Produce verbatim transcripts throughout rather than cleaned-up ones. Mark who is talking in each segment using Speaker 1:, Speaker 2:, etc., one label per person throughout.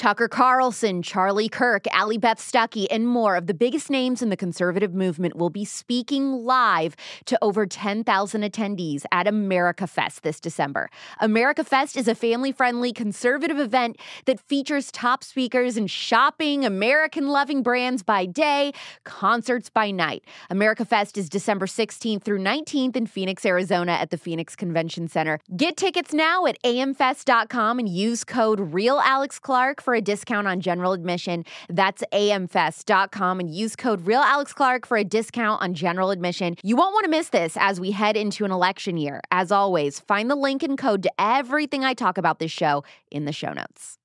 Speaker 1: Tucker Carlson, Charlie Kirk, Ally Beth Stuckey, and more of the biggest names in the conservative movement will be speaking live to over ten thousand attendees at America Fest this December. America Fest is a family-friendly conservative event that features top speakers and shopping, American-loving brands by day, concerts by night. America Fest is December sixteenth through nineteenth in Phoenix, Arizona at the Phoenix Convention Center. Get tickets now at a m fest dot com and use code REALALEXCLARK for a discount on general admission. That's a m fest dot com and use code REALALEXCLARK for a discount on general admission. You won't want to miss this as we head into an election year. As always, find the link and code to everything I talk about this show in the show notes.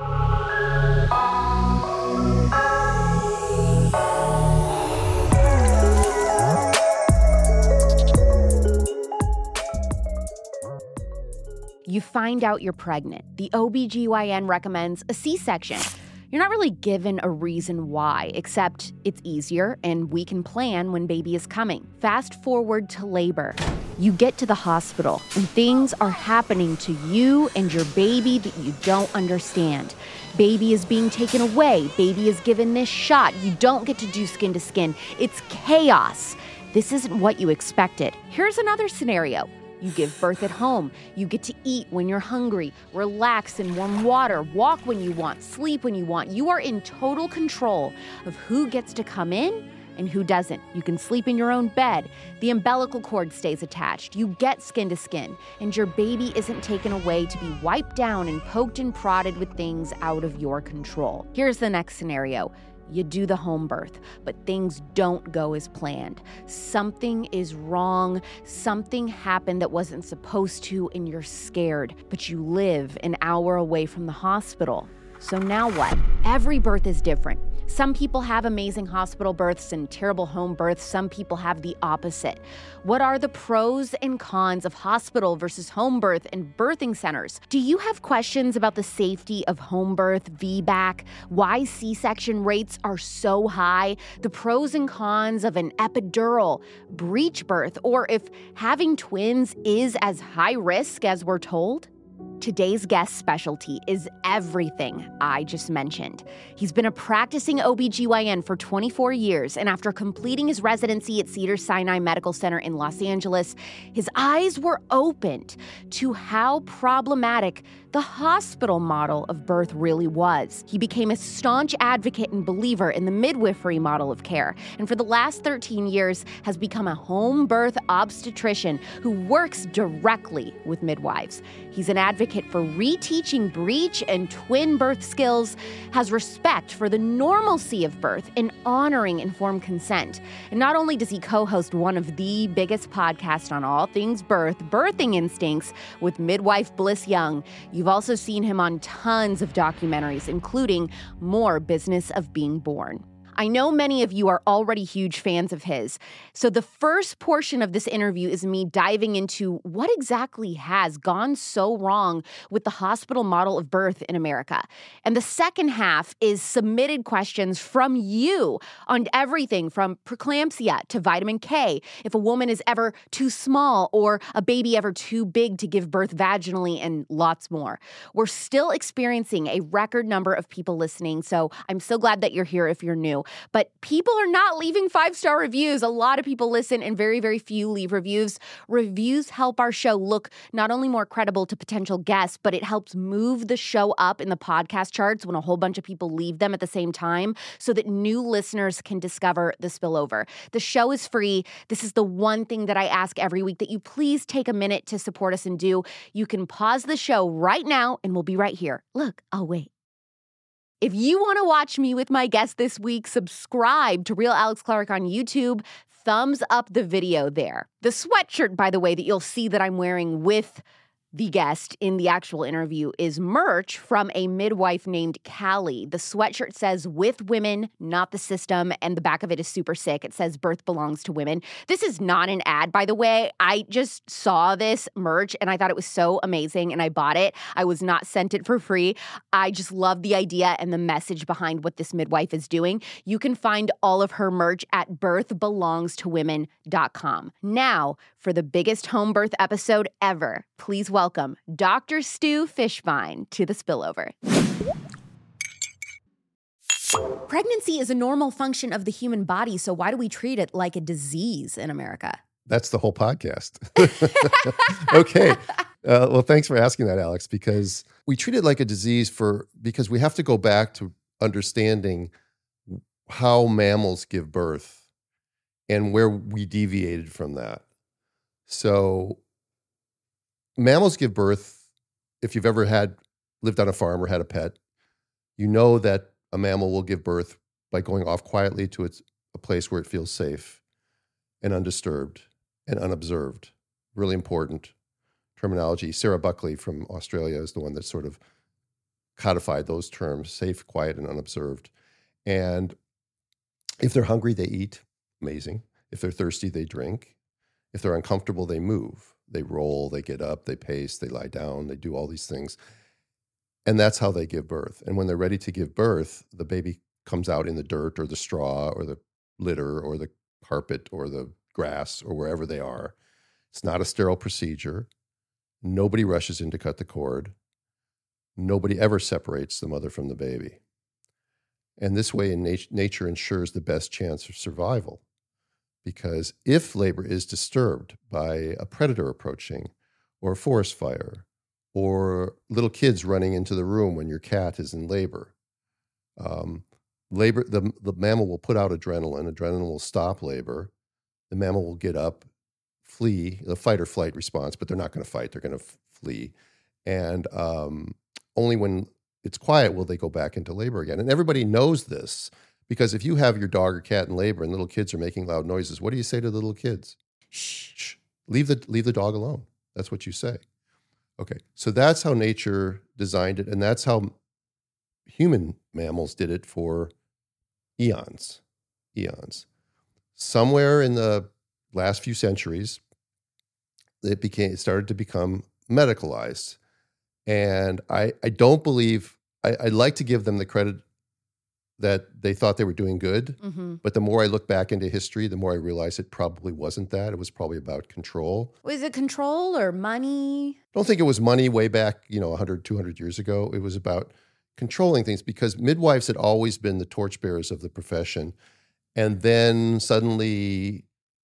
Speaker 1: You find out you're pregnant. The O B G Y N recommends a C-section. You're not really given a reason why, except it's easier and we can plan when baby is coming. Fast forward to labor. You get to the hospital and things are happening to you and your baby that you don't understand. Baby is being taken away. Baby is given this shot. You don't get to do skin to skin. It's chaos. This isn't what you expected. Here's another scenario. You give birth at home. You get to eat when you're hungry, relax in warm water, walk when you want, sleep when you want. You are in total control of who gets to come in and who doesn't. You can sleep in your own bed. The umbilical cord stays attached. You get skin to skin, and your baby isn't taken away to be wiped down and poked and prodded with things out of your control. Here's the next scenario. You do the home birth, but things don't go as planned. Something is wrong. Something happened that wasn't supposed to, and you're scared, but you live an hour away from the hospital. So now what? Every birth is different. Some people have amazing hospital births and terrible home births. Some people have the opposite. What are the pros and cons of hospital versus home birth and birthing centers? Do you have questions about the safety of home birth, V BAC, why C-section rates are so high, the pros and cons of an epidural, breech birth, or if having twins is as high risk as we're told? Today's guest specialty is everything I just mentioned. He's been a practicing O B G Y N for twenty-four years, and after completing his residency at Cedars-Sinai Medical Center in Los Angeles, his eyes were opened to how problematic the hospital model of birth really was. He became a staunch advocate and believer in the midwifery model of care, and for the last thirteen years has become a home birth obstetrician who works directly with midwives. He's an advocate for reteaching breech and twin birth skills, has respect for the normalcy of birth, and honoring informed consent. And not only does he co-host one of the biggest podcasts on all things birth, Birthing Instincts, with midwife Bliss Young, you've also seen him on tons of documentaries, including More Business of Being Born. I know many of you are already huge fans of his, so the first portion of this interview is me diving into what exactly has gone so wrong with the hospital model of birth in America. And the second half is submitted questions from you on everything from preeclampsia to vitamin K, if a woman is ever too small or a baby ever too big to give birth vaginally, and lots more. We're still experiencing a record number of people listening, so I'm so glad that you're here if you're new. But people are not leaving five-star reviews. A lot of people listen and very, very few leave reviews. Reviews help our show look not only more credible to potential guests, but it helps move the show up in the podcast charts when a whole bunch of people leave them at the same time so that new listeners can discover the spillover. The show is free. This is the one thing that I ask every week that you please take a minute to support us and do. You can pause the show right now and we'll be right here. Look, I'll wait. If you want to watch me with my guest this week, subscribe to Real Alex Clark on YouTube. Thumbs up the video there. The sweatshirt, by the way, that you'll see that I'm wearing with the guest in the actual interview is merch from a midwife named Callie. The sweatshirt says, "With women, not the system," and the back of it is super sick. It says, "Birth belongs to women." This is not an ad, by the way. I just saw this merch and I thought it was so amazing and I bought it. I was not sent it for free. I just love the idea and the message behind what this midwife is doing. You can find all of her merch at birth belongs to women dot com. Now, for the biggest home birth episode ever, please welcome Doctor Stu Fishbein to The Spillover. Pregnancy is a normal function of the human body, so why do we treat it like a disease in America?
Speaker 2: That's the whole podcast. Okay. Uh, well, thanks for asking that, Alex, because we treat it like a disease for because we have to go back to understanding how mammals give birth and where we deviated from that. So mammals give birth, if you've ever had lived on a farm or had a pet, you know that a mammal will give birth by going off quietly to its, a place where it feels safe and undisturbed and unobserved. Really important terminology. Sarah Buckley from Australia is the one that sort of codified those terms, safe, quiet, and unobserved. And if they're hungry, they eat. Amazing. If they're thirsty, they drink. If they're uncomfortable, they move. They roll, they get up, they pace, they lie down, they do all these things. And that's how they give birth. And when they're ready to give birth, the baby comes out in the dirt or the straw or the litter or the carpet or the grass or wherever they are. It's not a sterile procedure. Nobody rushes in to cut the cord. Nobody ever separates the mother from the baby. And this way, in nat- nature ensures the best chance of survival. Because if labor is disturbed by a predator approaching, or a forest fire, or little kids running into the room when your cat is in labor, um, labor the, the mammal will put out adrenaline. Adrenaline will stop labor. The mammal will get up, flee, the fight or flight response, but they're not going to fight. They're going to f- flee. And um, only when it's quiet will they go back into labor again. And everybody knows this. Because if you have your dog or cat in labor and little kids are making loud noises, what do you say to the little kids? Shh, shh. Leave the, leave the dog alone. That's what you say. Okay, so that's how nature designed it, and that's how human mammals did it for eons, eons. Somewhere in the last few centuries, it became it started to become medicalized. And I, I don't believe, I, I'd like to give them the credit that they thought they were doing good. Mm-hmm. But the more I look back into history, the more I realize it probably wasn't that. It was probably about control.
Speaker 1: Was it control or money?
Speaker 2: I don't think it was money way back, you know, one hundred, two hundred years ago. It was about controlling things because midwives had always been the torchbearers of the profession. And then suddenly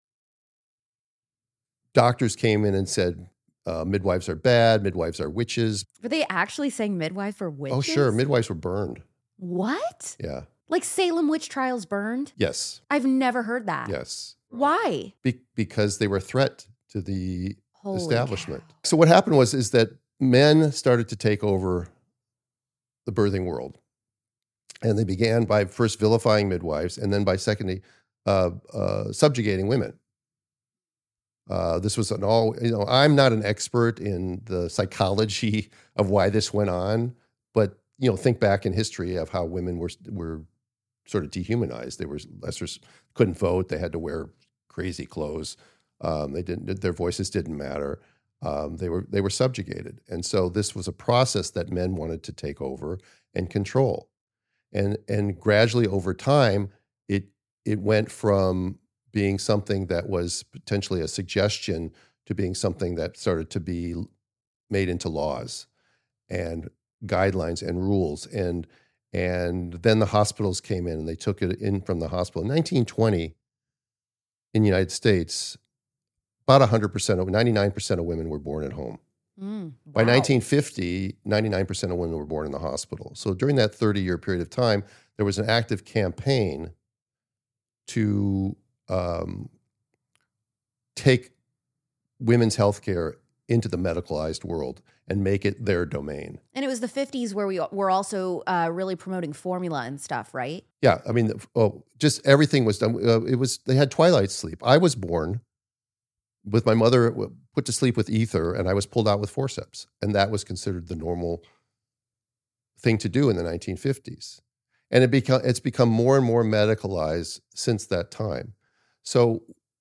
Speaker 2: doctors came in and said, uh, midwives are bad, midwives are witches.
Speaker 1: Were they actually saying midwives were witches?
Speaker 2: Oh, sure. Midwives were burned.
Speaker 1: What?
Speaker 2: Yeah.
Speaker 1: Like Salem witch trials burned?
Speaker 2: Yes.
Speaker 1: I've never heard that.
Speaker 2: Yes.
Speaker 1: Why?
Speaker 2: Be- because they were a threat to the Holy establishment. Cow. So what happened was is that men started to take over the birthing world. And they began by first vilifying midwives and then by secondly uh, uh, subjugating women. Uh, this was an all, you know, I'm not an expert in the psychology of why this went on, but you know, think back in history of how women were were sort of dehumanized. They were lesser, couldn't vote. They had to wear crazy clothes. Um, they didn't. Their voices didn't matter. Um, they were they were subjugated, and so this was a process that men wanted to take over and control, and and gradually over time, it it went from being something that was potentially a suggestion to being something that started to be made into laws, and guidelines and rules, and and then the hospitals came in and they took it in from the hospital. In nineteen twenty, in the United States, about one hundred percent, of ninety-nine percent of women were born at home. Mm, wow. By nineteen fifty, ninety-nine percent of women were born in the hospital. So during that thirty-year period of time, there was an active campaign to um, take women's health care into the medicalized world and make it their domain.
Speaker 1: And it was the fifties where we were also uh, really promoting formula and stuff, right?
Speaker 2: Yeah, I mean, oh, just everything was done. Uh, it was they had twilight sleep. I was born with my mother put to sleep with ether, and I was pulled out with forceps, and that was considered the normal thing to do in the nineteen fifties. And it become it's become more and more medicalized since that time. So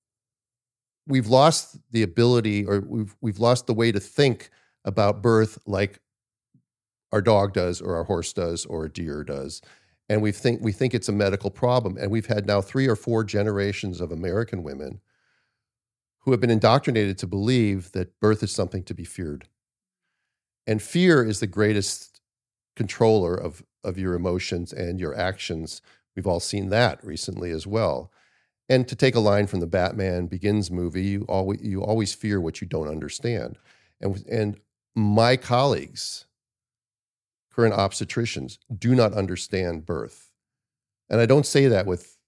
Speaker 2: we've lost the ability, or we've we've lost the way to think about birth like our dog does, or our horse does, or a deer does, and we think we think it's a medical problem. And we've had now three or four generations of American women who have been indoctrinated to believe that birth is something to be feared, and fear is the greatest controller of of your emotions and your actions, We've all seen that recently as well. And to take a line from the Batman Begins movie, you always you always fear what you don't understand. And and my colleagues, current obstetricians, do not understand birth. And I don't say that with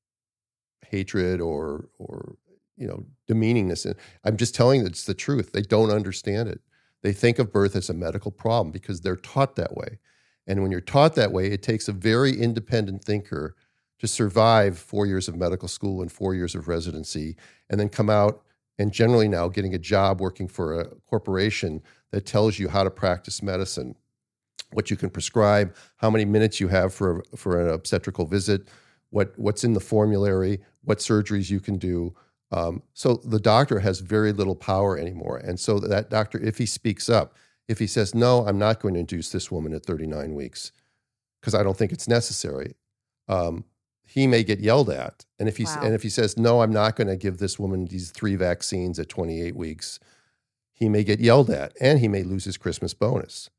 Speaker 2: hatred or or you know demeaningness. I'm just telling you it's the truth. They don't understand it. They think of birth as a medical problem because they're taught that way. And when you're taught that way, it takes a very independent thinker to survive four years of medical school and four years of residency, and then come out and generally now getting a job working for a corporation that tells you how to practice medicine, what you can prescribe, how many minutes you have for, for an obstetrical visit, what, what's in the formulary, what surgeries you can do. Um, so the doctor has very little power anymore. And so that doctor, if he speaks up, if he says, no, I'm not going to induce this woman at thirty-nine weeks because I don't think it's necessary, um, he may get yelled at. And if he wow. and if he says, no, I'm not going to give this woman these three vaccines at twenty-eight weeks, he may get yelled at and he may lose his Christmas bonus.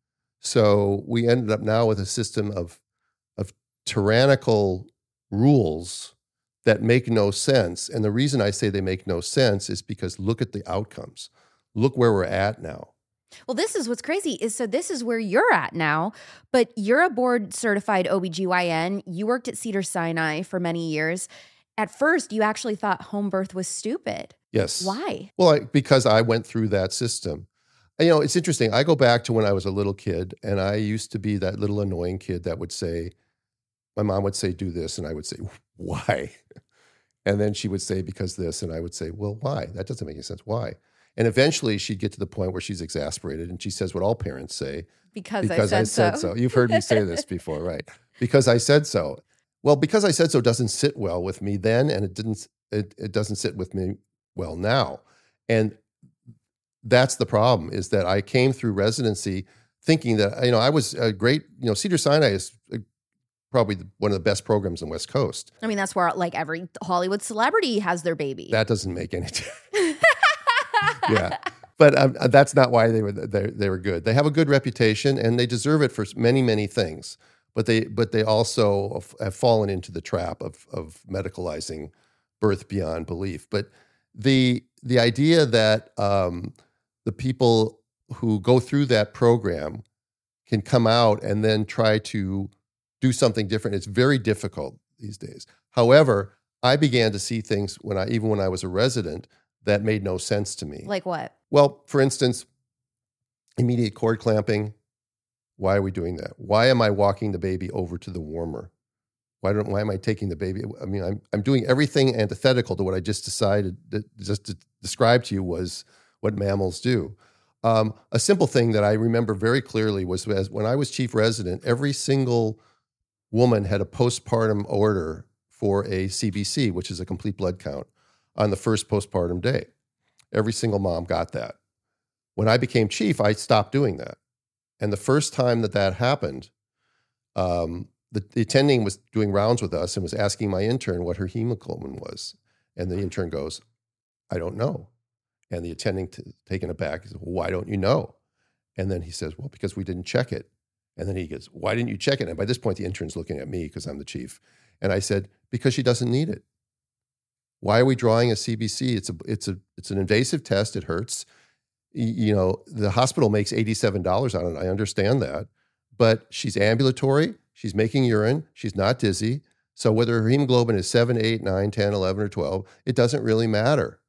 Speaker 2: So we ended up now with a system of, of tyrannical rules that make no sense. And the reason I say they make no sense is because look at the outcomes. Look where we're at now.
Speaker 1: Well, this is what's crazy is so this is where you're at now, but you're a board certified O B G Y N. You worked at Cedars-Sinai for many years. At first, you actually thought home birth was stupid.
Speaker 2: Yes.
Speaker 1: Why?
Speaker 2: Well, I, because I went through that system. And, you know, it's interesting. I go back to when I was a little kid, and I used to be that little annoying kid that would say, my mom would say, do this, and I would say, why? And then she would say, because this, and I would say, well, why? That doesn't make any sense. Why? And eventually she'd get to the point where she's exasperated and she says what all parents say.
Speaker 1: Because,
Speaker 2: because
Speaker 1: I, said
Speaker 2: I said
Speaker 1: so.
Speaker 2: so. You've heard me say this before, right? Because I said so. Well, because I said so doesn't sit well with me then, and it didn't. It, it doesn't sit with me well now. And that's the problem, is that I came through residency thinking that, you know, I was a great, you know, Cedars-Sinai is probably one of the best programs on the West Coast.
Speaker 1: I mean, that's where like every Hollywood celebrity has their baby.
Speaker 2: That doesn't make any sense. Yeah, but um, that's not why they were they, they were good. They have a good reputation, and they deserve it for many many things. But they but they also have fallen into the trap of of medicalizing birth beyond belief. But the the idea that um, the people who go through that program can come out and then try to do something different, it's very difficult these days. However, I began to see things when I even when I was a resident that made no sense to me.
Speaker 1: Like what?
Speaker 2: Well, for instance, immediate cord clamping. Why are we doing that? Why am I walking the baby over to the warmer? Why don't? Why am I taking the baby? I mean, I'm I'm doing everything antithetical to what I just decided that just to describe to you was what mammals do. Um, a simple thing that I remember very clearly was as when I was chief resident, every single woman had a postpartum order for a C B C, which is a complete blood count, on the first postpartum day. Every single mom got that. When I became chief, I stopped doing that. And the first time that that happened, um, the, the attending was doing rounds with us and was asking my intern what her hemoglobin was. And the intern goes, I don't know. And the attending, t- taken aback, says, well, why don't you know? And then he says, well, because we didn't check it. And then he goes, why didn't you check it? And by this point, the intern's looking at me because I'm the chief. And I said, because she doesn't need it. Why are we drawing a C B C? It's a it's a it's an invasive test. It hurts. You know, the hospital makes eighty-seven dollars on it. I understand that. But she's ambulatory. She's making urine. She's not dizzy. So whether her hemoglobin is seven, eight, nine, ten, eleven, or twelve, it doesn't really matter.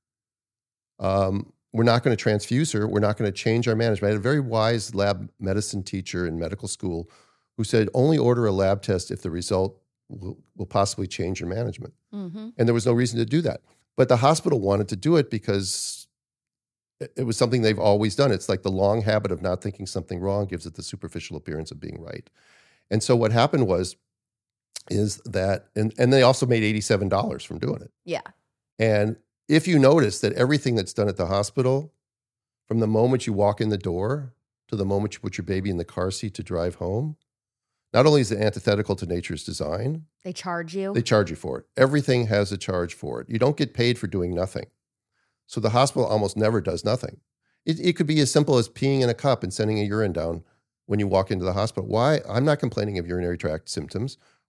Speaker 2: Um, we're not going to transfuse her. We're not going to change our management. I had a very wise lab medicine teacher in medical school who said, only order a lab test if the result will, will possibly change your management. Mm-hmm. And there was no reason to do that. But the hospital wanted to do it because it was something they've always done. It's like the long habit of not thinking something wrong gives it the superficial appearance of being right. And so what happened was, is that, and, and they also made eighty-seven dollars from doing it.
Speaker 1: Yeah.
Speaker 2: And if you notice that everything that's done at the hospital, from the moment you walk in the door to the moment you put your baby in the car seat to drive home, not only is it antithetical to nature's design,
Speaker 1: they charge you.
Speaker 2: They charge you for it. Everything has a charge for it. You don't get paid for doing nothing. So the hospital almost never does nothing. It, it could be as simple as peeing in a cup and sending a urine down when you walk into the hospital. Why? I'm not complaining of urinary tract symptoms.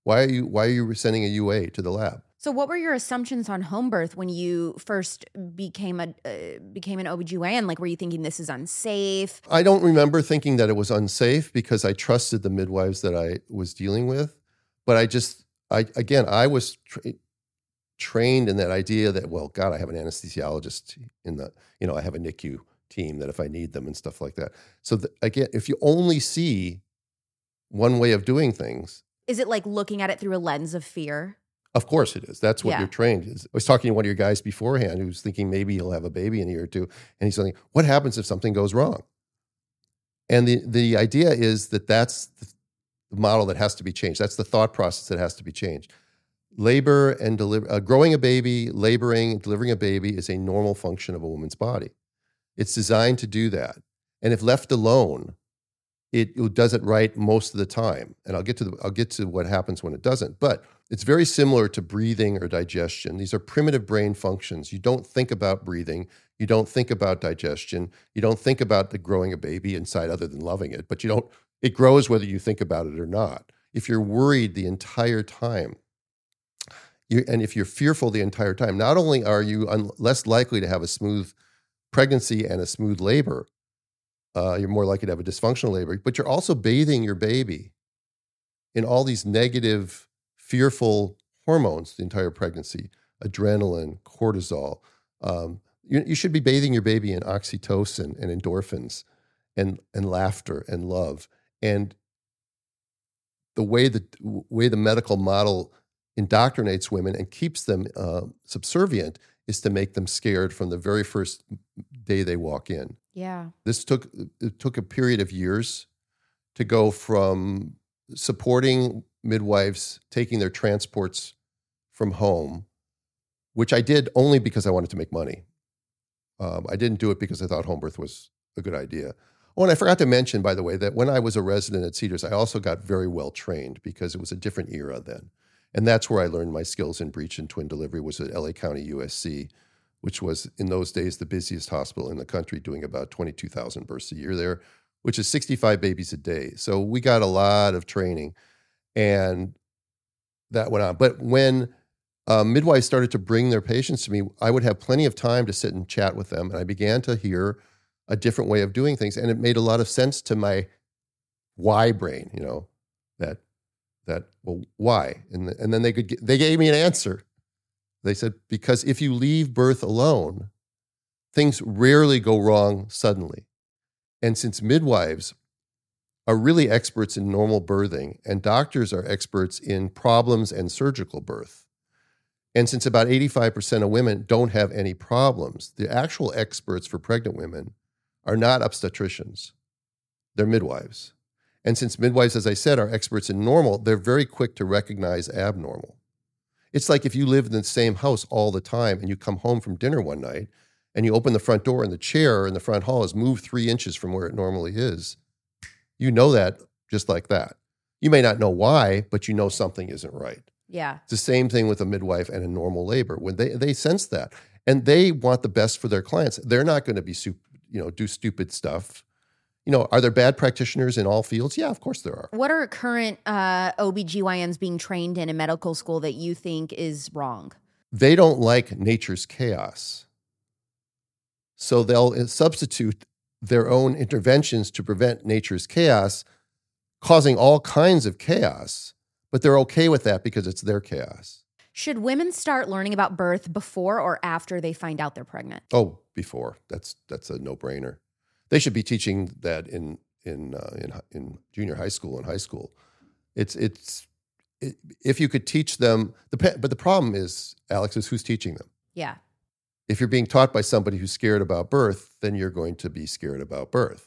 Speaker 2: Why are you why are you sending a U A to the lab?
Speaker 1: So what were your assumptions on home birth when you first became a uh, became an O B G Y N? Like, were you thinking this is unsafe?
Speaker 2: I don't remember thinking that it was unsafe because I trusted the midwives that I was dealing with. But I just, I again, I was tra- trained in that idea that, well, God, I have an anesthesiologist in the, you know, I have a N I C U team that if I need them and stuff like that. So the, again, if you only see one way of doing things.
Speaker 1: Is it like looking at it through a lens of fear?
Speaker 2: Of course it is. That's what
Speaker 1: Yeah.
Speaker 2: you're trained is. I was talking to one of your guys beforehand who was thinking maybe he'll have a baby in a year or two. And he's saying, what happens if something goes wrong? And the, the idea is that that's the model that has to be changed. That's the thought process that has to be changed. Labor and deliver, uh, growing a baby, laboring, delivering a baby is a normal function of a woman's body. It's designed to do that. And if left alone, it, it does it right most of the time. And I'll get to the, I'll get to what happens when it doesn't. But it's very similar to breathing or digestion. These are primitive brain functions. You don't think about breathing. You don't think about digestion. You don't think about the growing a baby inside other than loving it. But you don't. It grows whether you think about it or not. If you're worried the entire time, you, and if you're fearful the entire time, not only are you un, less likely to have a smooth pregnancy and a smooth labor, uh, you're more likely to have a dysfunctional labor, but you're also bathing your baby in all these negative, fearful hormones the entire pregnancy, adrenaline, cortisol. Um, you, you should be bathing your baby in oxytocin and endorphins and, and laughter and love. And the way the way the medical model indoctrinates women and keeps them uh, subservient is to make them scared from the very first day they walk in.
Speaker 1: Yeah.
Speaker 2: This took it took a period of years to go from supporting midwives taking their transports from home, which I did only because I wanted to make money. Um, I didn't do it because I thought home birth was a good idea. Oh, and I forgot to mention, by the way, that when I was a resident at Cedars, I also got very well trained because it was a different era then. And that's where I learned my skills in breech and twin delivery was at L A County U S C, which was in those days the busiest hospital in the country, doing about twenty-two thousand births a year there, which is sixty-five babies a day. So we got a lot of training and that went on. But when uh, midwives started to bring their patients to me, I would have plenty of time to sit and chat with them. And I began to hear a different way of doing things. And it made a lot of sense to my why brain, you know, that, that, well, why? And, the, and then they could, get, they gave me an answer. They said, because if you leave birth alone, things rarely go wrong suddenly. And since midwives are really experts in normal birthing and doctors are experts in problems and surgical birth, and since about eighty-five percent of women don't have any problems, the actual experts for pregnant women are not obstetricians. They're midwives. And since midwives, as I said, are experts in normal, they're very quick to recognize abnormal. It's like if you live in the same house all the time and you come home from dinner one night and you open the front door and the chair in the front hall is moved three inches from where it normally is. You know that just like that. You may not know why, but you know something isn't right.
Speaker 1: Yeah.
Speaker 2: It's the same thing with a midwife and a normal labor. When they, they sense that and they want the best for their clients, they're not going to be super, you know, do stupid stuff. You know, are there bad practitioners in all fields? Yeah, of course there are.
Speaker 1: What are current uh, O B G Y Ns being trained in in medical school that you think is wrong?
Speaker 2: They don't like nature's chaos. So they'll substitute their own interventions to prevent nature's chaos, causing all kinds of chaos, but they're okay with that because it's their chaos.
Speaker 1: Should women start learning about birth before or after they find out they're pregnant?
Speaker 2: Oh, before. That's that's a no-brainer. They should be teaching that in in uh, in in junior high school and high school. It's it's it, if you could teach them the but the problem is, Alex, is who's teaching them.
Speaker 1: Yeah.
Speaker 2: If you're being taught by somebody who's scared about birth, then you're going to be scared about birth.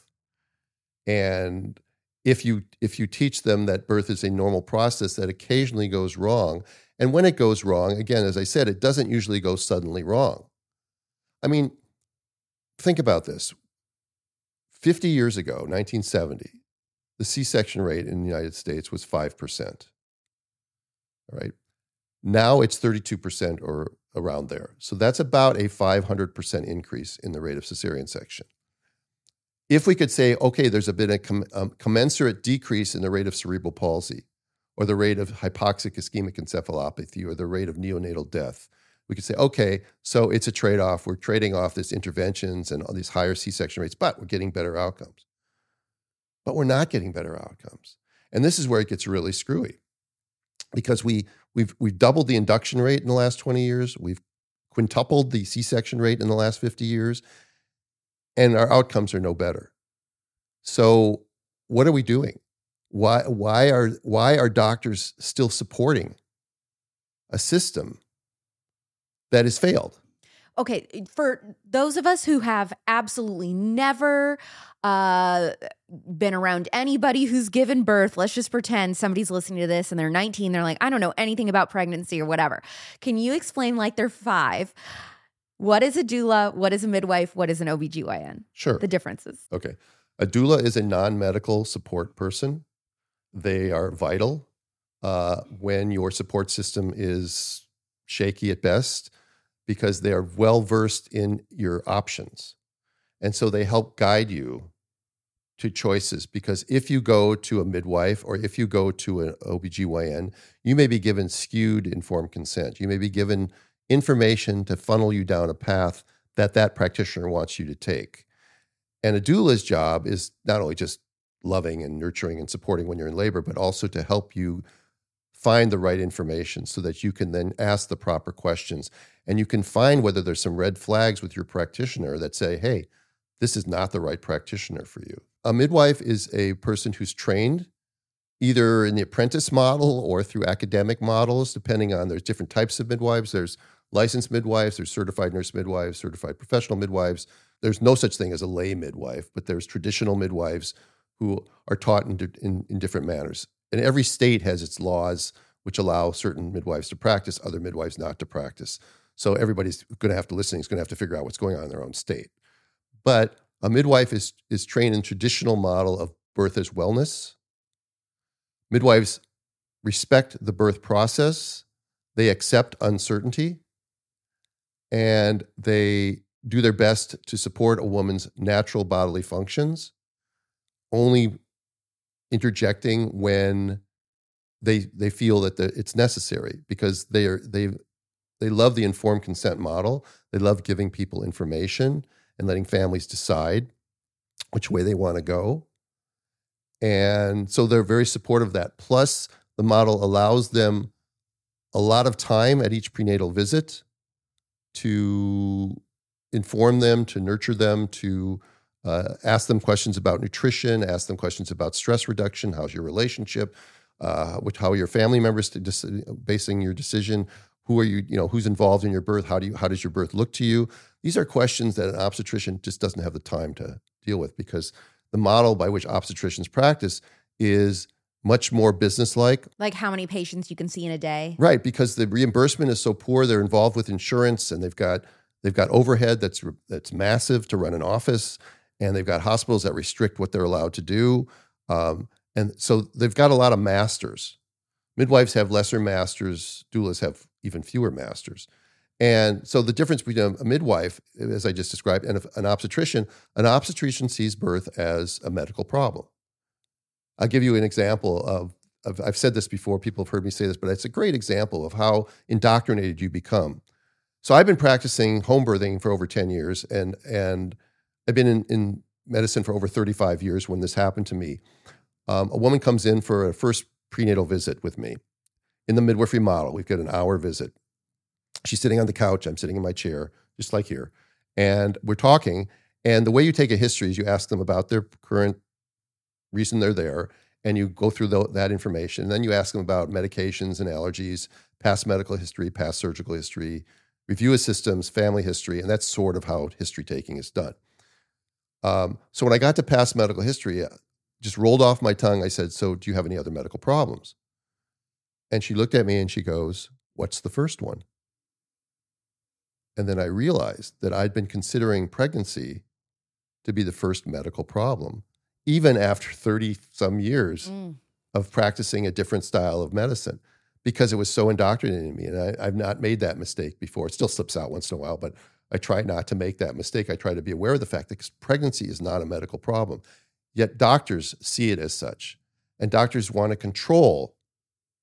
Speaker 2: And if you if you teach them that birth is a normal process that occasionally goes wrong, and when it goes wrong, again, as I said, it doesn't usually go suddenly wrong. I mean, think about this. fifty years ago, nineteen seventy, the C-section rate in the United States was five percent. All right. Now it's thirty-two percent or around there. So that's about a five hundred percent increase in the rate of cesarean section. If we could say, okay, there's a bit of com- um, commensurate decrease in the rate of cerebral palsy, or the rate of hypoxic ischemic encephalopathy, or the rate of neonatal death. We could say, okay, so it's a trade-off. We're trading off these interventions and all these higher C-section rates, but we're getting better outcomes. But we're not getting better outcomes. And this is where it gets really screwy, because we, we've, we've doubled the induction rate in the last twenty years. We've quintupled the C-section rate in the last fifty years, and our outcomes are no better. So what are we doing? Why, why, are, why are doctors still supporting a system that has failed?
Speaker 1: Okay, for those of us who have absolutely never uh, been around anybody who's given birth, let's just pretend somebody's listening to this and they're nineteen, they're like, I don't know anything about pregnancy or whatever. Can you explain, like they're five, what is a doula, what is a midwife, what is an O B G Y N?
Speaker 2: Sure.
Speaker 1: The differences.
Speaker 2: Okay. A doula is a non-medical support person. They are vital uh, when your support system is shaky at best, because they are well-versed in your options. And so they help guide you to choices, because if you go to a midwife or if you go to an O B G Y N, you may be given skewed informed consent. You may be given information to funnel you down a path that that practitioner wants you to take. And a doula's job is not only just loving and nurturing and supporting when you're in labor, but also to help you find the right information so that you can then ask the proper questions. And you can find whether there's some red flags with your practitioner that say, hey, this is not the right practitioner for you. A midwife is a person who's trained either in the apprentice model or through academic models, depending on, there's different types of midwives. There's licensed midwives, there's certified nurse midwives, certified professional midwives. There's no such thing as a lay midwife, but there's traditional midwives who are taught in, in, in different manners. And every state has its laws which allow certain midwives to practice, other midwives not to practice. So everybody's going to have to listen. He's going to have to figure out what's going on in their own state. But a midwife is, is trained in traditional model of birth as wellness. Midwives respect the birth process. They accept uncertainty. And they do their best to support a woman's natural bodily functions, only interjecting when they they feel that the, it's necessary, because they are they they love the informed consent model. They love giving people information and letting families decide which way they want to go. And so they're very supportive of that. Plus, the model allows them a lot of time at each prenatal visit to inform them, to nurture them, to uh, ask them questions about nutrition, ask them questions about stress reduction, how's your relationship, uh, which, how are your family members to dis- basing your decision, who are you, you know, who's involved in your birth, how do you, how does your birth look to you? These are questions that an obstetrician just doesn't have the time to deal with, because the model by which obstetricians practice is much more business-like.
Speaker 1: Like how many patients you can see in a day?
Speaker 2: Right, because the reimbursement is so poor. They're involved with insurance, and they've got they've got overhead that's that's massive to run an office, and they've got hospitals that restrict what they're allowed to do, um, and so they've got a lot of masters. Midwives have lesser masters. Doulas have even fewer masters. And so the difference between a midwife, as I just described, and an obstetrician, an obstetrician sees birth as a medical problem. I'll give you an example of, of, I've said this before, people have heard me say this, but it's a great example of how indoctrinated you become. So I've been practicing home birthing for over ten years, and, and I've been in, in medicine for over thirty-five years when this happened to me. Um, a woman comes in for a first prenatal visit with me. In the midwifery model, we've got an hour visit. She's sitting on the couch, I'm sitting in my chair, just like here. And we're talking, and the way you take a history is you ask them about their current reason they're there, and you go through the, that information. And then you ask them about medications and allergies, past medical history, past surgical history, review of systems, family history, and that's sort of how history taking is done. Um, so when I got to past medical history, I just rolled off my tongue. I said, so do you have any other medical problems? And she looked at me and she goes, what's the first one? And then I realized that I'd been considering pregnancy to be the first medical problem, even after thirty some years mm. of practicing a different style of medicine, because it was so indoctrinated in me. And I, I've not made that mistake before. It still slips out once in a while, but I try not to make that mistake. I try to be aware of the fact that pregnancy is not a medical problem. Yet doctors see it as such. And doctors want to control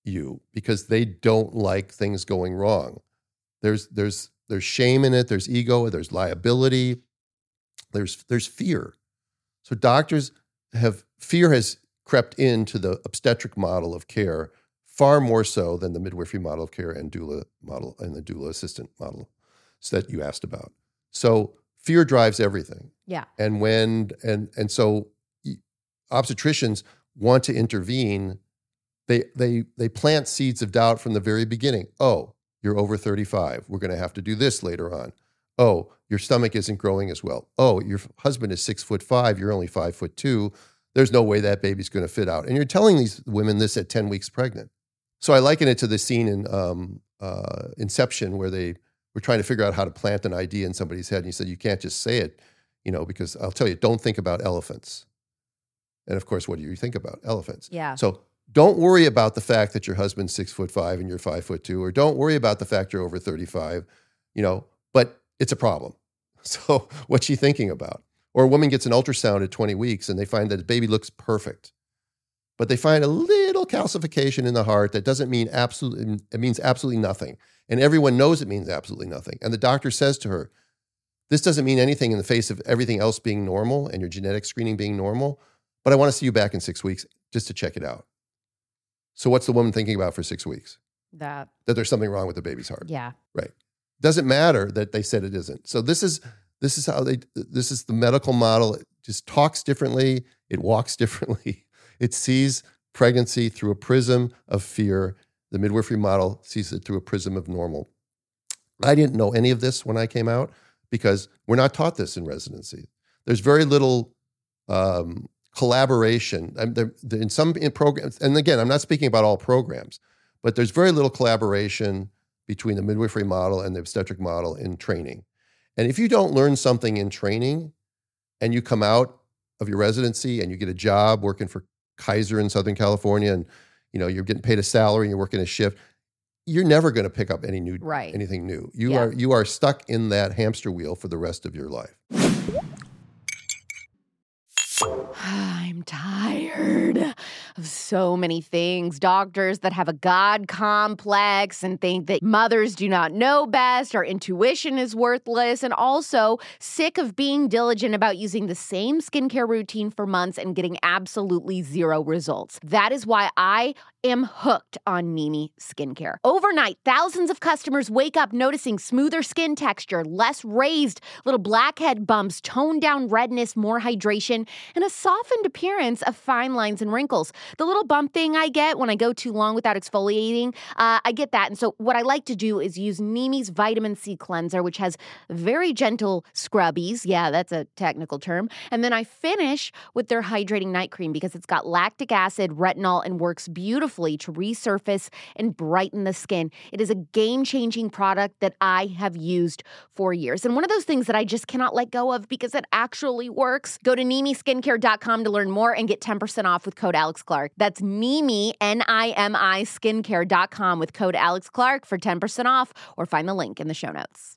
Speaker 2: you because they don't like things going wrong. There's there's there's shame in it, there's ego, there's liability, there's there's fear. So doctors have fear has crept into the obstetric model of care far more so than the midwifery model of care and doula model and the doula assistant model that you asked about. So fear drives everything.
Speaker 1: Yeah.
Speaker 2: And when and and so obstetricians want to intervene, they they they plant seeds of doubt from the very beginning. Oh, you're over thirty-five. We're going to have to do this later on. Oh, your stomach isn't growing as well. Oh, your husband is six foot five. You're only five foot two. There's no way that baby's going to fit out. And you're telling these women this at ten weeks pregnant. So I liken it to the scene in um, uh, Inception where they were trying to figure out how to plant an idea in somebody's head. And he said, you can't just say it, you know, because I'll tell you, don't think about elephants. And of course, what do you think about? Elephants.
Speaker 1: Yeah.
Speaker 2: So don't worry about the fact that your husband's six foot five and you're five foot two, or don't worry about the fact you're over thirty-five, you know, but it's a problem. So what's she thinking about? Or a woman gets an ultrasound at twenty weeks and they find that the baby looks perfect, but they find a little calcification in the heart that doesn't mean absolutely, it means absolutely nothing. And everyone knows it means absolutely nothing. And the doctor says to her, this doesn't mean anything in the face of everything else being normal and your genetic screening being normal, but I want to see you back in six weeks just to check it out. So what's the woman thinking about for six weeks?
Speaker 1: That.
Speaker 2: That there's something wrong with the baby's heart.
Speaker 1: Yeah.
Speaker 2: Right. Doesn't matter that they said it isn't. So this is this is how they this is the medical model. It just talks differently. It walks differently. It sees pregnancy through a prism of fear. The midwifery model sees it through a prism of normal. I didn't know any of this when I came out because we're not taught this in residency. There's very little um, collaboration. I'm, there, there, in some in programs, and again, I'm not speaking about all programs, but there's very little collaboration between the midwifery model and the obstetric model in training. And if you don't learn something in training and you come out of your residency and you get a job working for Kaiser in Southern California and you know you're getting paid a salary and you're working a shift, you're never going to pick up any new
Speaker 1: right.
Speaker 2: anything new. You
Speaker 1: yeah.
Speaker 2: are you are stuck in that hamster wheel for the rest of your life.
Speaker 1: I'm tired of so many things. Doctors that have a God complex and think that mothers do not know best, or intuition is worthless, and also sick of being diligent about using the same skincare routine for months and getting absolutely zero results. That is why I am hooked on Nimi skincare. Overnight, thousands of customers wake up noticing smoother skin texture, less raised, little blackhead bumps, toned down redness, more hydration, and a softened appearance of fine lines and wrinkles. The little bump thing I get when I go too long without exfoliating, uh, I get that. And so what I like to do is use Nimi's Vitamin C Cleanser, which has very gentle scrubbies. Yeah, that's a technical term. And then I finish with their hydrating night cream because it's got lactic acid, retinol, and works beautifully to resurface and brighten the skin. It is a game-changing product that I have used for years. And one of those things that I just cannot let go of because it actually works. Go to Nimi skincare dot com to learn more and get ten percent off with code Alex Clark. That's Nimi, N I M I, skincare dot com with code Alex Clark for ten percent off, or find the link in the show notes.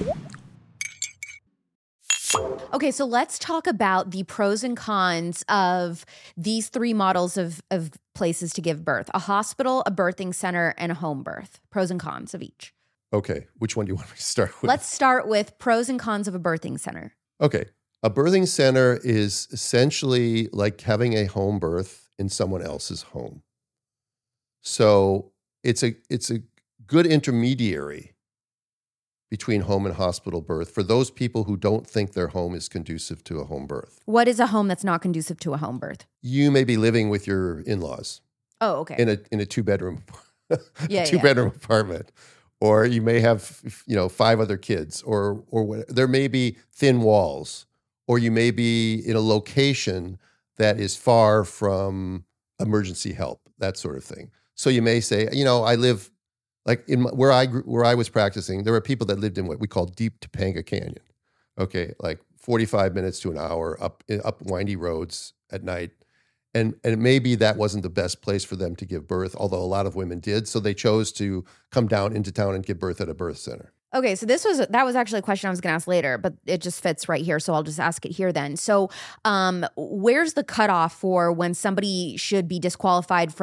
Speaker 1: Okay, so let's talk about the pros and cons of these three models of, of places to give birth: a hospital, a birthing center, and a home birth. Pros and cons of each.
Speaker 2: Okay, which one do you want me to start with?
Speaker 1: Let's start with pros and cons of a birthing center.
Speaker 2: Okay, a birthing center is essentially like having a home birth in someone else's home. So it's a it's a good intermediary between home and hospital birth for those people who don't think their home is conducive to a home birth.
Speaker 1: What is a home that's not conducive to a home birth?
Speaker 2: You may be living with your in-laws.
Speaker 1: Oh, okay.
Speaker 2: In a in a two-bedroom
Speaker 1: yeah,
Speaker 2: two-bedroom
Speaker 1: yeah.
Speaker 2: apartment. Or you may have, you know, five other kids, or or what, there may be thin walls, or you may be in a location that is far from emergency help, that sort of thing. So you may say, you know, I live like in my, where I grew, where I was practicing. There were people that lived in what we call deep Topanga Canyon. Okay, like forty-five minutes to an hour up up windy roads at night. And, and maybe that wasn't the best place for them to give birth, although a lot of women did. So they chose to come down into town and give birth at a birth center.
Speaker 1: Okay, so this was that was actually a question I was going to ask later, but it just fits right here, so I'll just ask it here then. So, um, where's the cutoff for when somebody should be disqualified from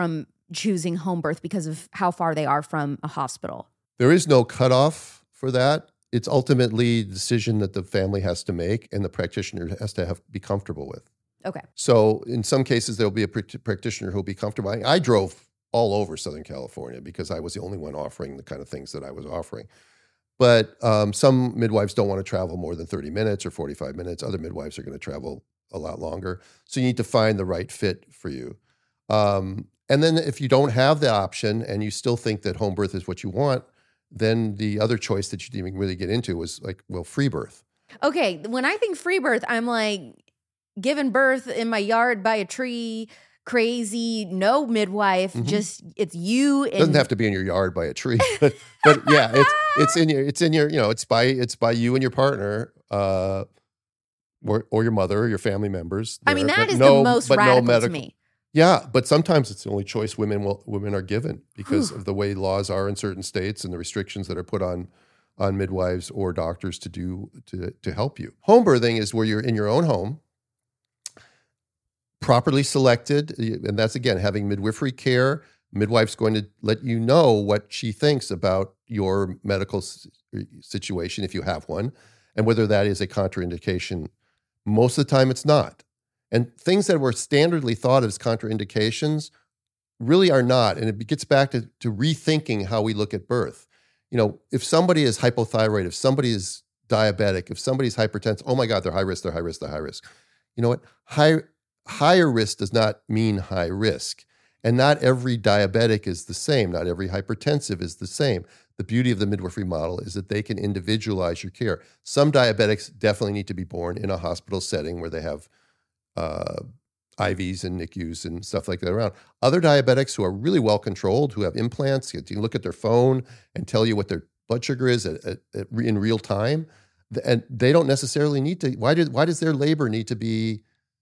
Speaker 1: choosing home birth because of how far they are from a hospital?
Speaker 2: There is no cutoff for that. It's ultimately the decision that the family has to make and the practitioner has to have be comfortable with.
Speaker 1: Okay.
Speaker 2: So in some cases, there'll be a pr- practitioner who'll be comfortable. I, I drove all over Southern California because I was the only one offering the kind of things that I was offering. But um, some midwives don't want to travel more than thirty minutes or forty-five minutes. Other midwives are going to travel a lot longer. So you need to find the right fit for you. Um, and then if you don't have the option and you still think that home birth is what you want, then the other choice that you didn't even really get into was like, well, free birth.
Speaker 1: Okay. When I think free birth, I'm like giving birth in my yard by a tree, crazy, no midwife, mm-hmm. just it's you. And-
Speaker 2: it doesn't have to be in your yard by a tree, but, but yeah, it's it's in your it's in your you know it's by it's by you and your partner, uh, or or your mother or your family members.
Speaker 1: I mean, that is no, the most radical no medical, to me.
Speaker 2: Yeah, but sometimes it's the only choice women will, women are given because of the way laws are in certain states and the restrictions that are put on on midwives or doctors to do to to help you. Home birthing is where you're in your own home, properly selected, and that's again having midwifery care. Midwife's going to let you know what she thinks about your medical situation if you have one, and whether that is a contraindication. Most of the time, it's not. And things that were standardly thought of as contraindications really are not. And it gets back to, to rethinking how we look at birth. You know, if somebody is hypothyroid, if somebody is diabetic, if somebody's hypertensive, oh my God, they're high risk, they're high risk, they're high risk. You know what? High, higher risk does not mean high risk. And not every diabetic is the same. Not every hypertensive is the same. The beauty of the midwifery model is that they can individualize your care. Some diabetics definitely need to be born in a hospital setting where they have uh, I Vs and N I C Us and stuff like that around. Other diabetics who are really well controlled, who have implants, you can look at their phone and tell you what their blood sugar is at, at, at, in real time. And they don't necessarily need to, why, do, why does their labor need to be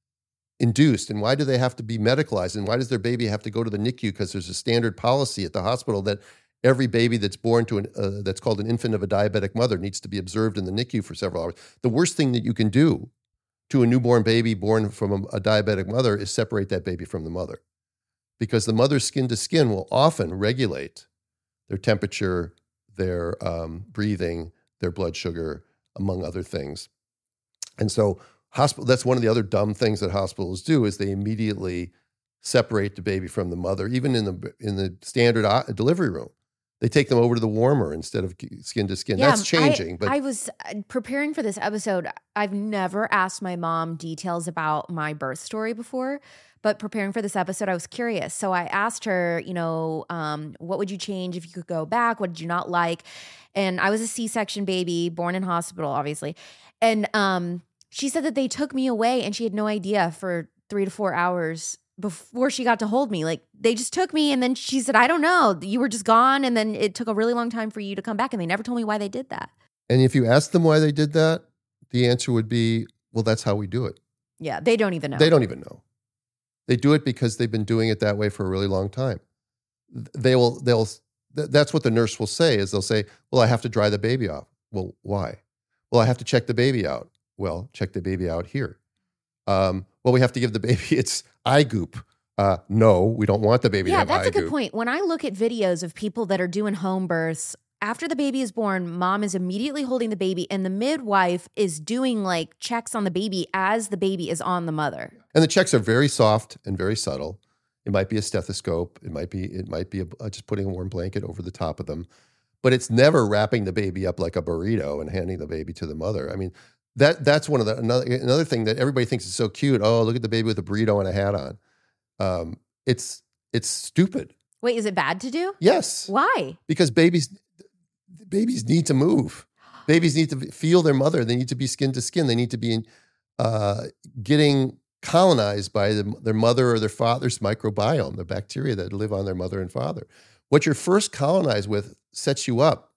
Speaker 2: induced? And why do they have to be medicalized? And why does their baby have to go to the N I C U? Because there's a standard policy at the hospital that every baby that's born to an, uh, that's called an infant of a diabetic mother needs to be observed in the N I C U for several hours. The worst thing that you can do to a newborn baby born from a, a diabetic mother is separate that baby from the mother, because the mother's skin to skin will often regulate their temperature, their um, breathing, their blood sugar, among other things. And so hospital, that's one of the other dumb things that hospitals do is they immediately separate the baby from the mother, even in the in the standard delivery room. They take them over to the warmer instead of skin to skin. Yeah, that's changing.
Speaker 1: I,
Speaker 2: but
Speaker 1: I was preparing for this episode. I've never asked my mom details about my birth story before, but preparing for this episode, I was curious. So I asked her, you know, um, what would you change if you could go back? What did you not like? And I was a C-section baby, born in hospital, obviously. And um, she said that they took me away and she had no idea for three to four hours before she got to hold me. Like, they just took me and then she said, I don't know, you were just gone. And then it took a really long time for you to come back. And they never told me why they did that.
Speaker 2: And if you ask them why they did that, the answer would be, well, that's how we do it.
Speaker 1: Yeah, they don't even know.
Speaker 2: They don't even know. They do it because they've been doing it that way for a really long time. They will, they'll, that's what the nurse will say is they'll say, well, I have to dry the baby off. Well, why? Well, I have to check the baby out. Well, check the baby out here. Um, well, we have to give the baby its eye goop. Uh, no, we don't want the baby
Speaker 1: yeah,
Speaker 2: to have eye goop.
Speaker 1: Yeah, that's a good point. When I look at videos of people that are doing home births, after the baby is born, mom is immediately holding the baby and the midwife is doing like checks on the baby as the baby is on the mother.
Speaker 2: And the checks are very soft and very subtle. It might be a stethoscope. It might be, it might be a, uh, just putting a warm blanket over the top of them, but it's never wrapping the baby up like a burrito and handing the baby to the mother. I mean, That that's one of the another another thing that everybody thinks is so cute. Oh, look at the baby with a burrito and a hat on. Um, it's it's stupid.
Speaker 1: Wait, is it bad to do?
Speaker 2: Yes.
Speaker 1: Why?
Speaker 2: Because babies babies need to move. Babies need to feel their mother. They need to be skin to skin. They need to be uh, getting colonized by the, their mother or their father's microbiome, the bacteria that live on their mother and father. What you're first colonized with sets you up,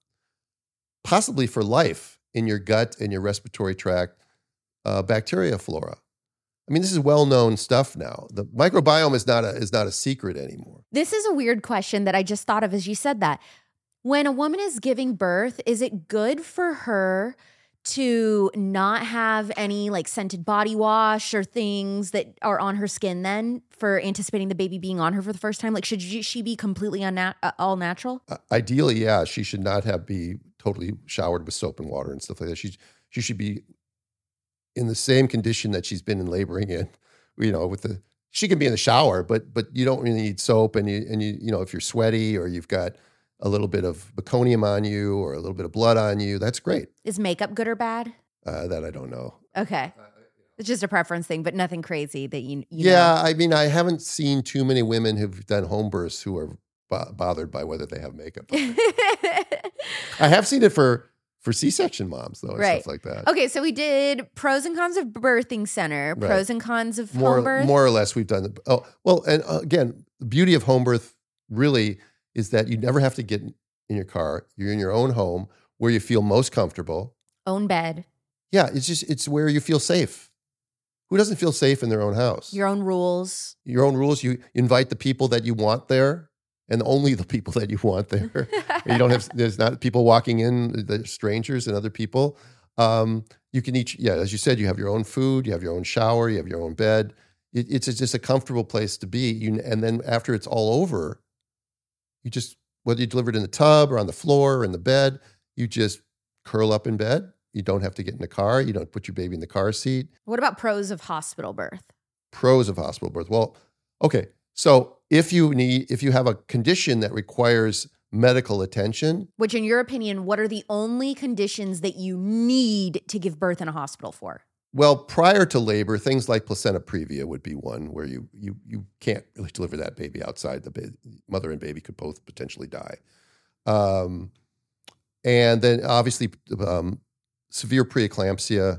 Speaker 2: possibly for life, in your gut and your respiratory tract uh, bacteria flora. I mean, this is well-known stuff now. The microbiome is not a is not a secret anymore.
Speaker 1: This is a weird question that I just thought of as you said that. When a woman is giving birth, is it good for her to not have any like scented body wash or things that are on her skin then for anticipating the baby being on her for the first time? Like, should she be completely unnat- uh, all natural?
Speaker 2: Uh, ideally, yeah, she should not have be totally showered with soap and water and stuff like that. She she should be in the same condition that she's been in laboring in. You know, with the she can be in the shower, but but you don't really need soap, and you and you you know if you're sweaty or you've got a little bit of meconium on you or a little bit of blood on you, that's great.
Speaker 1: Is makeup good or bad?
Speaker 2: Uh, that I don't know.
Speaker 1: Okay. It's just a preference thing, but nothing crazy that you, you
Speaker 2: yeah,
Speaker 1: know.
Speaker 2: I mean, I haven't seen too many women who've done home births who are bo- bothered by whether they have makeup on. I have seen it for, for C-section moms, though, and
Speaker 1: Right.
Speaker 2: stuff like that.
Speaker 1: Okay, so we did pros and cons of birthing center,
Speaker 2: Right.
Speaker 1: pros and cons of
Speaker 2: More,
Speaker 1: home birth.
Speaker 2: more or less, we've done it. Oh, well, and uh, again, the beauty of home birth really is that you never have to get in your car. You're in your own home where you feel most comfortable.
Speaker 1: Own bed,
Speaker 2: Yeah, it's just, it's where you feel safe. Who doesn't feel safe in their own house?
Speaker 1: your own rules.
Speaker 2: Your own rules. You invite the people that you want there, and only the people that you want there. You don't have, there's not people walking in, the strangers and other people. Um, you can each, yeah, as you said, you have your own food, you have your own shower, you have your own bed. It, it's just a comfortable place to be. You, and then after it's all over, you just, whether you deliver it in the tub or on the floor or in the bed, you just curl up in bed. You don't have to get in the car. You don't put your baby in the car seat.
Speaker 1: What about pros of hospital birth?
Speaker 2: Pros of hospital birth. Well, okay. So if you need, if you have a condition that requires medical attention,
Speaker 1: Which, in your opinion, what are the only conditions that you need to give birth in a hospital for?
Speaker 2: well, prior to labor, things like placenta previa would be one where you you you can't really deliver that baby outside. The ba- mother and baby could both potentially die. Um, and then obviously um, severe preeclampsia,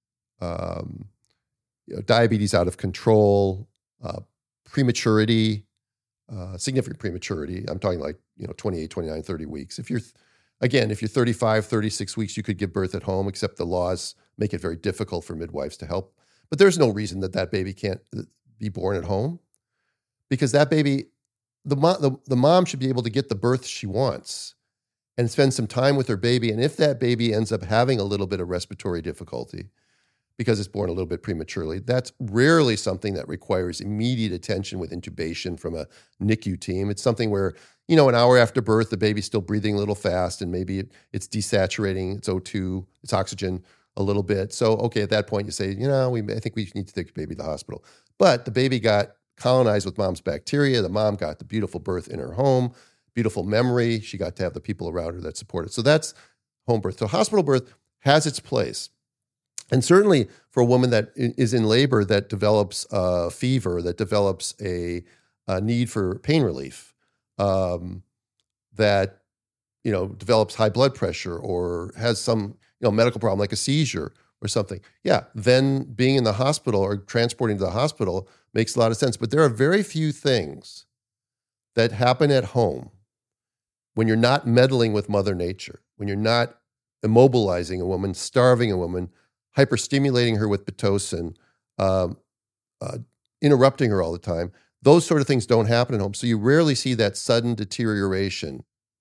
Speaker 2: um, you know, diabetes out of control, uh, prematurity, uh, significant prematurity. I'm talking like, you know, twenty-eight, twenty-nine, thirty weeks. If you're, again, if you're thirty-five, thirty-six weeks, you could give birth at home, except the laws make it very difficult for midwives to help. But there's no reason that that baby can't be born at home, because that baby, the, mo- the, the mom should be able to get the birth she wants and spend some time with her baby. And if that baby ends up having a little bit of respiratory difficulty because it's born a little bit prematurely, that's rarely something that requires immediate attention with intubation from a N I C U team. It's something where, you know, an hour after birth, the baby's still breathing a little fast, and maybe it, it's desaturating its O two, its oxygen a little bit. So, okay, at that point you say, you know, we I think we need to take the baby to the hospital. But the baby got colonized with mom's bacteria. The mom got the beautiful birth in her home, beautiful memory. She got to have the people around her that support it. So that's home birth. So hospital birth has its place. And certainly for a woman that is in labor that develops a fever, that develops a, a need for pain relief, um, that, you know, develops high blood pressure or has some, you know, medical problem like a seizure or something. Yeah, then being in the hospital or transporting to the hospital makes a lot of sense. But there are very few things that happen at home when you're not meddling with Mother Nature, when you're not immobilizing a woman, starving a woman, hyperstimulating her with Pitocin, um, uh, interrupting her all the time. Those sort of things don't happen at home. So you rarely see that sudden deterioration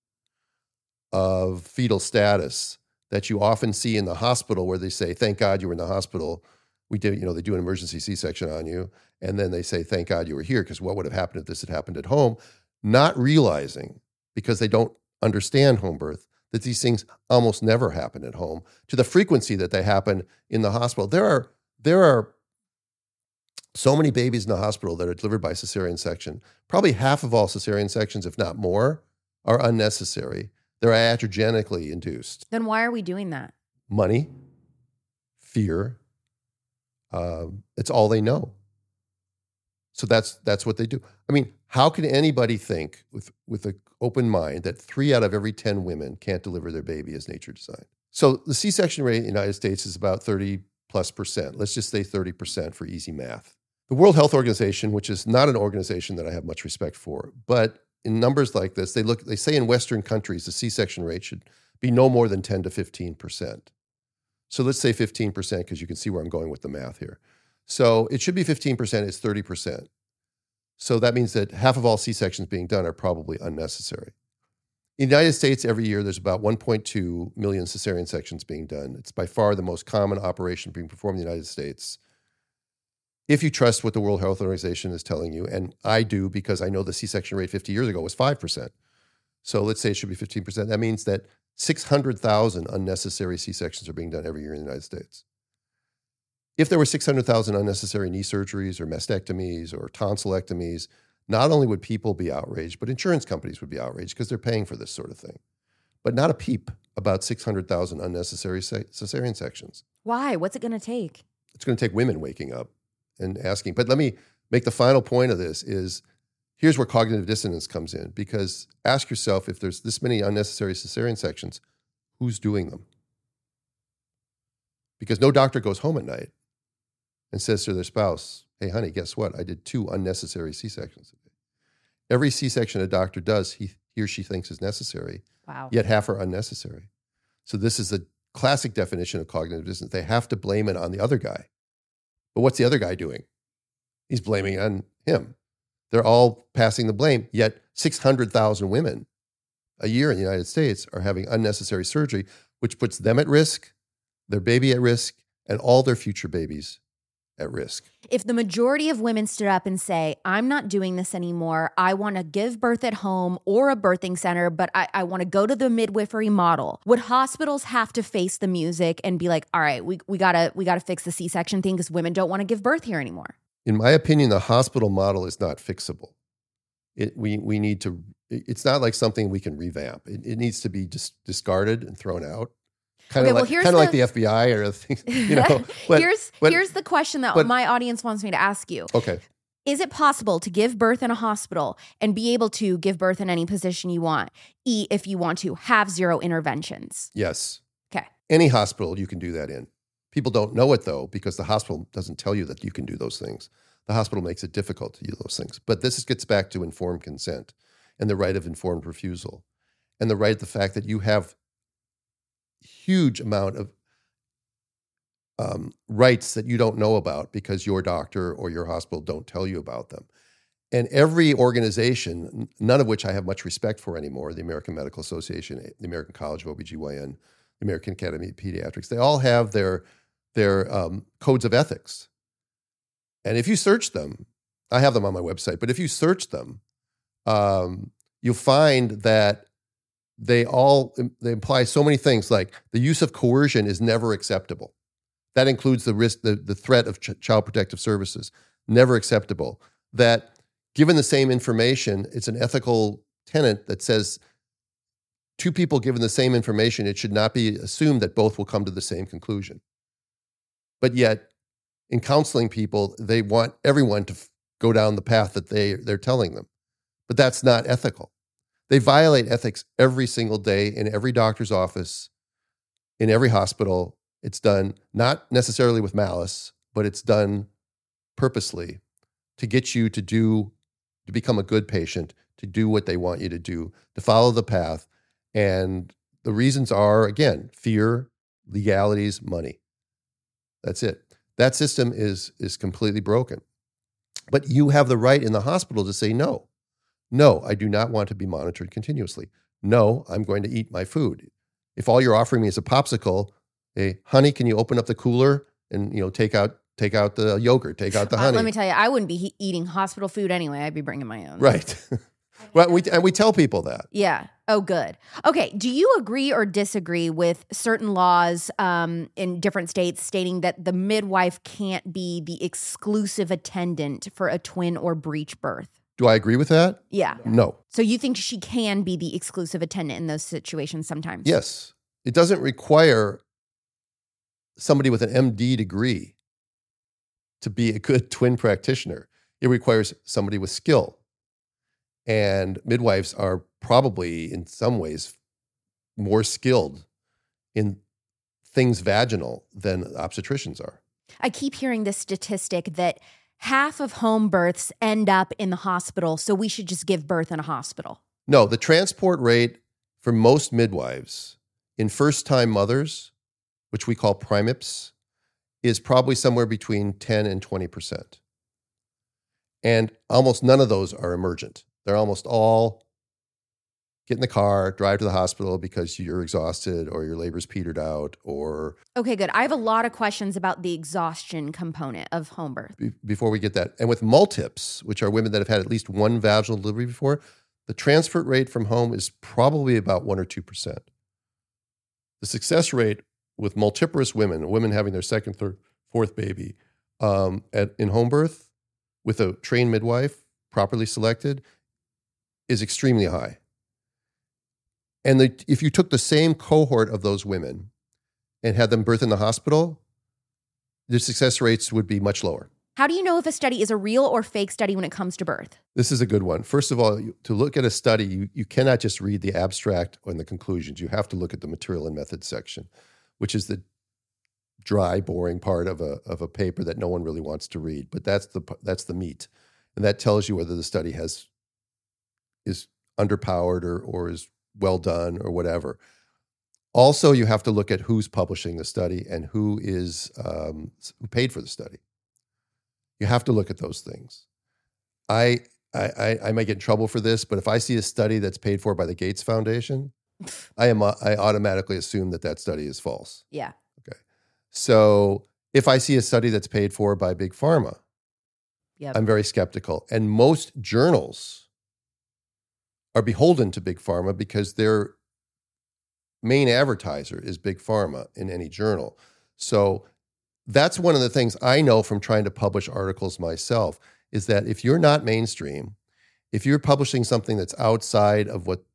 Speaker 2: of fetal status that you often see in the hospital, where they say, thank God you were in the hospital. We did, you know, they do an emergency C-section on you. And then they say, thank God you were here, because what would have happened if this had happened at home? Not realizing, because they don't understand home birth, that these things almost never happen at home to the frequency that they happen in the hospital. There are, there are so many babies in the hospital that are delivered by cesarean section. Probably half of all cesarean sections, if not more, are unnecessary. They're iatrogenically induced.
Speaker 1: Then why are we doing that?
Speaker 2: Money, fear, um, it's all they know. So that's that's what they do. I mean, how can anybody think with, with an open mind that three out of every ten women can't deliver their baby as nature designed? So the C-section rate in the United States is about thirty plus percent. Let's just say thirty percent for easy math. The World Health Organization, which is not an organization that I have much respect for, but in numbers like this, they look. They say in Western countries, the C-section rate should be no more than ten to fifteen percent. So let's say fifteen percent, because you can see where I'm going with the math here. So it should be fifteen percent, it's thirty percent. So that means that half of all C-sections being done are probably unnecessary. In the United States, every year there's about one point two million cesarean sections being done. It's by far the most common operation being performed in the United States. If you trust what the World Health Organization is telling you, and I do because I know the C-section rate fifty years ago was five percent. So let's say it should be fifteen percent. That means that six hundred thousand unnecessary C-sections are being done every year in the United States. If there were six hundred thousand unnecessary knee surgeries or mastectomies or tonsillectomies, not only would people be outraged, but insurance companies would be outraged because they're paying for this sort of thing. But not a peep about six hundred thousand unnecessary cesarean sections.
Speaker 1: Why? What's it going to take?
Speaker 2: It's going to take women waking up and asking. But let me make the final point of this is, here's where cognitive dissonance comes in, because ask yourself, if there's this many unnecessary cesarean sections, who's doing them? Because no doctor goes home at night and says to their spouse, hey, honey, guess what? I did two unnecessary C-sections today. Every C-section a doctor does, he, he or she thinks is necessary,
Speaker 1: wow.
Speaker 2: Yet half are unnecessary. So this is the classic definition of cognitive dissonance. They have to blame it on the other guy. But what's the other guy doing? He's blaming it on him. They're all passing the blame, yet six hundred thousand women a year in the United States are having unnecessary surgery, which puts them at risk, their baby at risk, and all their future babies at risk.
Speaker 1: If the majority of women stood up and say, I'm not doing this anymore, I want to give birth at home or a birthing center, but I, I want to go to the midwifery model, would hospitals have to face the music and be like, all right, we, we gotta we gotta fix the C-section thing because women don't want to give birth here anymore?
Speaker 2: In my opinion, the hospital model is not fixable. It, we we need to, it's not like something we can revamp. It, it needs to be dis- discarded and thrown out. Kind of
Speaker 1: okay,
Speaker 2: like,
Speaker 1: well,
Speaker 2: kind of
Speaker 1: the,
Speaker 2: like the F B I or things, you know. But,
Speaker 1: here's
Speaker 2: but,
Speaker 1: here's the question that
Speaker 2: but,
Speaker 1: my audience wants me to ask you.
Speaker 2: Okay.
Speaker 1: Is it possible to give birth in a hospital and be able to give birth in any position you want? E, if you want to have zero interventions.
Speaker 2: Yes.
Speaker 1: Okay.
Speaker 2: Any hospital you can do that in. People don't know it though, because the hospital doesn't tell you that you can do those things. The hospital makes it difficult to do those things. But this gets back to informed consent and the right of informed refusal and the right, the fact that you have huge amount of um, rights that you don't know about because your doctor or your hospital don't tell you about them. And every organization, none of which I have much respect for anymore, the American Medical Association, the American College of O B G Y N, the American Academy of Pediatrics, they all have their, their um, codes of ethics. And if you search them, I have them on my website, but if you search them, um, you'll find that they all they imply so many things, like the use of coercion is never acceptable. That includes the risk, the, the threat of ch- child protective services, never acceptable. That given the same information, it's an ethical tenet that says two people given the same information, it should not be assumed that both will come to the same conclusion. But yet, in counseling people, they want everyone to f- go down the path that they, they're telling them. But that's not ethical. They violate ethics every single day in every doctor's office, in every hospital. It's done not necessarily with malice, but it's done purposely to get you to do, to become a good patient, to do what they want you to do, to follow the path. And the reasons are, again, fear, legalities, money. That's it. That system is, is completely broken. But you have the right in the hospital to say no. No, I do not want to be monitored continuously. No, I'm going to eat my food. If all you're offering me is a popsicle, hey, honey, can you open up the cooler and, you know, take out take out the yogurt, take out the honey.
Speaker 1: Uh, let me tell you, I wouldn't be he- eating hospital food anyway. I'd be bringing my own.
Speaker 2: Right. Well, we and we tell people that.
Speaker 1: Yeah. Oh, good. Okay. Do you agree or disagree with certain laws um, in different states stating that the midwife can't be the exclusive attendant for a twin or breech birth?
Speaker 2: Do I agree with that?
Speaker 1: Yeah.
Speaker 2: No.
Speaker 1: So you think she can be the exclusive attendant in those situations sometimes?
Speaker 2: Yes. It doesn't require somebody with an M D degree to be a good twin practitioner. It requires somebody with skill. And midwives are probably, in some ways, more skilled in things vaginal than obstetricians are.
Speaker 1: I keep hearing this statistic that half of home births end up in the hospital, so we should just give birth in a hospital.
Speaker 2: No, the transport rate for most midwives in first-time mothers, which we call primips, is probably somewhere between ten and twenty percent. And almost none of those are emergent. They're almost all get in the car, drive to the hospital because you're exhausted or your labor's petered out or...
Speaker 1: Okay, good. I have a lot of questions about the exhaustion component of home birth.
Speaker 2: Be- before we get that. And with multips, which are women that have had at least one vaginal delivery before, the transfer rate from home is probably about one or two percent. The success rate with multiparous women, women having their second, third, fourth baby um, at, in home birth with a trained midwife, properly selected, is extremely high. And the, if you took the same cohort of those women and had them birth in the hospital, the success rates would be much lower.
Speaker 1: How do you know if a study is a real or fake study when it comes to birth?
Speaker 2: This is a good one. First of all, you, to look at a study, you, you cannot just read the abstract and the conclusions. You have to look at the material and methods section, which is the dry, boring part of a of a paper that no one really wants to read. But that's the that's the meat, and that tells you whether the study has is underpowered or or is well done or whatever. Also, you have to look at who's publishing the study and who is um, who paid for the study. You have to look at those things. I, I I might get in trouble for this, but if I see a study that's paid for by the Gates Foundation, I am I automatically assume that that study is false.
Speaker 1: Yeah.
Speaker 2: Okay. So if I see a study that's paid for by Big Pharma,
Speaker 1: yep.
Speaker 2: I'm very skeptical. And most journals are beholden to Big Pharma because their main advertiser is Big Pharma in any journal. So that's one of the things I know from trying to publish articles myself is that if you're not mainstream, if you're publishing something that's outside of what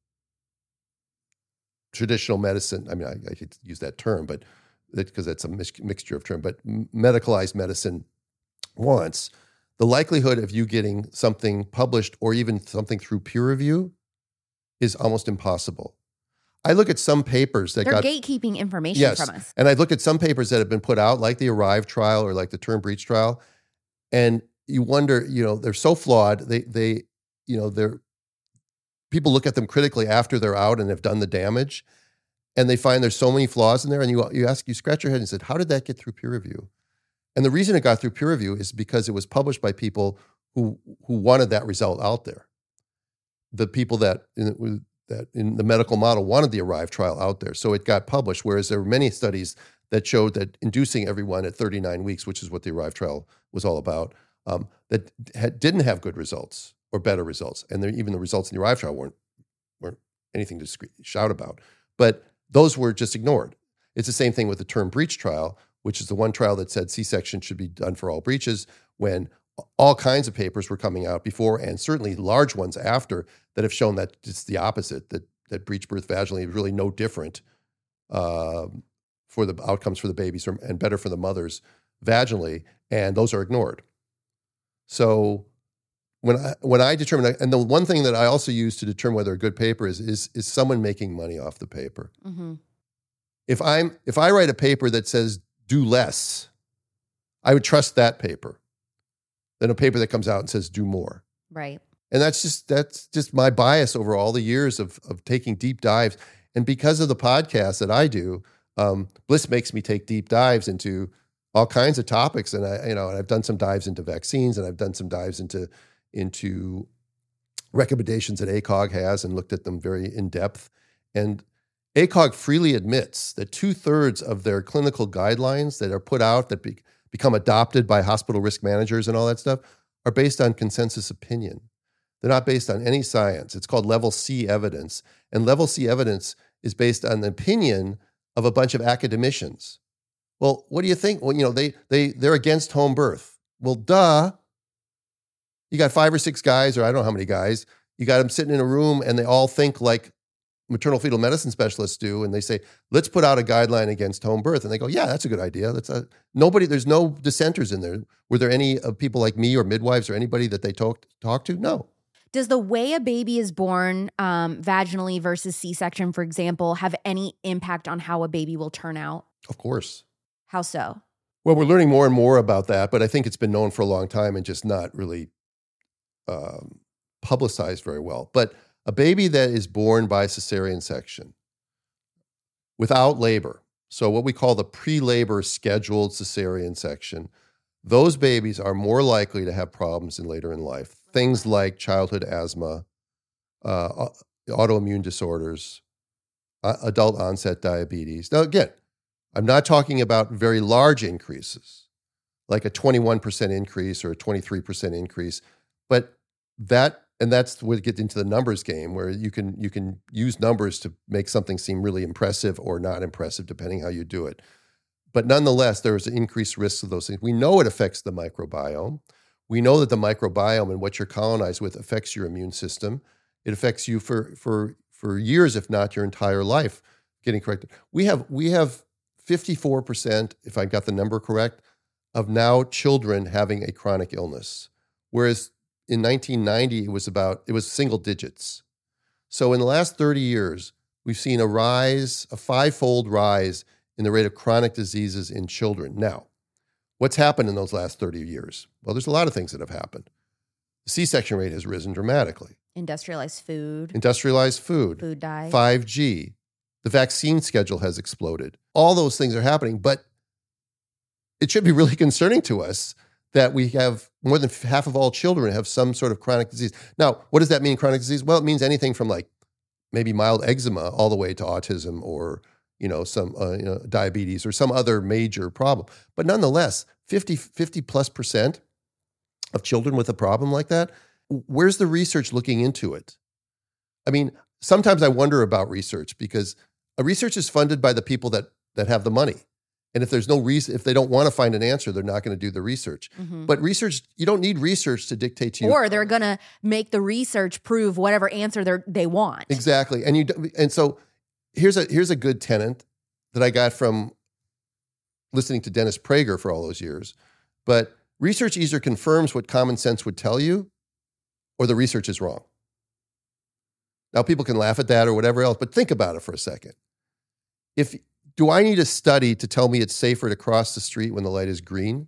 Speaker 2: traditional medicine, I mean, I, I hate to use that term, but because that's a mix, mixture of terms, but medicalized medicine wants, the likelihood of you getting something published or even something through peer review is almost impossible. I look at some papers that
Speaker 1: They're
Speaker 2: got...
Speaker 1: gatekeeping information
Speaker 2: yes,
Speaker 1: from us.
Speaker 2: And I look at some papers that have been put out, like the ARRIVE trial or like the Term Breach trial, and you wonder, you know, they're so flawed. They, they, you know, they're... People look at them critically after they're out and have done the damage, and they find there's so many flaws in there, and you you ask, you scratch your head and said, how did that get through peer review? And the reason it got through peer review is because it was published by people who who wanted that result out there. The people that that in the medical model wanted the ARRIVE trial out there, so it got published. Whereas there were many studies that showed that inducing everyone at thirty-nine weeks, which is what the ARRIVE trial was all about, um, that had, didn't have good results or better results, and there, even the results in the ARRIVE trial weren't weren't anything to scream, shout about. But those were just ignored. It's the same thing with the Term Breach trial, which is the one trial that said C-section should be done for all breaches, when all kinds of papers were coming out before, and certainly large ones after, that have shown that it's the opposite, that that breech birth vaginally is really no different uh, for the outcomes for the babies and better for the mothers vaginally, and those are ignored. So when I when I determine, and the one thing that I also use to determine whether a good paper is is is someone making money off the paper. Mm-hmm. If I'm if I write a paper that says do less, I would trust that paper than a paper that comes out and says do more.
Speaker 1: Right.
Speaker 2: And that's just that's just my bias over all the years of of taking deep dives. And because of the podcast that I do, um, Bliss makes me take deep dives into all kinds of topics. And I, you know, and I've done some dives into vaccines, and I've done some dives into into recommendations that A C O G has, and looked at them very in depth. And A C O G freely admits that two thirds of their clinical guidelines that are put out that be, become adopted by hospital risk managers and all that stuff are based on consensus opinion. They're not based on any science. It's called level C evidence. And level C evidence is based on the opinion of a bunch of academicians. Well, what do you think? Well, you know, they they they're against home birth. Well, duh. You got five or six guys, or I don't know how many guys, you got them sitting in a room and they all think like maternal fetal medicine specialists do, and they say, let's put out a guideline against home birth. And they go, yeah, that's a good idea. That's a, nobody, there's no dissenters in there. Were there any of people like me or midwives or anybody that they talked talk to? No.
Speaker 1: Does the way a baby is born um, vaginally versus C-section, for example, have any impact on how a baby will turn out?
Speaker 2: Of course.
Speaker 1: How so?
Speaker 2: Well, we're learning more and more about that, but I think it's been known for a long time and just not really um, publicized very well. But a baby that is born by cesarean section without labor, so what we call the pre-labor scheduled cesarean section, those babies are more likely to have problems in later in life. Things like childhood asthma, uh, autoimmune disorders, uh, adult onset diabetes. Now, again, I'm not talking about very large increases, like a twenty-one percent increase or a twenty-three percent increase, but that, and that's where it gets into the numbers game, where you can you can use numbers to make something seem really impressive or not impressive, depending how you do it. But nonetheless, there is an increased risk of those things. We know it affects the microbiome. We know that the microbiome and what you're colonized with affects your immune system. It affects you for for for years, if not your entire life, getting corrected. We have we have fifty-four percent, if I got the number correct, of now children having a chronic illness, whereas in nineteen ninety it was about it was single digits. So in the last thirty years, we've seen a rise, a five-fold rise in the rate of chronic diseases in children. Now, what's happened in those last thirty years? Well, there's a lot of things that have happened. The C-section rate has risen dramatically.
Speaker 1: Industrialized food.
Speaker 2: Industrialized food.
Speaker 1: Food dye.
Speaker 2: five G. The vaccine schedule has exploded. All those things are happening, but it should be really concerning to us that we have more than half of all children have some sort of chronic disease. Now, what does that mean, chronic disease? Well, it means anything from like maybe mild eczema all the way to autism or, you know, some uh, you know, diabetes or some other major problem. But nonetheless, fifty, fifty plus percent of children with a problem like that, where's the research looking into it? I mean, sometimes I wonder about research because a research is funded by the people that that have the money. And if there's no reason, if they don't want to find an answer, they're not going to do the research. Mm-hmm. But research, you don't need research to dictate to you.
Speaker 1: Or they're going to make the research prove whatever answer they they want.
Speaker 2: Exactly. And you and so here's a here's a good tenet that I got from listening to Dennis Prager for all those years. But research either confirms what common sense would tell you, or the research is wrong. Now, people can laugh at that or whatever else, but think about it for a second. If do I need a study to tell me it's safer to cross the street when the light is green?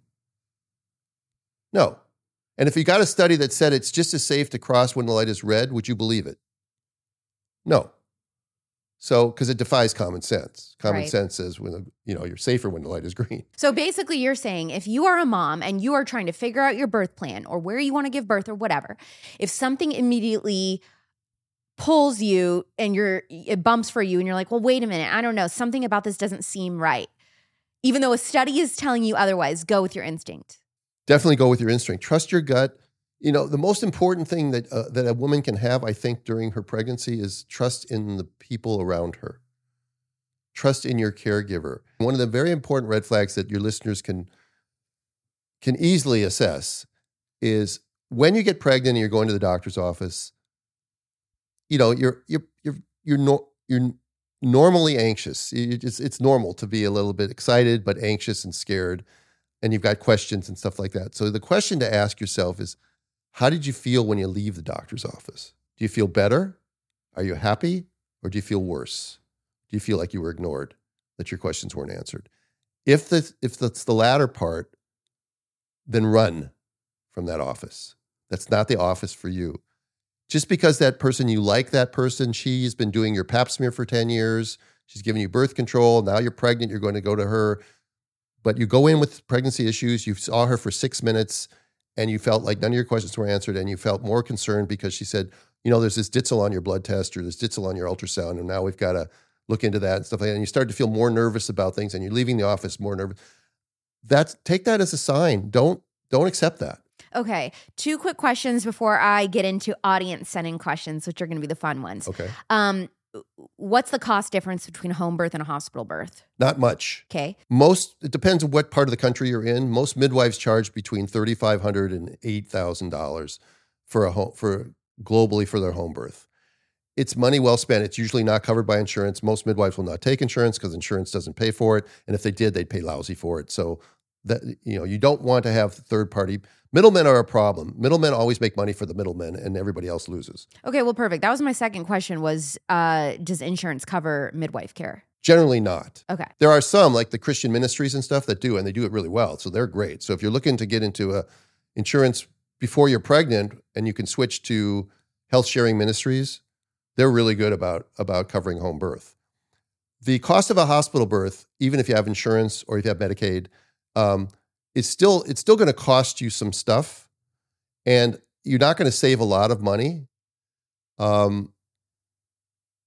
Speaker 2: No. And if you got a study that said it's just as safe to cross when the light is red, would you believe it? No. So, because it defies common sense. Common right. sense says when the, you know you're safer when the light is green.
Speaker 1: So basically, you're saying if you are a mom and you are trying to figure out your birth plan or where you want to give birth or whatever, if something immediately pulls you and you're it bumps for you and you're like, well, wait a minute, I don't know, something about this doesn't seem right. Even though a study is telling you otherwise, go with your instinct.
Speaker 2: Definitely go with your instinct. Trust your gut. You know, the most important thing that uh, that a woman can have, I think, during her pregnancy is trust in the people around her. Trust in your caregiver. One of the very important red flags that your listeners can can easily assess is when you get pregnant and you're going to the doctor's office, you know, you're you're you're you're no, you're normally anxious. It's it's normal to be a little bit excited, but anxious and scared, and you've got questions and stuff like that. So the question to ask yourself is, how did you feel when you leave the doctor's office? Do you feel better? Are you happy? Or do you feel worse? Do you feel like you were ignored, that your questions weren't answered? If the, if that's the latter part, then run from that office. That's not the office for you. Just because that person, you like that person, she's been doing your pap smear for ten years, she's giving you birth control, now you're pregnant, you're going to go to her, but you go in with pregnancy issues, you saw her for six minutes, and you felt like none of your questions were answered, and you felt more concerned because she said, you know, there's this ditzel on your blood test or this ditzel on your ultrasound, and now we've got to look into that and stuff like that. And you start to feel more nervous about things, and you're leaving the office more nervous. That's take that as a sign. Don't don't accept that.
Speaker 1: Okay, two quick questions before I get into audience sending questions, which are going to be the fun ones.
Speaker 2: Okay.
Speaker 1: Um, what's the cost difference between home birth and a hospital birth?
Speaker 2: Not much.
Speaker 1: Okay.
Speaker 2: Most, it depends on what part of the country you're in. Most midwives charge between thirty-five hundred dollars and eight thousand dollars for a home, for globally for their home birth. It's money well spent. It's usually not covered by insurance. Most midwives will not take insurance because insurance doesn't pay for it. And if they did, they'd pay lousy for it. So that, you know, you don't want to have third party. Middlemen are a problem. Middlemen always make money for the middlemen, and everybody else loses.
Speaker 1: Okay, well, perfect. That was my second question was, uh, does insurance cover midwife care?
Speaker 2: Generally not.
Speaker 1: Okay.
Speaker 2: There are some, like the Christian ministries and stuff, that do, and they do it really well. So they're great. So if you're looking to get into a insurance before you're pregnant and you can switch to health sharing ministries, they're really good about, about covering home birth. The cost of a hospital birth, even if you have insurance or if you have Medicaid, um, it's still it's still going to cost you some stuff, and you're not going to save a lot of money. Um,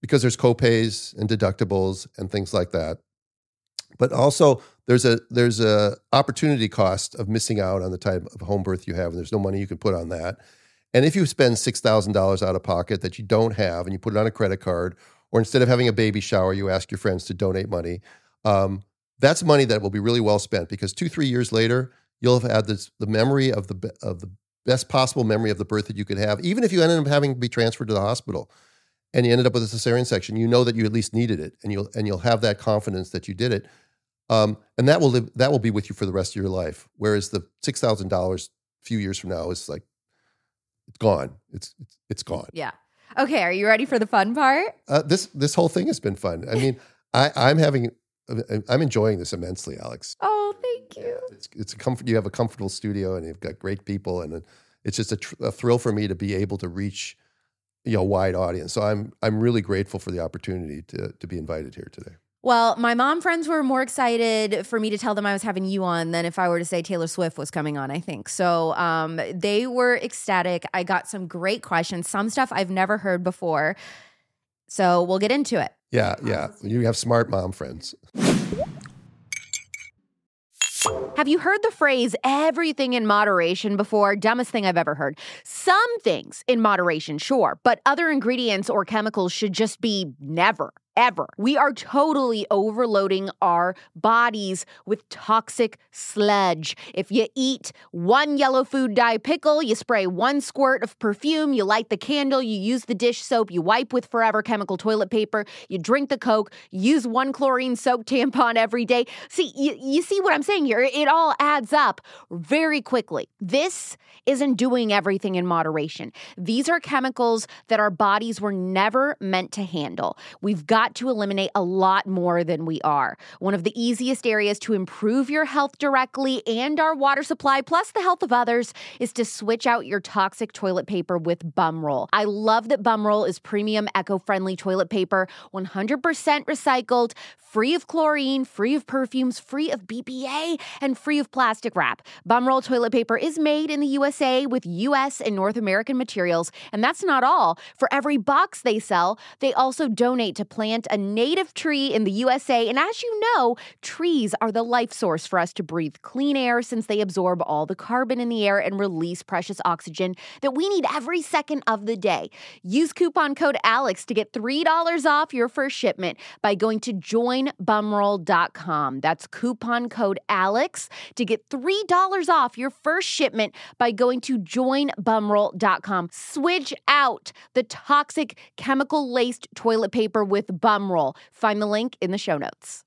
Speaker 2: because there's copays and deductibles and things like that. But also there's a there's a opportunity cost of missing out on the type of home birth you have, and there's no money you can put on that. And if you spend six thousand dollars out of pocket that you don't have and you put it on a credit card, or instead of having a baby shower, you ask your friends to donate money, um, that's money that will be really well spent, because two, three years later, you'll have had this, the memory of the of the best possible memory of the birth that you could have. Even if you ended up having to be transferred to the hospital and you ended up with a cesarean section, you know that you at least needed it, and you'll and you'll have that confidence that you did it. Um, and that will live, that will be with you for the rest of your life. Whereas the six thousand dollars a few years from now is like, it's gone. It's, it's, it's gone.
Speaker 1: Yeah. Okay. Are you ready for the fun part?
Speaker 2: Uh, this, this whole thing has been fun. I mean, I, I'm having, I'm enjoying this immensely, Alex.
Speaker 1: Oh, thank you.
Speaker 2: It's, it's a comfort. You have a comfortable studio and you've got great people. And it's just a, tr- a thrill for me to be able to reach, you know, a wide audience. So I'm, I'm really grateful for the opportunity to, to be invited here today.
Speaker 1: Well, my mom friends were more excited for me to tell them I was having you on than if I were to say Taylor Swift was coming on, I think. So um, they were ecstatic. I got some great questions, some stuff I've never heard before. So we'll get into it.
Speaker 2: Yeah, yeah. You have smart mom friends.
Speaker 1: Have you heard the phrase everything in moderation before? Dumbest thing I've ever heard. Some things in moderation, sure, but other ingredients or chemicals should just be never. Ever. We are totally overloading our bodies with toxic sludge. If you eat one yellow food dye pickle, you spray one squirt of perfume, you light the candle, you use the dish soap, you wipe with Forever Chemical toilet paper, you drink the Coke, you use one chlorine soap tampon every day. See, you, you see what I'm saying here? It all adds up very quickly. This isn't doing everything in moderation. These are chemicals that our bodies were never meant to handle. We've got to eliminate a lot more than we are. One of the easiest areas to improve your health directly and our water supply, plus the health of others, is to switch out your toxic toilet paper with Bumroll. I love that Bumroll is premium eco-friendly toilet paper, one hundred percent recycled, free of chlorine, free of perfumes, free of B P A, and free of plastic wrap. Bumroll toilet paper is made in the U S A with U S and North American materials, and that's not all. For every box they sell, they also donate to plant a native tree in the U S A. And as you know, trees are the life source for us to breathe clean air, since they absorb all the carbon in the air and release precious oxygen that we need every second of the day. Use coupon code ALEX to get three dollars off your first shipment by going to join bumroll dot com. That's coupon code ALEX to get three dollars off your first shipment by going to join bumroll dot com. Switch out the toxic chemical-laced toilet paper with Bumroll. Find the link in the show notes.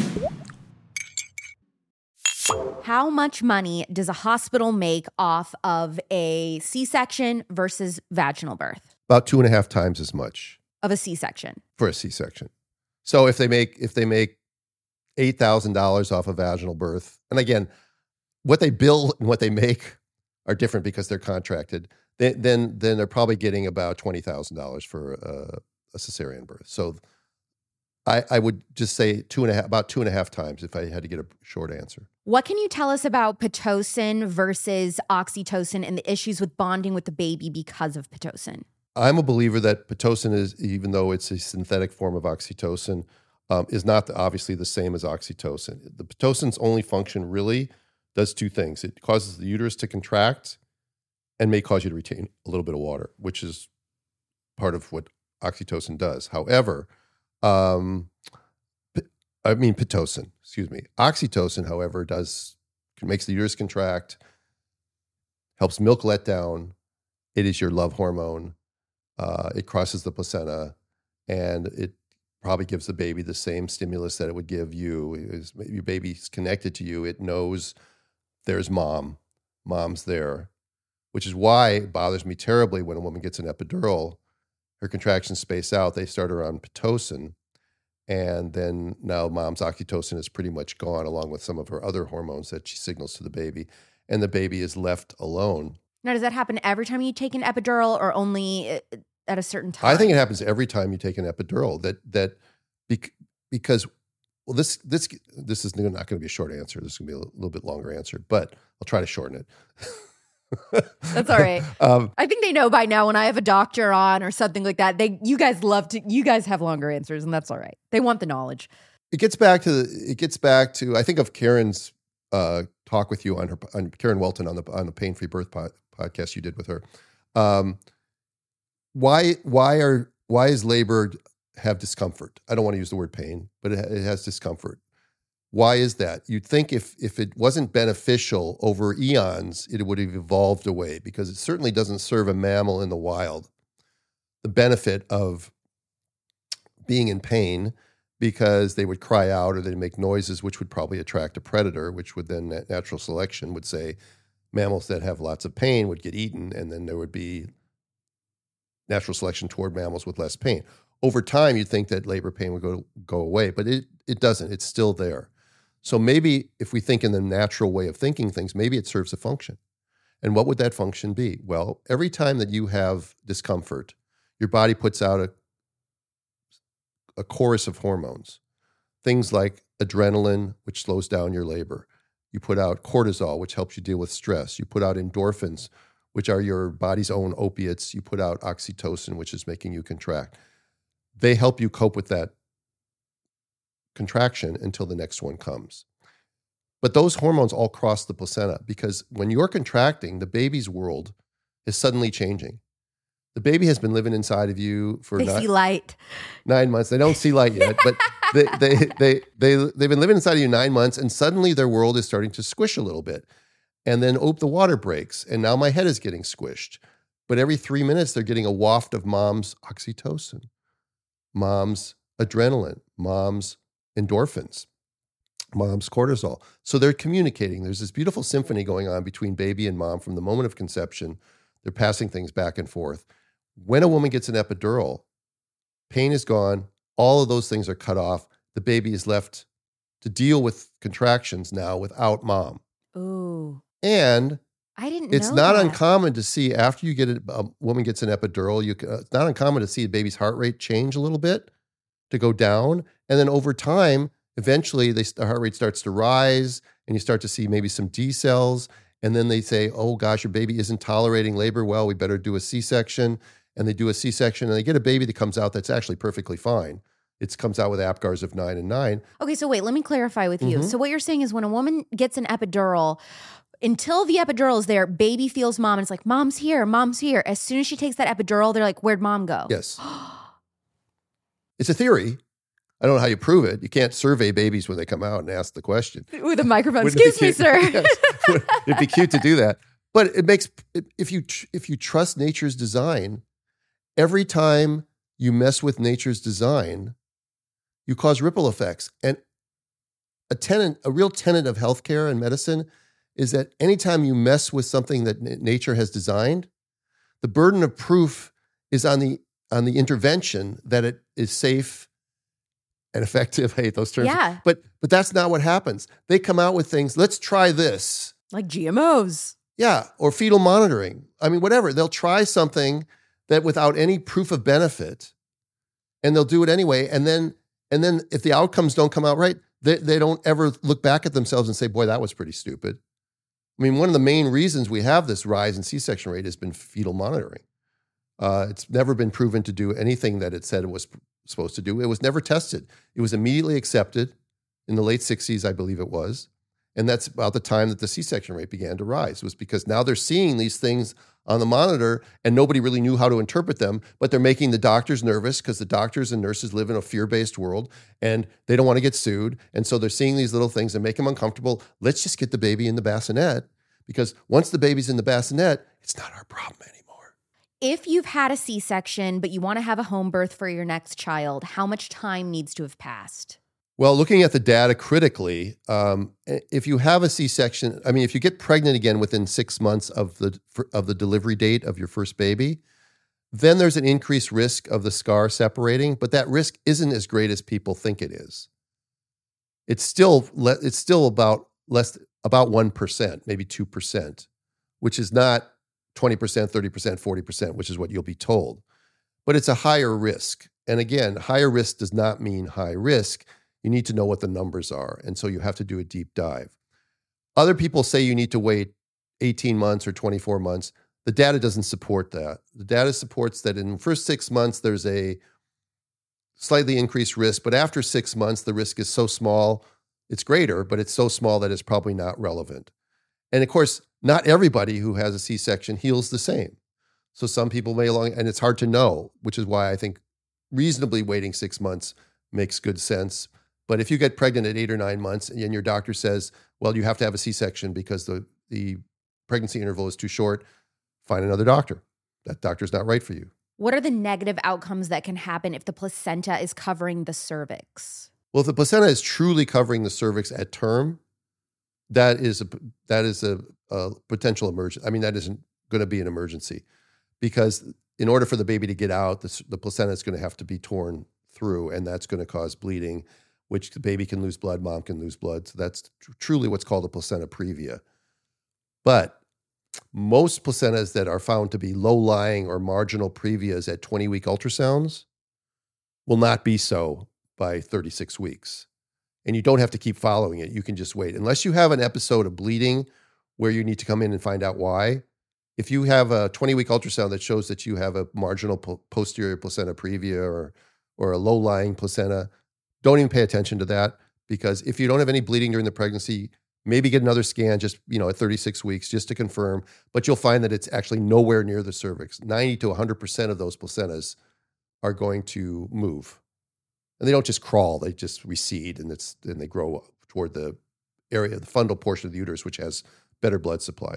Speaker 1: How much money does a hospital make off of a C-section versus vaginal birth?
Speaker 2: About two and a half times as much.
Speaker 1: Of a C-section?
Speaker 2: For a C-section. So if they make if they make eight thousand dollars off a vaginal birth, and again, what they bill and what they make are different because they're contracted, they, then then they're probably getting about twenty thousand dollars for a, a cesarean birth. So I, I would just say two and a half, about two and a half times if I had to get a short answer.
Speaker 1: What can you tell us about Pitocin versus oxytocin and the issues with bonding with the baby because of Pitocin?
Speaker 2: I'm a believer that Pitocin is, even though it's a synthetic form of oxytocin, um, is not the, obviously the same as oxytocin. The Pitocin's only function really does two things. It causes the uterus to contract and may cause you to retain a little bit of water, which is part of what oxytocin does. However, um, I mean Pitocin, excuse me. Oxytocin, however, does makes the uterus contract, helps milk let down. It is your love hormone. Uh, it crosses the placenta, and it probably gives the baby the same stimulus that it would give you. Is your baby's connected to you. It knows there's mom. Mom's there, which is why it bothers me terribly when a woman gets an epidural. Her contractions space out. They start her on Pitocin, and then now mom's oxytocin is pretty much gone, along with some of her other hormones that she signals to the baby, and the baby is left alone.
Speaker 1: Now, does that happen every time you take an epidural, or only at a certain time?
Speaker 2: I think it happens every time you take an epidural. That that bec- because well, this this this is not going to be a short answer. This is going to be a little bit longer answer, but I'll try to shorten it.
Speaker 1: That's all right.
Speaker 2: um,
Speaker 1: I think they know by now when I have a doctor on or something like that. They, you guys love to, you guys have longer answers, and that's all right. They want the knowledge.
Speaker 2: it gets back to the, it gets back to I think of Karen's uh, talk with you on her on Karen Welton on the on the Pain Free Birth pod, podcast you did with her. Um, why why are why is labor have discomfort? I don't want to use the word pain, but it, it has discomfort. Why is that? You'd think if if it wasn't beneficial over eons, it would have evolved away, because it certainly doesn't serve a mammal in the wild the benefit of being in pain, because they would cry out or they'd make noises, which would probably attract a predator, which would then, natural selection would say mammals that have lots of pain would get eaten, and then there would be natural selection toward mammals with less pain. Over time, you'd think that labor pain would go go away, but it it doesn't. It's still there. So maybe if we think in the natural way of thinking things, maybe it serves a function. And what would that function be? Well, every time that you have discomfort, your body puts out a, a chorus of hormones, things like adrenaline, which slows down your labor. You put out cortisol, which helps you deal with stress. You put out endorphins, which are your body's own opiates. You put out oxytocin, which is making you contract. They help you cope with that contraction until the next one comes. But those hormones all cross the placenta, because when you're contracting, the baby's world is suddenly changing. The baby has been living inside of you for
Speaker 1: They
Speaker 2: nine,
Speaker 1: see light.
Speaker 2: nine months. They don't see light yet, but they, they, they, they, they've been living inside of you nine months, and suddenly their world is starting to squish a little bit. And then, oop, the water breaks, and now my head is getting squished. But every three minutes, they're getting a waft of mom's oxytocin, mom's adrenaline, mom's endorphins, mom's cortisol. So they're communicating. There's this beautiful symphony going on between baby and mom from the moment of conception. They're passing things back and forth. When a woman gets an epidural, pain is gone. All of those things are cut off. The baby is left to deal with contractions now without mom.
Speaker 1: Ooh.
Speaker 2: And
Speaker 1: I didn't
Speaker 2: it's
Speaker 1: know
Speaker 2: not
Speaker 1: that.
Speaker 2: uncommon to see, after you get a, a woman gets an epidural, you uh, it's not uncommon to see a baby's heart rate change a little bit, to go down. And then over time, eventually they, the heart rate starts to rise, and you start to see maybe some D cells. And then they say, oh gosh, your baby isn't tolerating labor well, we better do a C-section. And they do a C-section, and they get a baby that comes out that's actually perfectly fine. It comes out with APGARs of nine and nine.
Speaker 1: Okay, so wait, let me clarify with you.
Speaker 2: Mhm.
Speaker 1: So what you're saying is when a woman gets an epidural, until the epidural is there, baby feels mom, and it's like, mom's here, mom's here. As soon as she takes that epidural, they're like, where'd mom go?
Speaker 2: Yes. It's a theory. I don't know how you prove it. You can't survey babies when they come out and ask the question.
Speaker 1: With a microphone.
Speaker 2: Wouldn't it
Speaker 1: Excuse me,
Speaker 2: be cute?
Speaker 1: sir.
Speaker 2: Yes. It'd be cute to do that. But it makes, if you if you trust nature's design, every time you mess with nature's design, you cause ripple effects. And a tenet, a real tenet of healthcare and medicine is that anytime you mess with something that n- nature has designed, the burden of proof is on the on the intervention that it is safe and effective. I hate those terms.
Speaker 1: Yeah.
Speaker 2: But but that's not what happens. They come out with things, let's try this.
Speaker 1: Like G M Os.
Speaker 2: Yeah, or fetal monitoring. I mean, whatever. They'll try something that without any proof of benefit, and they'll do it anyway. And then and then if the outcomes don't come out right, they, they don't ever look back at themselves and say, boy, that was pretty stupid. I mean, one of the main reasons we have this rise in C-section rate has been fetal monitoring. Uh, it's never been proven to do anything that it said it was supposed to do. It was never tested. It was immediately accepted in the late sixties, I believe it was. And that's about the time that the C-section rate began to rise. It was because now they're seeing these things on the monitor, and nobody really knew how to interpret them, but they're making the doctors nervous, because the doctors and nurses live in a fear-based world, and they don't want to get sued. And so they're seeing these little things that make them uncomfortable. Let's just get the baby in the bassinet, because once the baby's in the bassinet, it's not our problem anymore.
Speaker 1: If you've had a C-section, but you want to have a home birth for your next child, how much time needs to have passed?
Speaker 2: Well, looking at the data critically, um, if you have a C-section, I mean, if you get pregnant again within six months of the of the delivery date of your first baby, then there's an increased risk of the scar separating, but that risk isn't as great as people think it is. It's still le- it's still about less about one percent, maybe two percent, which is not twenty percent, thirty percent, forty percent, which is what you'll be told. But it's a higher risk. And again, higher risk does not mean high risk. You need to know what the numbers are. And so you have to do a deep dive. Other people say you need to wait eighteen months or twenty-four months. The data doesn't support that. The data supports that in the first six months, there's a slightly increased risk, but after six months, the risk is so small, it's greater, but it's so small that it's probably not relevant. And of course, not everybody who has a C-section heals the same. So some people may long, and it's hard to know, which is why I think reasonably waiting six months makes good sense. But if you get pregnant at eight or nine months and your doctor says, well, you have to have a C-section because the, the pregnancy interval is too short, find another doctor. That doctor's not right for you.
Speaker 1: What are the negative outcomes that can happen if the placenta is covering the cervix?
Speaker 2: Well, if the placenta is truly covering the cervix at term, that is a, that is a, a potential emergency. I mean, that isn't going to be an emergency because in order for the baby to get out, the, the placenta is going to have to be torn through, and that's going to cause bleeding, which the baby can lose blood, mom can lose blood. So that's tr- truly what's called a placenta previa. But most placentas that are found to be low-lying or marginal previas at twenty-week ultrasounds will not be so by thirty-six weeks. And you don't have to keep following it. You can just wait. Unless you have an episode of bleeding where you need to come in and find out why. If you have a twenty-week ultrasound that shows that you have a marginal po- posterior placenta previa or, or a low-lying placenta, don't even pay attention to that, because if you don't have any bleeding during the pregnancy, maybe get another scan just, you know, at thirty-six weeks just to confirm, but you'll find that it's actually nowhere near the cervix. ninety to one hundred percent of those placentas are going to move. And they don't just crawl, they just recede and it's and they grow toward the area, the fundal portion of the uterus, which has better blood supply.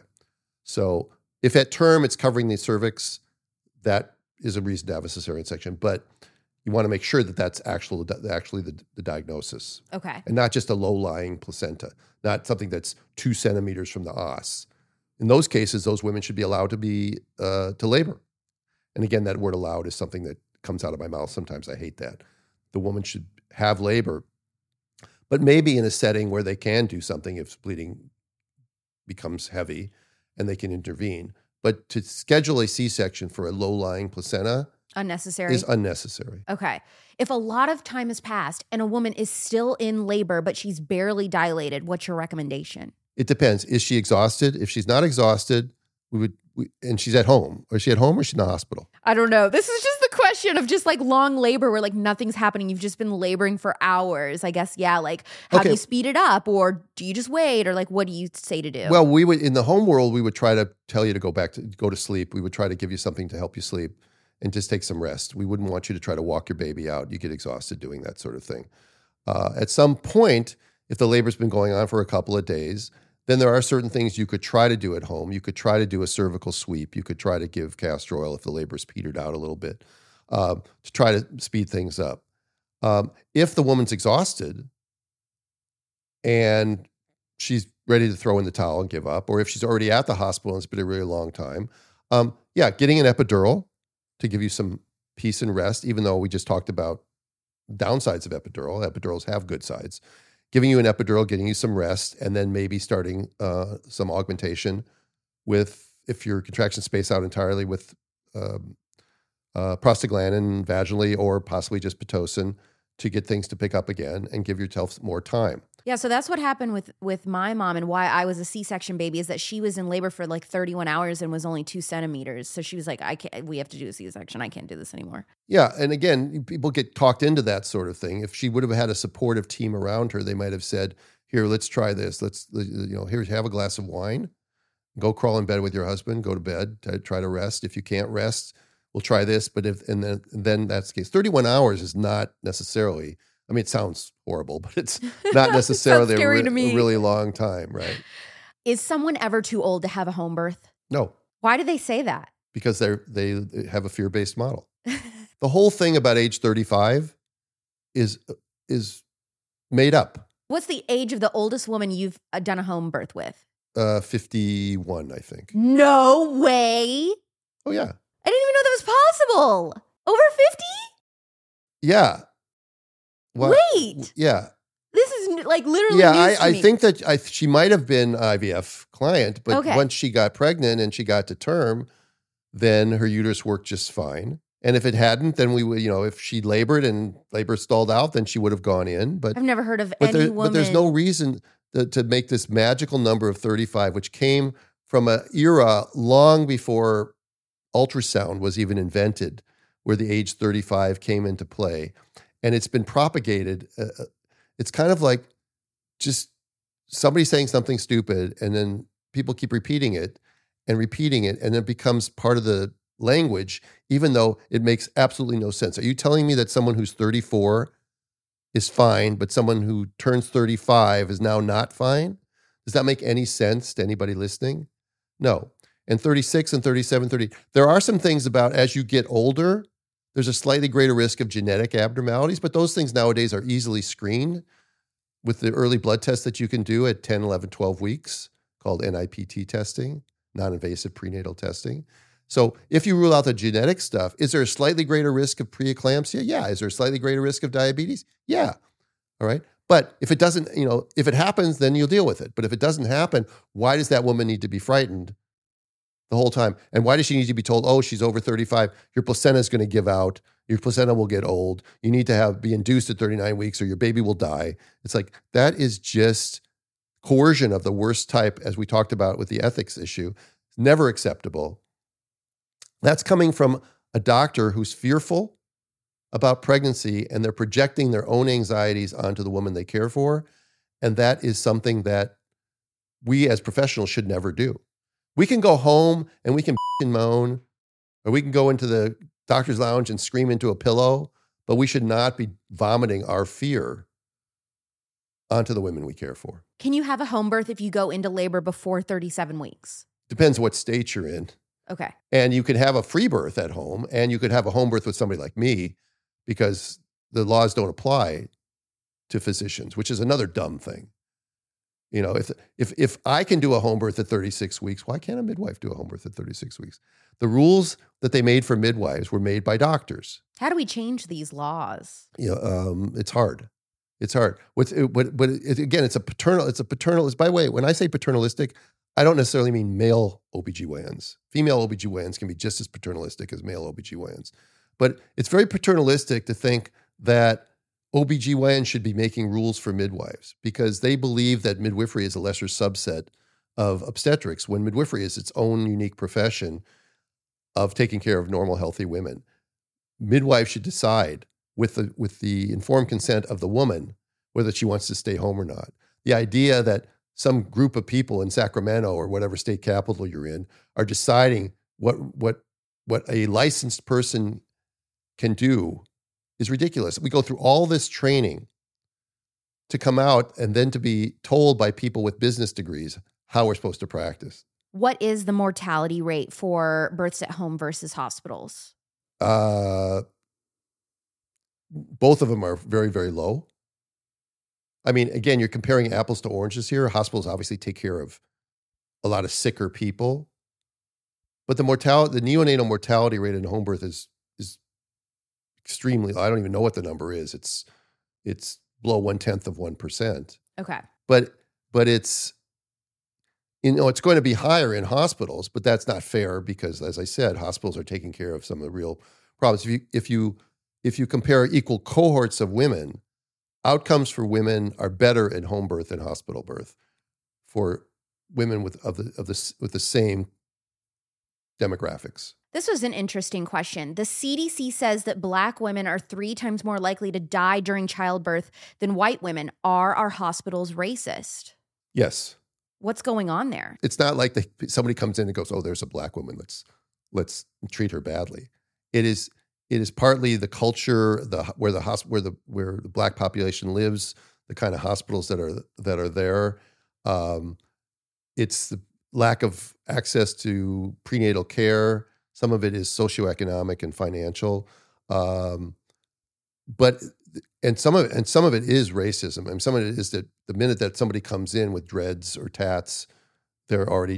Speaker 2: So if at term it's covering the cervix, that is a reason to have a cesarean section. But you want to make sure that that's actual, actually the, the diagnosis.
Speaker 1: Okay.
Speaker 2: And not just a low-lying placenta, not something that's two centimeters from the os. In those cases, those women should be allowed to be uh, to labor. And again, that word allowed is something that comes out of my mouth. Sometimes I hate that. The woman should have labor, but maybe in a setting where they can do something if bleeding becomes heavy and they can intervene. But to schedule a C-section for a low-lying placenta
Speaker 1: Unnecessary?
Speaker 2: is unnecessary.
Speaker 1: Okay. If a lot of time has passed and a woman is still in labor, but she's barely dilated, what's your recommendation?
Speaker 2: It depends. Is she exhausted? If she's not exhausted, we would, we, and she's at home. Or is she at home or is she in the hospital?
Speaker 1: I don't know. This is just the question of just like long labor where like nothing's happening. You've just been laboring for hours. I guess, yeah, like how
Speaker 2: Okay.
Speaker 1: do you speed it up or do you just wait or like what do you say to do?
Speaker 2: Well, we would, in the home world, we would try to tell you to go back to, go to sleep. We would try to give you something to help you sleep and just take some rest. We wouldn't want you to try to walk your baby out. You get exhausted doing that sort of thing. Uh, at some point, if the labor's been going on for a couple of days, then there are certain things you could try to do at home. You could try to do a cervical sweep. You could try to give castor oil if the labor's petered out a little bit um, to try to speed things up. Um, if the woman's exhausted and she's ready to throw in the towel and give up, or if she's already at the hospital and it's been a really long time, um, yeah, getting an epidural to give you some peace and rest, even though we just talked about downsides of epidural. Epidurals have good sides. Giving you an epidural, getting you some rest, and then maybe starting uh, some augmentation with, if your contractions space out entirely, with um, uh, prostaglandin vaginally or possibly just Pitocin to get things to pick up again and give yourself more time.
Speaker 1: Yeah, so that's what happened with with my mom and why I was a C-section baby is that she was in labor for like thirty-one hours and was only two centimeters. So she was like, I can't, we have to do a C-section. I can't do this anymore.
Speaker 2: Yeah, and again, people get talked into that sort of thing. If she would have had a supportive team around her, they might have said, here, let's try this. Let's, you know, here, have a glass of wine. Go crawl in bed with your husband. Go to bed. Try to rest. If you can't rest, we'll try this. But if, and then, and then that's the case. thirty-one hours is not necessarily, I mean, it sounds horrible, but it's not necessarily a, re- a really long time, right?
Speaker 1: Is someone ever too old to have a home birth?
Speaker 2: No.
Speaker 1: Why do they say that?
Speaker 2: Because they they have a fear-based model. The whole thing about age thirty-five is is made up.
Speaker 1: What's the age of the oldest woman you've uh, done a home birth with?
Speaker 2: Uh, fifty-one, I think.
Speaker 1: No way.
Speaker 2: Oh, yeah.
Speaker 1: I didn't even know that was possible. Over fifty?
Speaker 2: Yeah. What?
Speaker 1: Wait.
Speaker 2: Yeah.
Speaker 1: This is like literally
Speaker 2: Yeah,
Speaker 1: news to
Speaker 2: I, I
Speaker 1: me.
Speaker 2: think that I, she might have been I V F client, but
Speaker 1: Okay.
Speaker 2: once she got pregnant and she got to term, then her uterus worked just fine. And if it hadn't, then we would, you know, if she labored and labor stalled out, then she would have gone in. But
Speaker 1: I've never heard of
Speaker 2: but,
Speaker 1: any
Speaker 2: there,
Speaker 1: woman.
Speaker 2: but there's no reason to, to make this magical number of thirty-five, which came from an era long before ultrasound was even invented, where the age thirty-five came into play. And it's been propagated. Uh, it's kind of like just somebody saying something stupid, and then people keep repeating it and repeating it, and it becomes part of the language, even though it makes absolutely no sense. Are you telling me that someone who's thirty-four is fine, but someone who turns thirty-five is now not fine? Does that make any sense to anybody listening? No. And thirty-six and thirty-seven, thirty, there are some things about as you get older, there's a slightly greater risk of genetic abnormalities, but those things nowadays are easily screened with the early blood tests that you can do at ten, eleven, twelve weeks called N I P T testing, non-invasive prenatal testing. So if you rule out the genetic stuff, is there a slightly greater risk of preeclampsia? Yeah. Is there a slightly greater risk of diabetes? Yeah. All right. But if it doesn't, you know, if it happens, then you'll deal with it. But if it doesn't happen, why does that woman need to be frightened the whole time? And why does she need to be told, oh, she's over thirty-five, your placenta is going to give out, your placenta will get old, you need to have be induced at thirty-nine weeks or your baby will die? It's like, that is just coercion of the worst type, as we talked about with the ethics issue. It's never acceptable. That's coming from a doctor who's fearful about pregnancy, and they're projecting their own anxieties onto the woman they care for. And that is something that we as professionals should never do. We can go home and we can and moan, or we can go into the doctor's lounge and scream into a pillow, but we should not be vomiting our fear onto the women we care for.
Speaker 1: Can you have a home birth if you go into labor before thirty-seven weeks?
Speaker 2: Depends what state you're in.
Speaker 1: Okay.
Speaker 2: And you could have a free birth at home, and you could have a home birth with somebody like me, because the laws don't apply to physicians, which is another dumb thing. You know, if if if I can do a home birth at thirty-six weeks, why can't a midwife do a home birth at thirty-six weeks? The rules that they made for midwives were made by doctors.
Speaker 1: How do we change these laws?
Speaker 2: You know, um, it's hard. It's hard. What's it, but but it, again, it's a paternal. It's a paternal. By the way, when I say paternalistic, I don't necessarily mean male O B G Y Ns. Female O B G Y Ns can be just as paternalistic as male O B G Y Ns. But it's very paternalistic to think that O B G Y N should be making rules for midwives, because they believe that midwifery is a lesser subset of obstetrics, when midwifery is its own unique profession of taking care of normal, healthy women. Midwives should decide with the, with the informed consent of the woman whether she wants to stay home or not. The idea that some group of people in Sacramento or whatever state capital you're in are deciding what what what a licensed person can do is ridiculous. We go through all this training to come out and then to be told by people with business degrees how we're supposed to practice.
Speaker 1: What is the mortality rate for births at home versus hospitals?
Speaker 2: Uh, both of them are very, very low. I mean, again, you're comparing apples to oranges here. Hospitals obviously take care of a lot of sicker people, but the mortality, the neonatal mortality rate in home birth is is extremely low. I don't even know what the number is. It's it's below one tenth of one percent.
Speaker 1: Okay,
Speaker 2: but but it's you know it's going to be higher in hospitals, but that's not fair, because, as I said, hospitals are taking care of some of the real problems. If you if you if you compare equal cohorts of women, outcomes for women are better in home birth than hospital birth for women with of the of the with the same demographics.
Speaker 1: This was an interesting question. The C D C says that Black women are three times more likely to die during childbirth than white women. Are our hospitals racist?
Speaker 2: Yes.
Speaker 1: What's going on there?
Speaker 2: It's not like the, somebody comes in and goes, "Oh, there's a Black woman. Let's let's treat her badly." It is. It is partly the culture, the where the hosp- where the where the Black population lives, the kind of hospitals that are that are there. Um, it's the lack of access to prenatal care. Some of it is socioeconomic and financial, um, but and some of it, and some of it is racism. And some of it is that the minute that somebody comes in with dreads or tats, they're already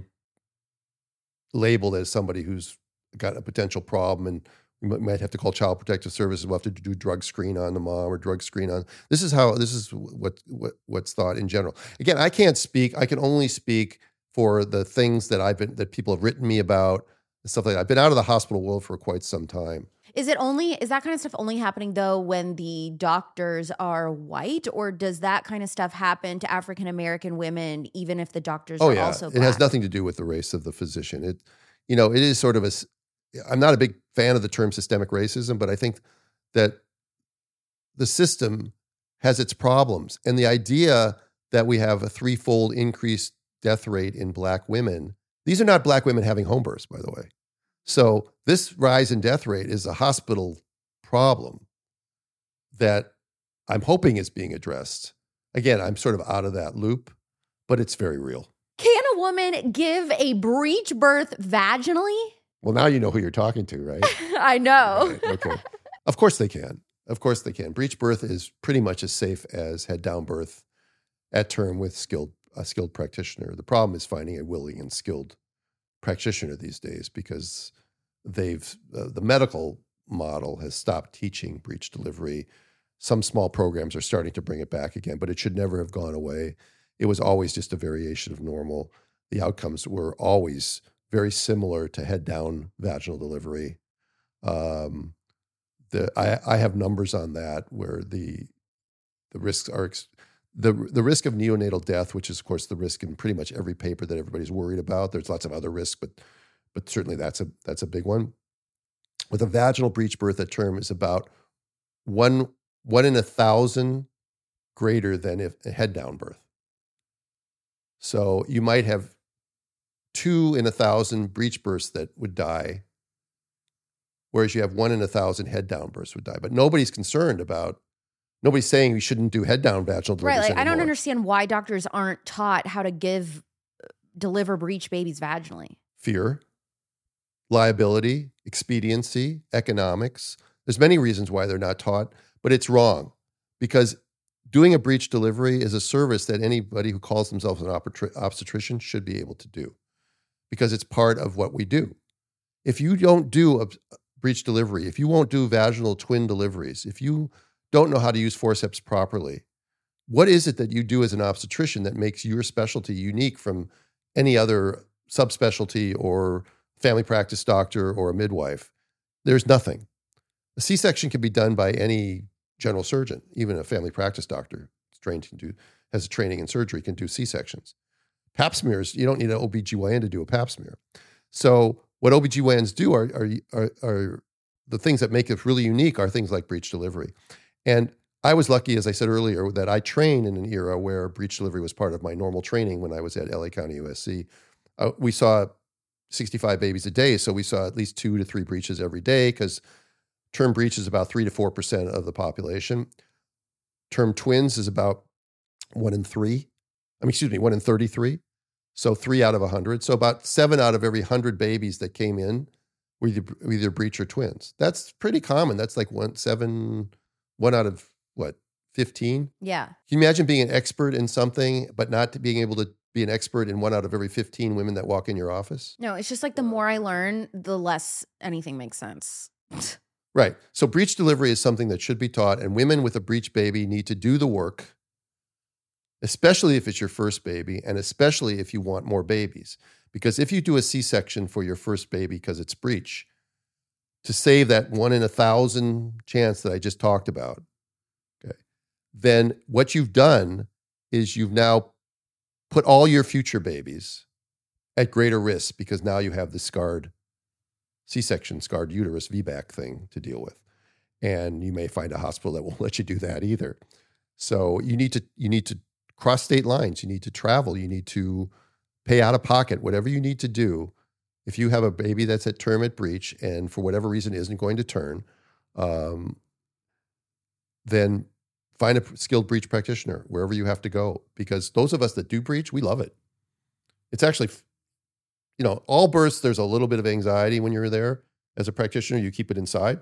Speaker 2: labeled as somebody who's got a potential problem, and we might have to call Child Protective Services. We'll have to do drug screen on the mom or drug screen on. This is how. This is what, what what's thought in general. Again, I can't speak. I can only speak for the things that I've been that people have written me about and stuff like that. I've been out of the hospital world for quite some time.
Speaker 1: Is it only, is that kind of stuff only happening though when the doctors are white, or does that kind of stuff happen to African American women even if the doctors
Speaker 2: Oh
Speaker 1: are
Speaker 2: yeah,
Speaker 1: also
Speaker 2: it
Speaker 1: black?
Speaker 2: has nothing to do with the race of the physician. It, you know, it is sort of a. s- I'm not a big fan of the term systemic racism, but I think that the system has its problems, and the idea that we have a threefold increased death rate in black women. These are not black women having home births, by the way. So this rise in death rate is a hospital problem that I'm hoping is being addressed. Again, I'm sort of out of that loop, but it's very real.
Speaker 1: Can a woman give a breech birth vaginally?
Speaker 2: Well, now you know who you're talking to, right?
Speaker 1: I know.
Speaker 2: Right, okay. Of course they can. Of course they can. Breech birth is pretty much as safe as head down birth at term with skilled a skilled practitioner. The problem is finding a willing and skilled practitioner these days because they've uh, the medical model has stopped teaching breech delivery. Some small programs are starting to bring it back again, but it should never have gone away. It was always just a variation of normal. The outcomes were always very similar to head down vaginal delivery. Um, the I, I have numbers on that where the the risks are ex- the the risk of neonatal death, which is of course the risk in pretty much every paper that everybody's worried about. There's lots of other risks, but but certainly that's a that's a big one. With a vaginal breech birth at term is about one one in a thousand greater than if a head down birth. So you might have two in a thousand breech births that would die, whereas you have one in a thousand head down births would die. But nobody's concerned about, nobody's saying we shouldn't do head down vaginal deliveries
Speaker 1: Right. Like,
Speaker 2: anymore.
Speaker 1: I don't understand why doctors aren't taught how to give, deliver breech babies vaginally.
Speaker 2: Fear, liability, expediency, economics. There's many reasons why they're not taught, but it's wrong because doing a breech delivery is a service that anybody who calls themselves an obstetri- obstetrician should be able to do because it's part of what we do. If you don't do a breech delivery, if you won't do vaginal twin deliveries, if you don't know how to use forceps properly, what is it that you do as an obstetrician that makes your specialty unique from any other subspecialty or family practice doctor or a midwife? There's nothing. A C-section can be done by any general surgeon, even a family practice doctor trained to do, has a training in surgery, can do C-sections. Pap smears, you don't need an O B G Y N to do a pap smear. So what O B G Y Ns do are, are, are, are the things that make it really unique are things like breech delivery. And I was lucky, as I said earlier, that I trained in an era where breech delivery was part of my normal training when I was at L A County U S C. Uh, we saw sixty-five babies a day, so we saw at least two to three breaches every day because term breech is about three to four percent of the population. Term twins is about one in three. I mean, excuse me, one in thirty-three. So three out of one hundred. So about seven out of every one hundred babies that came in were either, were either breech or twins. That's pretty common. That's like one, seven, one out of what, fifteen?
Speaker 1: Yeah.
Speaker 2: Can you imagine being an expert in something, but not being able to be an expert in one out of every fifteen women that walk in your office?
Speaker 1: No, it's just like the more I learn, the less anything makes sense.
Speaker 2: Right. So breech delivery is something that should be taught, and women with a breech baby need to do the work, especially if it's your first baby, and especially if you want more babies. Because if you do a C-section for your first baby because it's breech, to save that one in a thousand chance that I just talked about, okay, then what you've done is you've now put all your future babies at greater risk because now you have the scarred C-section, scarred uterus V BAC thing to deal with. And you may find a hospital that won't let you do that either. So you need to you need to cross state lines. You need to travel. You need to pay out of pocket, whatever you need to do. If you have a baby that's at term at breech and for whatever reason isn't going to turn, um, then find a skilled breech practitioner wherever you have to go. Because those of us that do breech, we love it. It's actually, you know, all births, there's a little bit of anxiety when you're there. As a practitioner, you keep it inside.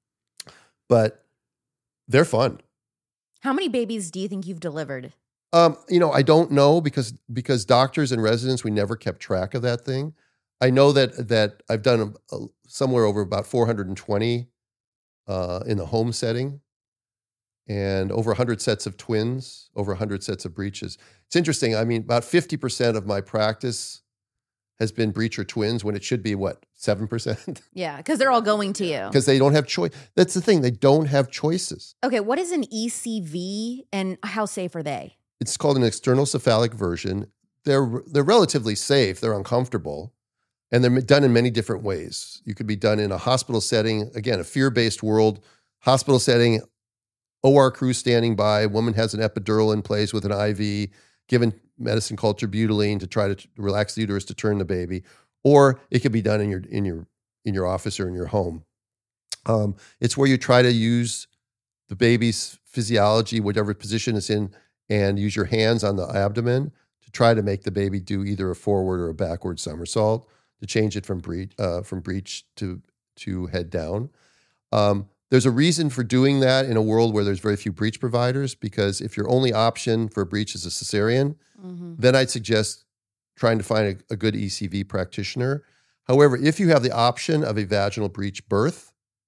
Speaker 2: But they're fun.
Speaker 1: How many babies do you think you've delivered?
Speaker 2: Um, you know, I don't know because because doctors and residents, we never kept track of that thing. I know that that I've done a, a, somewhere over about four hundred twenty uh, in the home setting, and over one hundred sets of twins, over one hundred sets of breeches. It's interesting. I mean, about fifty percent of my practice has been breech or twins when it should be, what, seven percent?
Speaker 1: Yeah, because they're all going to you.
Speaker 2: Because they don't have choice. That's the thing. They don't have choices.
Speaker 1: Okay, what is an E C V and how safe are they?
Speaker 2: It's called an external cephalic version. They're they're relatively safe. They're uncomfortable. And they're done in many different ways. You could be done in a hospital setting. Again, a fear-based world. Hospital setting, O R crew standing by. Woman has an epidural in place with an I V, given medicine called terbutaline to try to relax the uterus to turn the baby. Or it could be done in your in your in your office or in your home. Um, it's where you try to use the baby's physiology, whatever position it's in, and use your hands on the abdomen to try to make the baby do either a forward or a backward somersault to change it from breech uh, from breech to to head down. Um, there's a reason for doing that in a world where there's very few breech providers, because if your only option for a breech is a cesarean, mm-hmm. then I'd suggest trying to find a, a good E C V practitioner. However, if you have the option of a vaginal breech birth,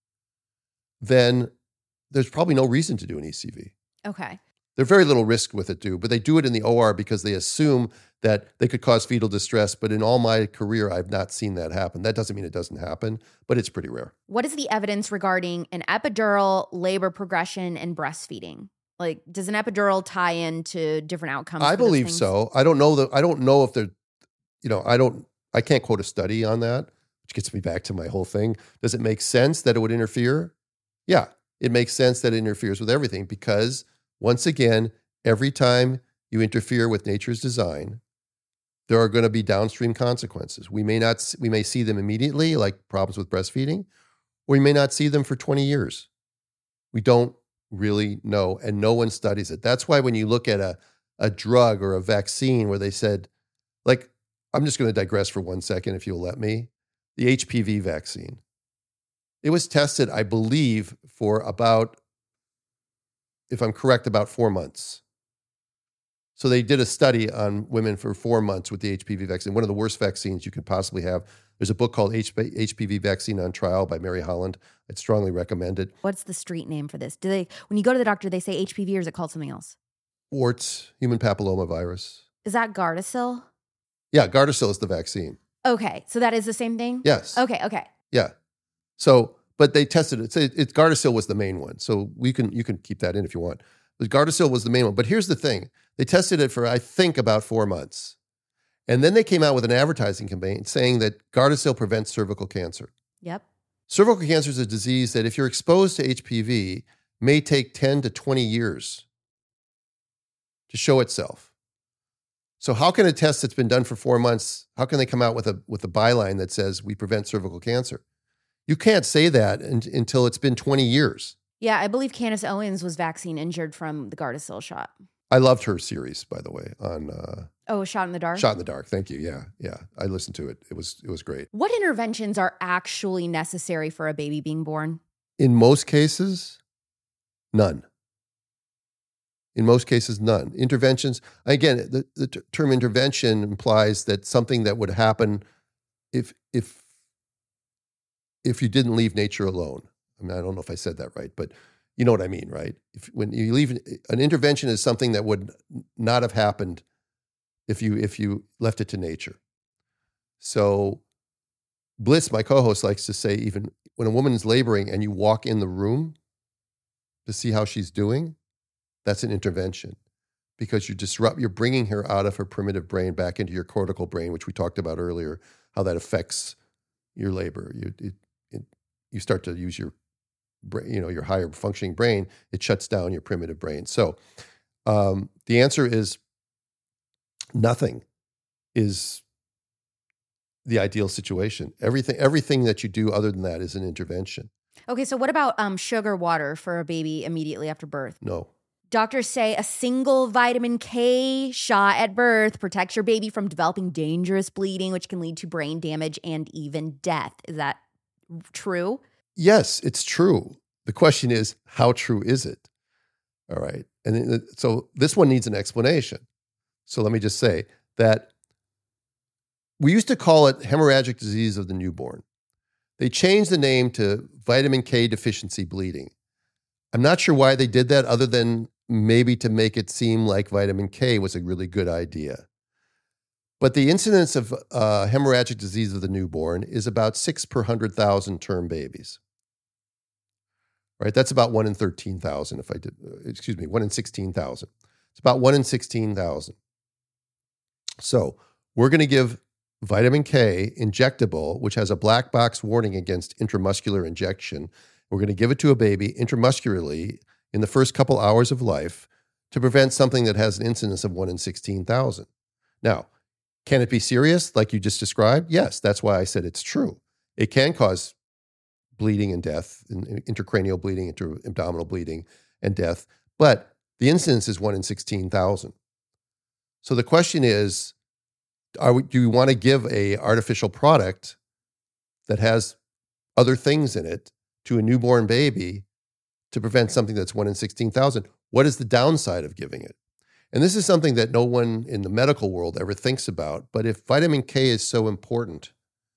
Speaker 2: then there's probably no reason to do an E C V.
Speaker 1: Okay.
Speaker 2: There's very little risk with it, too, but they do it in the O R because they assume that they could cause fetal distress. But in all my career, I've not seen that happen. That doesn't mean it doesn't happen, but it's pretty rare.
Speaker 1: What is the evidence regarding an epidural, labor progression, and breastfeeding? Like, does an epidural tie into different outcomes?
Speaker 2: I believe so. I don't know that. I don't know if they're, you know, I don't, I can't quote a study on that, which gets me back to my whole thing. Does it make sense that it would interfere? Yeah, it makes sense that it interferes with everything because, once again, every time you interfere with nature's design, there are going to be downstream consequences. We may not, we may see them immediately, like problems with breastfeeding, or we may not see them for twenty years. We don't really know, and no one studies it. That's why when you look at a, a drug or a vaccine where they said, like, I'm just going to digress for one second, if you'll let me, the H P V vaccine. It was tested, I believe, for about, if I'm correct, about four months. So they did a study on women for four months with the H P V vaccine, one of the worst vaccines you could possibly have. There's a book called H P V Vaccine on Trial by Mary Holland. I'd strongly recommend it.
Speaker 1: What's the street name for this? Do they, when you go to the doctor, they say H P V or is it called something else?
Speaker 2: Warts, human papillomavirus.
Speaker 1: Is that Gardasil?
Speaker 2: Yeah, Gardasil is the vaccine.
Speaker 1: Okay, so that is the same thing?
Speaker 2: Yes.
Speaker 1: Okay, okay.
Speaker 2: Yeah. So, but they tested it. So it, it Gardasil was the main one. So we can you can keep that in if you want. But Gardasil was the main one. But here's the thing. They tested it for, I think, about four months. And then they came out with an advertising campaign saying that Gardasil prevents cervical cancer.
Speaker 1: Yep.
Speaker 2: Cervical cancer is a disease that if you're exposed to H P V may take ten to twenty years to show itself. So how can a test that's been done for four months, how can they come out with a with a byline that says we prevent cervical cancer? You can't say that in, until it's been twenty years.
Speaker 1: Yeah, I believe Candace Owens was vaccine injured from the Gardasil shot.
Speaker 2: I loved her series, by the way, on uh,
Speaker 1: Oh, Shot in the Dark?
Speaker 2: Shot in the Dark. Thank you. Yeah, yeah. I listened to it. It was it was great.
Speaker 1: What interventions are actually necessary for a baby being born?
Speaker 2: In most cases, none. In most cases, none. Interventions, again, the, the t- term intervention implies that something that would happen if if if you didn't leave nature alone. I mean, I don't know if I said that right, but you know what I mean, right? If when you leave, an intervention is something that would not have happened if you if you left it to nature. So Bliss, my co-host, likes to say, even when a woman is laboring and you walk in the room to see how she's doing, that's an intervention because you disrupt, you're bringing her out of her primitive brain back into your cortical brain, which we talked about earlier, how that affects your labor. You it, it, you start to use your brain, you know, your higher functioning brain. It shuts down your primitive brain. So um, the answer is nothing is the ideal situation. Everything, everything that you do other than that is an intervention.
Speaker 1: Okay, so what about um, sugar water for a baby immediately after birth?
Speaker 2: No.
Speaker 1: Doctors say a single vitamin K shot at birth protects your baby from developing dangerous bleeding, which can lead to brain damage and even death. Is that true?
Speaker 2: Yes, it's true. The question is, how true is it? All right. And then, so this one needs an explanation. So let me just say that we used to call it hemorrhagic disease of the newborn. They changed the name to vitamin K deficiency bleeding. I'm not sure why they did that other than maybe to make it seem like vitamin K was a really good idea. But the incidence of uh, hemorrhagic disease of the newborn is about six per one hundred thousand term babies. Right? That's about one in thirteen thousand if I did, excuse me, one in sixteen thousand. It's about one in sixteen thousand. So we're going to give vitamin K injectable, which has a black box warning against intramuscular injection. We're going to give it to a baby intramuscularly in the first couple hours of life to prevent something that has an incidence of one in sixteen thousand. Now, can it be serious like you just described? Yes, that's why I said it's true. It can cause bleeding and death, intracranial bleeding, intra-abdominal bleeding and death, but the incidence is one in sixteen thousand. So the question is, are we, do you want to give a artificial product that has other things in it to a newborn baby to prevent something that's one in sixteen thousand? What is the downside of giving it? And this is something that no one in the medical world ever thinks about. But if vitamin K is so important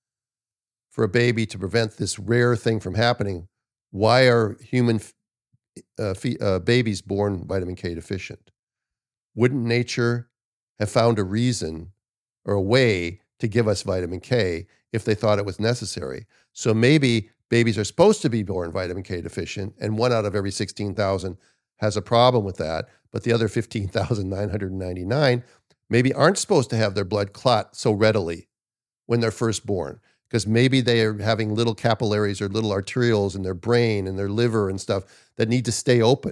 Speaker 2: for a baby to prevent this rare thing from happening, why are human uh, uh, babies born vitamin K deficient? Wouldn't nature have found a reason or a way to give us vitamin K if they thought it was necessary? So maybe babies are supposed to be born vitamin K deficient, and one out of every sixteen thousand has a problem with that, but the other fifteen thousand nine hundred ninety-nine maybe aren't supposed to have their blood clot so readily when they're first born, because maybe they are having little capillaries or little arterioles in their brain and their liver and stuff that need to stay open.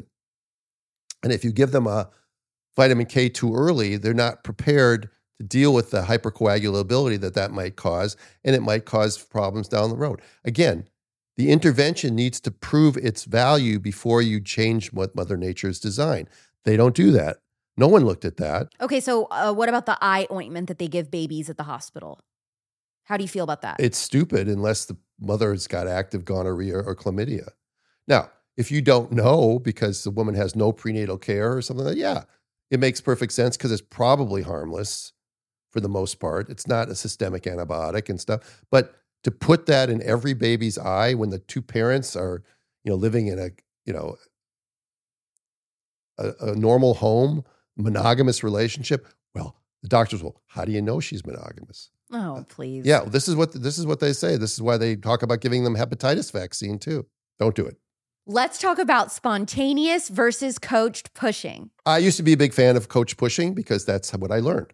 Speaker 2: And if you give them a vitamin K too early, they're not prepared to deal with the hypercoagulability that that might cause, and it might cause problems down the road. Again, the intervention needs to prove its value before you change what Mother Nature's designed. They don't do that. No one looked at that.
Speaker 1: Okay, so uh, what about the eye ointment that they give babies at the hospital? How do you feel about that?
Speaker 2: It's stupid unless the mother has got active gonorrhea or chlamydia. Now, if you don't know because the woman has no prenatal care or something like that, yeah, it makes perfect sense because it's probably harmless for the most part. It's not a systemic antibiotic and stuff. But to put that in every baby's eye when the two parents are, you know, living in a, you know, a, a normal home, monogamous relationship, well, the doctors will, how do you know she's monogamous?
Speaker 1: Oh, please.
Speaker 2: Yeah, this is what this is what they say. This is why they talk about giving them hepatitis vaccine too. Don't do it.
Speaker 1: Let's talk about spontaneous versus coached pushing.
Speaker 2: I used to be a big fan of coach pushing because that's what I learned.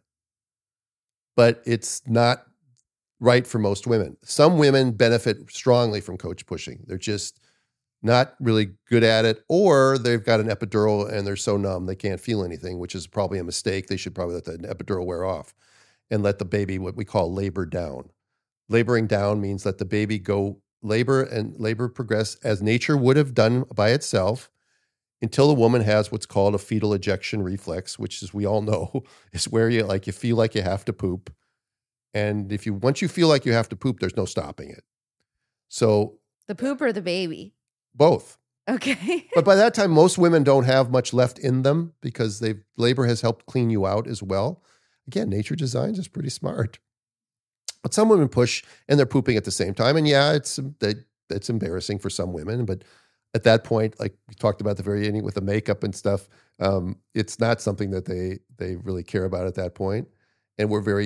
Speaker 2: But it's not right for most women. Some women benefit strongly from coach pushing. They're just not really good at it, or they've got an epidural and they're so numb they can't feel anything, which is probably a mistake. They should probably let the epidural wear off and let the baby, what we call labor down. Laboring down means let the baby go labor and labor progress as nature would have done by itself until the woman has what's called a fetal ejection reflex, which, as we all know, is where you like you feel like you have to poop. And if you once you feel like you have to poop, there's no stopping it. So
Speaker 1: the poop or the baby?
Speaker 2: Both.
Speaker 1: Okay.
Speaker 2: But by that time, most women don't have much left in them because they've labor has helped clean you out as well. Again, nature designs is pretty smart. But some women push and they're pooping at the same time. And yeah, it's it's embarrassing for some women. But at that point, like we talked about at the very beginning with the makeup and stuff, um, it's not something that they they really care about at that point. And we're very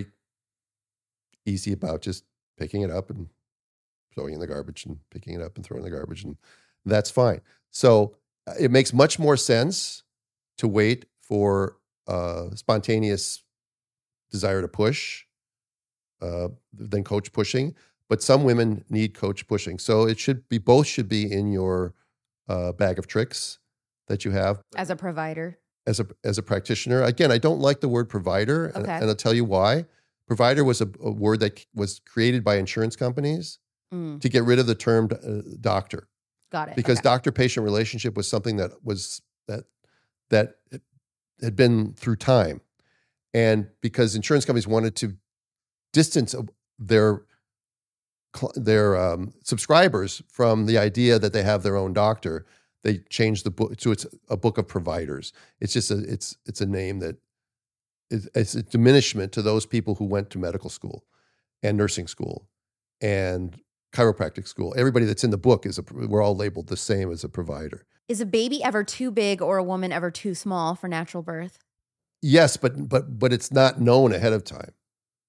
Speaker 2: easy about just picking it up and throwing it in the garbage and picking it up and throwing it in the garbage. And that's fine. So uh, it makes much more sense to wait for uh, spontaneous desire to push uh, than coach pushing. But some women need coach pushing. So it should be, both should be in your uh, bag of tricks that you have.
Speaker 1: As a provider?
Speaker 2: As a as a practitioner. Again, I don't like the word provider,
Speaker 1: Okay.
Speaker 2: and, and I'll tell you why. Provider was a, a word that was created by insurance companies
Speaker 1: Mm,
Speaker 2: to get rid of the term uh, doctor.
Speaker 1: got it.
Speaker 2: Because
Speaker 1: Okay.
Speaker 2: doctor-patient relationship was something that was that that had been through time, and because insurance companies wanted to distance their their um, subscribers from the idea that they have their own doctor, they changed the book so it's a book of providers. It's just a it's it's a name that is it's a diminishment to those people who went to medical school and nursing school and chiropractic school. Everybody that's in the book is a, we're all labeled the same as a provider.
Speaker 1: Is a baby ever too big or a woman ever too small for natural birth?
Speaker 2: Yes, but but but it's not known ahead of time.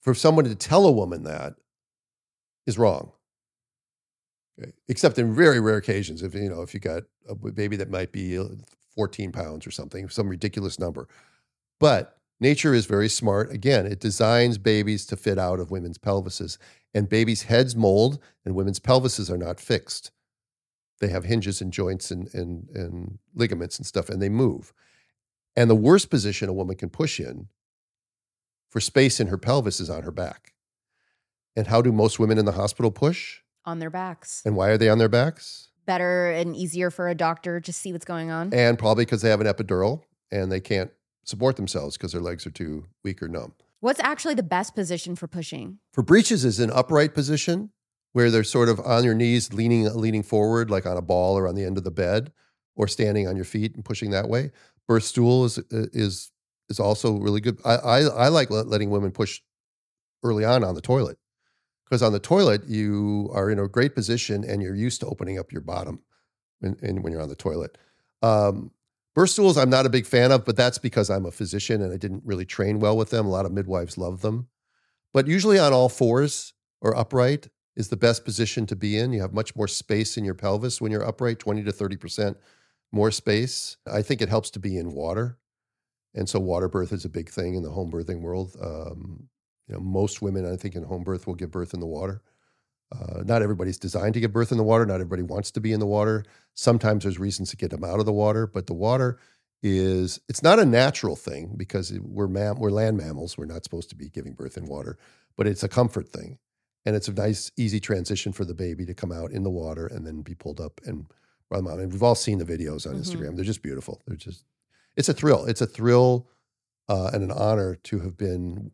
Speaker 2: for someone to tell a woman that is wrong. Okay. Except in very rare occasions, if you know, if you got a baby that might be fourteen pounds or something, some ridiculous number. But nature is very smart. Again, it designs babies to fit out of women's pelvises, and babies' heads mold, and women's pelvises are not fixed. They have hinges and joints and, and, and ligaments and stuff, and they move. And the worst position a woman can push in for space in her pelvis is on her back. And how do most women in the hospital push?
Speaker 1: On their backs.
Speaker 2: And why are they on their backs?
Speaker 1: Better and easier for a doctor to see what's going on.
Speaker 2: And probably because they have an epidural and they can't support themselves because their legs are too weak or numb.
Speaker 1: What's actually the best position for pushing?
Speaker 2: For breeches is an upright position where they're sort of on your knees, leaning leaning forward like on a ball or on the end of the bed, or standing on your feet and pushing that way. Birth stool is is is also really good. I I, I like letting women push early on on the toilet, because on the toilet you are in a great position and you're used to opening up your bottom when, and when you're on the toilet. Um, birth stools I'm not a big fan of, but that's because I'm a physician and I didn't really train well with them. A lot of midwives love them. But usually on all fours or upright is the best position to be in. You have much more space in your pelvis when you're upright, twenty to thirty percent more space. I think it helps to be in water. And so water birth is a big thing in the home birthing world. Um, you know, most women, I think, in home birth will give birth in the water. Uh, not everybody's designed to give birth in the water. Not everybody wants to be in the water. Sometimes there's reasons to get them out of the water, but the water is, it's not a natural thing because we're mam- we're land mammals. We're not supposed to be giving birth in water, but it's a comfort thing. And it's a nice, easy transition for the baby to come out in the water and then be pulled up and run them out. And we've all seen the videos on mm-hmm. Instagram. They're just beautiful. They're just, it's a thrill. It's a thrill uh, and an honor to have been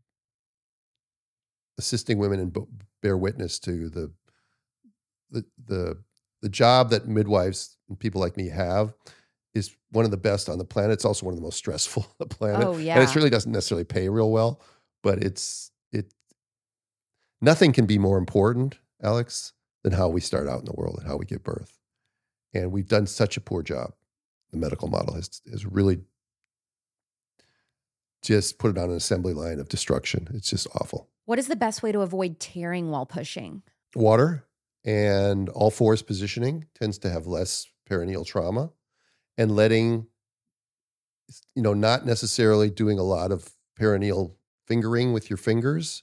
Speaker 2: assisting women and b- bear witness to the, the, the, the job that midwives and people like me have is one of the best on the planet. It's also one of the most stressful on the planet.
Speaker 1: Oh, yeah.
Speaker 2: And it really doesn't necessarily pay real well, but it's, it, nothing can be more important, Alex, than how we start out in the world and how we give birth. And we've done such a poor job. The medical model has, has really just put it on an assembly line of destruction. It's just awful.
Speaker 1: What is the best way to avoid tearing while pushing?
Speaker 2: Water and all fours positioning tends to have less perineal trauma, and letting, you know, not necessarily doing a lot of perineal fingering with your fingers.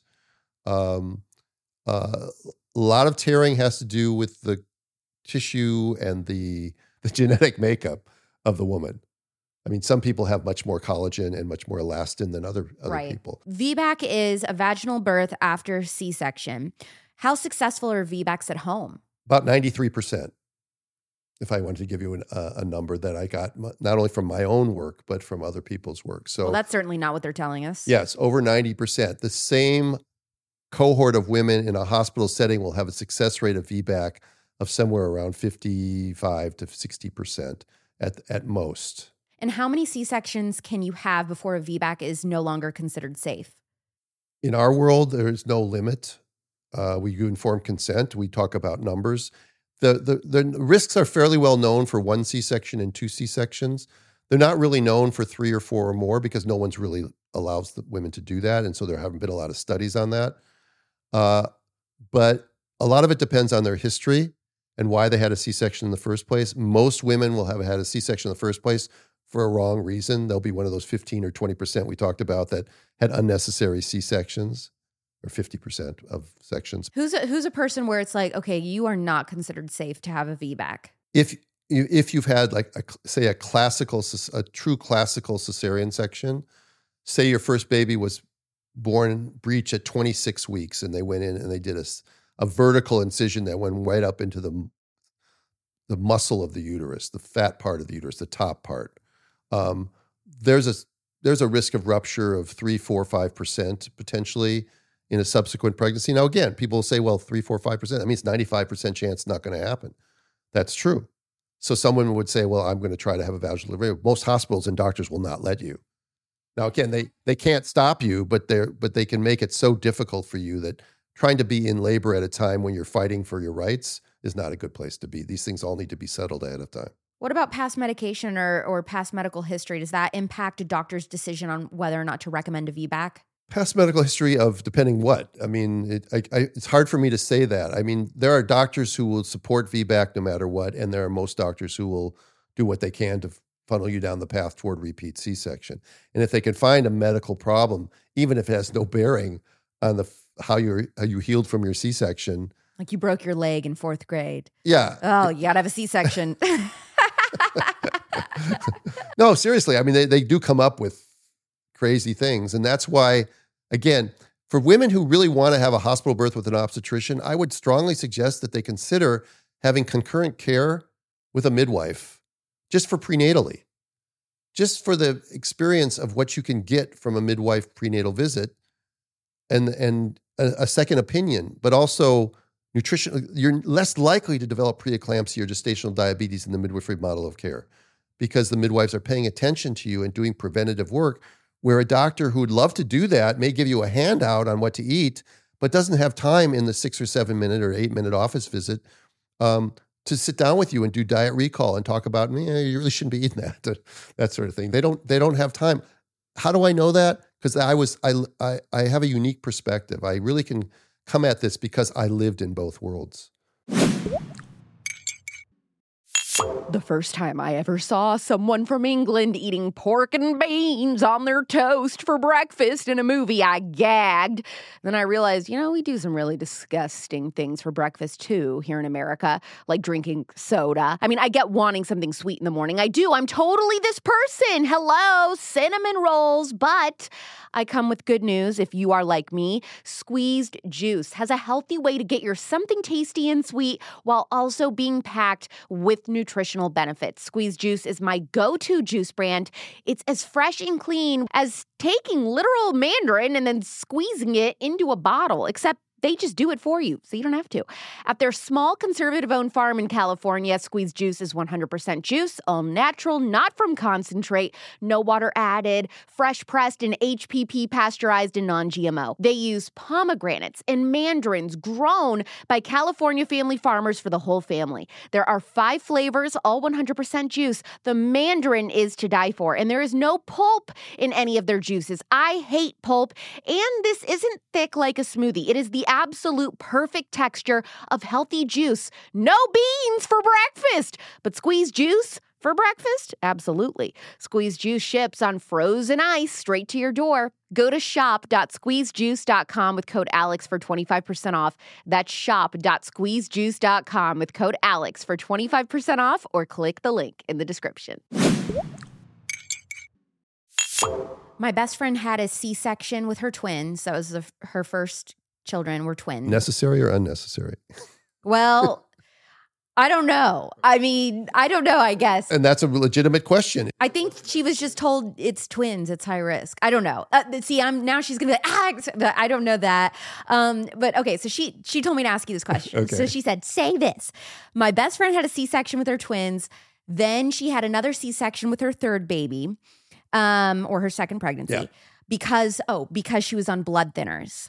Speaker 2: Um, uh, a lot of tearing has to do with the tissue and the the genetic makeup of the woman. I mean, some people have much more collagen and much more elastin than other, other
Speaker 1: right.
Speaker 2: people.
Speaker 1: V BAC is a vaginal birth after C-section. How successful are V BACs at home?
Speaker 2: About ninety-three percent. If I wanted to give you an, uh, a number that I got not only from my own work, but from other people's work. So
Speaker 1: well, that's certainly not what they're telling us.
Speaker 2: Yes, over ninety percent. The same cohort of women in a hospital setting will have a success rate of V BAC of somewhere around fifty-five to sixty percent at, at most.
Speaker 1: And how many C-sections can you have before a V BAC is no longer considered safe?
Speaker 2: In our world, there is no limit. Uh, we do informed consent. We talk about numbers. The, the, the risks are fairly well known for one C-section and two C-sections. They're not really known for three or four or more because no one's really allows the women to do that. And so there haven't been a lot of studies on that. Uh, but a lot of it depends on their history and why they had a C-section in the first place. Most women will have had a C-section in the first place for a wrong reason. They'll be one of those fifteen or twenty percent we talked about that had unnecessary C-sections, or fifty percent of sections.
Speaker 1: Who's a, who's a person where it's like, okay, you are not considered safe to have a V BAC?
Speaker 2: If you, if you've had like a, say a classical, a true classical cesarean section, say your first baby was born breech at twenty-six weeks and they went in and they did a, a vertical incision that went right up into the, the muscle of the uterus, the fat part of the uterus, the top part. Um, there's a there's a risk of rupture of three, four, five percent potentially in a subsequent pregnancy. Now, again, people say, well, three, four, five percent. That means ninety-five percent chance it's not going to happen. That's true. So someone would say, well, I'm going to try to have a vaginal delivery. Most hospitals and doctors will not let you. Now, again, they they can't stop you, but they're but they can make it so difficult for you that trying to be in labor at a time when you're fighting for your rights is not a good place to be. These things all need to be settled ahead of time.
Speaker 1: What about past medication or, or past medical history? Does that impact a doctor's decision on whether or not to recommend a V BAC?
Speaker 2: Past medical history of depending what. I mean, it, I, I, it's hard for me to say that. I mean, there are doctors who will support V BAC no matter what, and there are most doctors who will do what they can to funnel you down the path toward repeat C-section. And if they can find a medical problem, even if it has no bearing on the how you how you healed from your C-section,
Speaker 1: like you broke your leg in fourth grade.
Speaker 2: Yeah.
Speaker 1: Oh, you gotta have a C-section.
Speaker 2: No, seriously. I mean, they they do come up with crazy things, and that's why. Again, for women who really want to have a hospital birth with an obstetrician, I would strongly suggest that they consider having concurrent care with a midwife just for prenatally, just for the experience of what you can get from a midwife prenatal visit and, and a, a second opinion, but also nutrition. You're less likely to develop preeclampsia or gestational diabetes in the midwifery model of care because the midwives are paying attention to you and doing preventative work, where a doctor who would love to do that may give you a handout on what to eat, but doesn't have time in the six or seven minute or eight minute office visit um, to sit down with you and do diet recall and talk about, eh, you really shouldn't be eating that, that sort of thing. They don't, they don't have time. How do I know that? Because I was, I, I, I have a unique perspective. I really can come at this because I lived in both worlds.
Speaker 1: The first time I ever saw someone from England eating pork and beans on their toast for breakfast in a movie, I gagged. Then I realized, you know, we do some really disgusting things for breakfast too here in America, like drinking soda. I mean, I get wanting something sweet in the morning. I do. I'm totally this person. Hello, cinnamon rolls. But I come with good news if you are like me. Squeezed Juice has a healthy way to get your something tasty and sweet while also being packed with nutritional benefits. Squeezed Juice is my go-to juice brand. It's as fresh and clean as taking literal mandarin and then squeezing it into a bottle, except they just do it for you, so you don't have to. At their small, conservative-owned farm in California, Squeezed Juice is one hundred percent juice, all natural, not from concentrate, no water added, fresh pressed, and H P P pasteurized and non-G M O. They use pomegranates and mandarins grown by California family farmers for the whole family. There are five flavors, all one hundred percent juice. The mandarin is to die for, and there is no pulp in any of their juices. I hate pulp, and this isn't thick like a smoothie. It is the absolute perfect texture of healthy juice. No beans for breakfast, but squeezed juice for breakfast? Absolutely. Squeezed Juice ships on frozen ice straight to your door. Go to shop dot squeezed juice dot com with code Alex for twenty-five percent off. That's shop dot squeezed juice dot com with code Alex for twenty-five percent off, or click the link in the description. My best friend had a C-section with her twins. That was the, her first children were twins.
Speaker 2: Necessary or unnecessary?
Speaker 1: Well, I don't know. I mean, I don't know, I guess.
Speaker 2: And that's a legitimate question.
Speaker 1: I think she was just told it's twins, it's high risk. I don't know. Uh, see, I'm now she's going to be like, ah, I don't know that. Um, but okay, so she she told me to ask you this question.
Speaker 2: Okay.
Speaker 1: So she said, say this. My best friend had a C-section with her twins. Then she had another C-section with her third baby, um, or her second pregnancy.
Speaker 2: Yeah.
Speaker 1: Because, oh, because she was on blood thinners.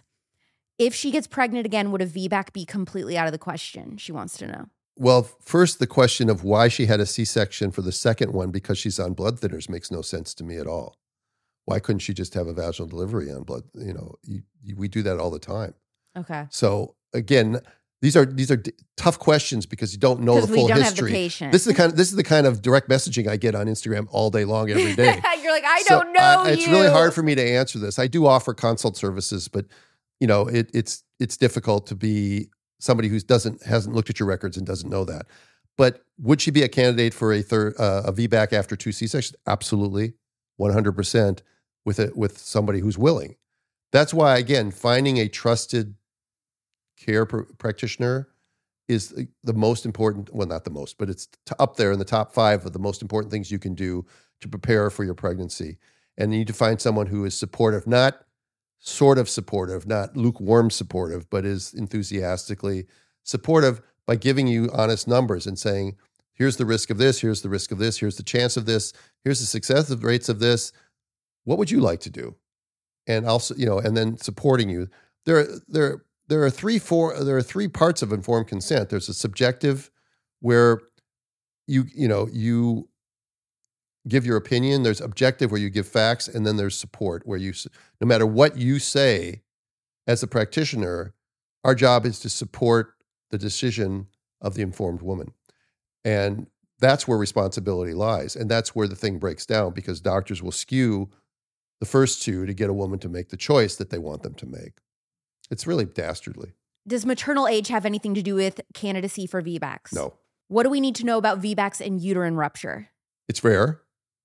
Speaker 1: If she gets pregnant again, would a V BAC be completely out of the question? She wants to know.
Speaker 2: Well, first, the question of why she had a C-section for the second one because she's on blood thinners makes no sense to me at all. Why couldn't she just have a vaginal delivery on blood? You know, you, you, we do that all the time.
Speaker 1: Okay.
Speaker 2: So again, these are these are d- tough questions because you don't know the full
Speaker 1: we don't
Speaker 2: history.
Speaker 1: Have the patient.
Speaker 2: This is the kind of this is the kind of direct messaging I get on Instagram all day long, every day.
Speaker 1: You're like, I
Speaker 2: So
Speaker 1: don't know
Speaker 2: I,
Speaker 1: you.
Speaker 2: It's really hard for me to answer this. I do offer consult services, but you know, it, it's it's difficult to be somebody who doesn't hasn't looked at your records and doesn't know that. But would she be a candidate for a third uh, a V BAC after two C-sections? Absolutely, one hundred percent with it with somebody who's willing. That's why, again, finding a trusted care pr- practitioner is the, the most important. Well, not the most, but it's t- up there in the top five of the most important things you can do to prepare for your pregnancy. And you need to find someone who is supportive, not sort of supportive, not lukewarm supportive, but is enthusiastically supportive by giving you honest numbers and saying, here's the risk of this, here's the risk of this, here's the chance of this, here's the success rates of this. What would you like to do? And also, you know, and then supporting you. There, there, there are three, four, there are three parts of informed consent. There's a subjective where you, you know, you give your opinion. There's objective where you give facts, and then there's support where you, no matter what you say as a practitioner, our job is to support the decision of the informed woman. And that's where responsibility lies. And that's where the thing breaks down, because doctors will skew the first two to get a woman to make the choice that they want them to make. It's really dastardly.
Speaker 1: Does maternal age have anything to do with candidacy for V BACs?
Speaker 2: No.
Speaker 1: What do we need to know about V BACs and uterine rupture?
Speaker 2: It's rare.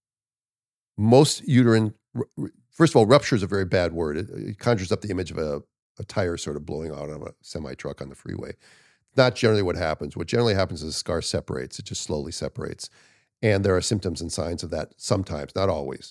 Speaker 2: Most uterine, first of all, rupture is a very bad word. It, it conjures up the image of a, a tire sort of blowing out of a semi-truck on the freeway. Not generally what happens. What generally happens is a scar separates. It just slowly separates. And there are symptoms and signs of that sometimes, not always.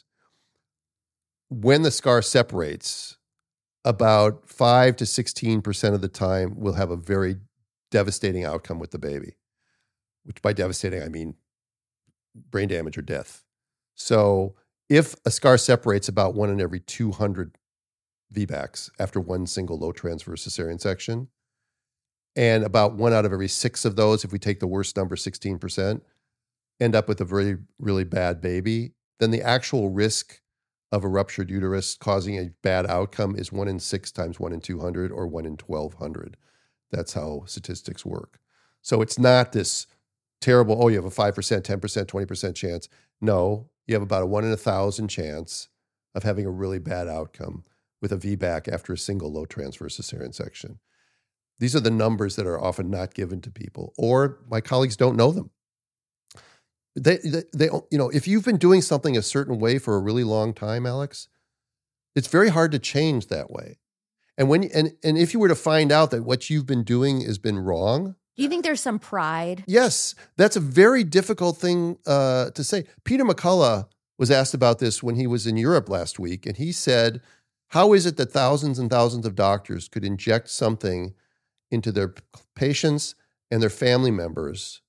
Speaker 2: When the scar separates, about five to sixteen percent of the time we'll have a very devastating outcome with the baby, which by devastating, I mean brain damage or death. So if a scar separates, about one in every two hundred V BACs after one single low transverse cesarean section, and about one out of every six of those, if we take the worst number, sixteen percent, end up with a very, really bad baby, then the actual risk of a ruptured uterus causing a bad outcome is one in six times one in two hundred or one in twelve hundred. That's how statistics work. So it's not this terrible, oh, you have a five percent, ten percent, twenty percent chance. No, you have about a one in a thousand chance of having a really bad outcome with a V BAC after a single low transverse cesarean section. These are the numbers that are often not given to people, or my colleagues don't know them. They, they, they, you know, if you've been doing something a certain way for a really long time, Alex, it's very hard to change that way. And when, and, and if you were to find out that what you've been doing has been wrong,
Speaker 1: do you think there's some pride?
Speaker 2: Yes, that's a very difficult thing uh, to say. Peter McCullough was asked about this when he was in Europe last week, and he said, how is it that thousands and thousands of doctors could inject something into their patients and their family members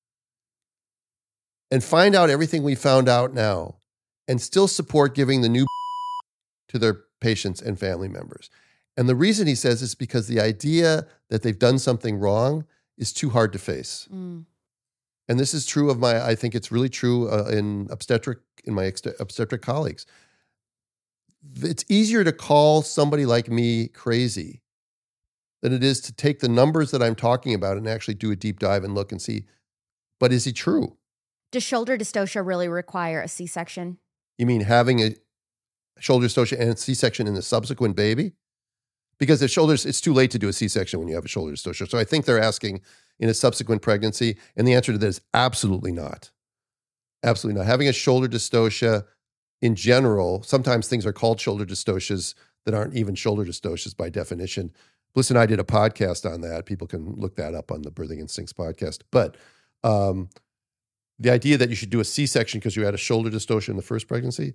Speaker 2: and find out everything we found out now and still support giving the new to their patients and family members? And the reason he says is because the idea that they've done something wrong is too hard to face. Mm. And this is true of my, I think it's really true uh, in obstetric, in my ex- obstetric colleagues. It's easier to call somebody like me crazy than it is to take the numbers that I'm talking about and actually do a deep dive and look and see, but is he true?
Speaker 1: Does shoulder dystocia really require a C-section?
Speaker 2: You mean having a shoulder dystocia and a C-section in the subsequent baby? Because the shoulders, it's too late to do a C-section when you have a shoulder dystocia. So I think they're asking in a subsequent pregnancy, and the answer to that is absolutely not. Absolutely not. Having a shoulder dystocia in general, sometimes things are called shoulder dystocias that aren't even shoulder dystocias by definition. Bliss and I did a podcast on that. People can look that up on the Birthing Instincts podcast. But um, the idea that you should do a C-section because you had a shoulder dystocia in the first pregnancy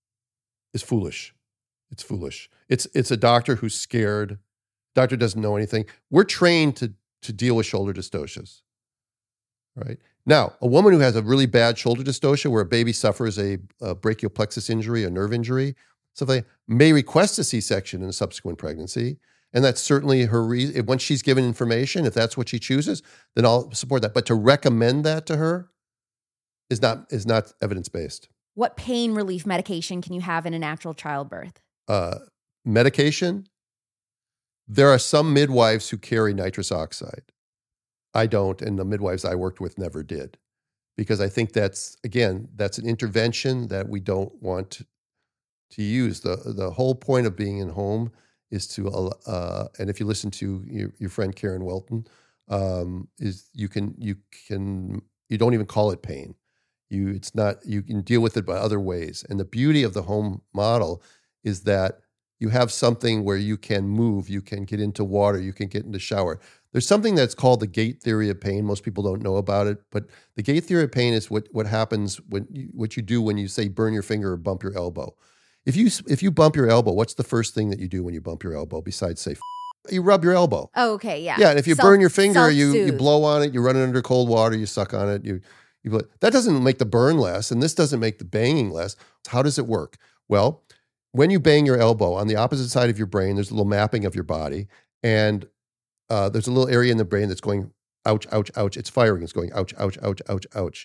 Speaker 2: is foolish. It's foolish. It's it's a doctor who's scared. Doctor doesn't know anything. We're trained to to deal with shoulder dystocias, right? Now, a woman who has a really bad shoulder dystocia where a baby suffers a, a brachial plexus injury, a nerve injury, something, may request a C-section in a subsequent pregnancy. And that's certainly her reason. Once she's given information, if that's what she chooses, then I'll support that. But to recommend that to her is not is not evidence-based.
Speaker 1: What pain relief medication can you have in a natural childbirth?
Speaker 2: Uh, medication. There are some midwives who carry nitrous oxide. I don't, and the midwives I worked with never did. Because I think that's, again, that's an intervention that we don't want to, to use. The, the whole point of being in home is to, uh, and if you listen to your, your friend Karen Welton, um, is you can, you can, you don't even call it pain. You, it's not, you can deal with it by other ways. And the beauty of the home model is that you have something where you can move, you can get into water, you can get into shower. There's something that's called the gate theory of pain. Most people don't know about it, but the gate theory of pain is what, what happens when you, what you do when you say burn your finger or bump your elbow. If you if you bump your elbow, what's the first thing that you do when you bump your elbow besides say, F-? You rub your elbow.
Speaker 1: Oh, okay, yeah.
Speaker 2: Yeah, and if you
Speaker 1: Self,
Speaker 2: burn your finger, you
Speaker 1: self-soothe.
Speaker 2: you blow on it, you run it under cold water, you suck on it, you you blow. That doesn't make the burn less, and this doesn't make the banging less. How does it work? Well, when you bang your elbow, on the opposite side of your brain, there's a little mapping of your body, and uh, there's a little area in the brain that's going, ouch, ouch, ouch. It's firing. It's going, ouch, ouch, ouch, ouch, ouch.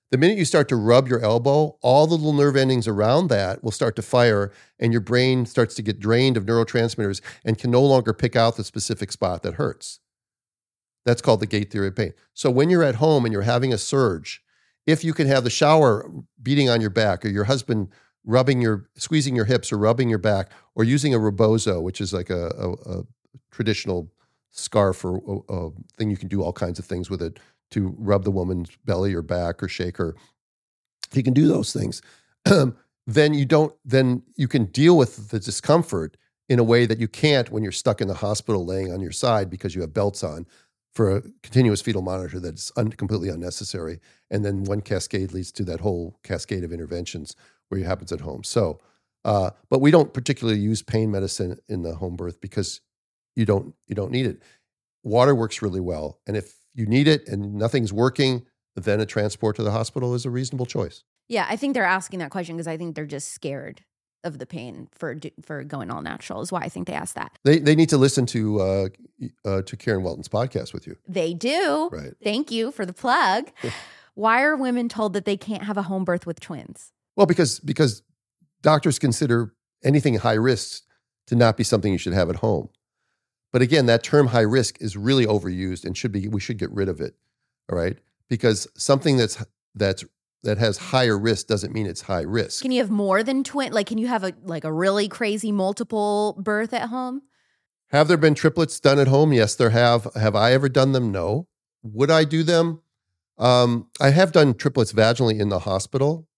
Speaker 2: The minute you start to rub your elbow, all the little nerve endings around that will start to fire, and your brain starts to get drained of neurotransmitters and can no longer pick out the specific spot that hurts. That's called the gate theory of pain. So when you're at home and you're having a surge, if you can have the shower beating on your back, or your husband rubbing your, squeezing your hips or rubbing your back, or using a rebozo, which is like a, a, a traditional scarf or a, a thing you can do all kinds of things with it to rub the woman's belly or back or shake her. If you can do those things, then you don't, then you can deal with the discomfort in a way that you can't when you're stuck in the hospital laying on your side because you have belts on for a continuous fetal monitor that's un- completely unnecessary. And then one cascade leads to that whole cascade of interventions where it happens at home. So, uh, but we don't particularly use pain medicine in the home birth because you don't, you don't need it. Water works really well. And if you need it and nothing's working, then a transport to the hospital is a reasonable choice.
Speaker 1: Yeah, I think they're asking that question because I think they're just scared of the pain for for going all natural is why I think they asked that.
Speaker 2: They they need to listen to uh, uh, to Karen Welton's podcast with you.
Speaker 1: They do.
Speaker 2: Right.
Speaker 1: Thank you for the plug. Why are women told that they can't have a home birth with twins?
Speaker 2: Well, because because doctors consider anything high risk to not be something you should have at home. But again, that term high risk is really overused and should be we should get rid of it. All right? Because something that's that's that has higher risk doesn't mean it's high risk.
Speaker 1: Can you have more than twin? Like, can you have a like a really crazy multiple birth at home?
Speaker 2: Have there been triplets done at home? Yes, there have. Have I ever done them? No. Would I do them? Um, I have done triplets vaginally in the hospital.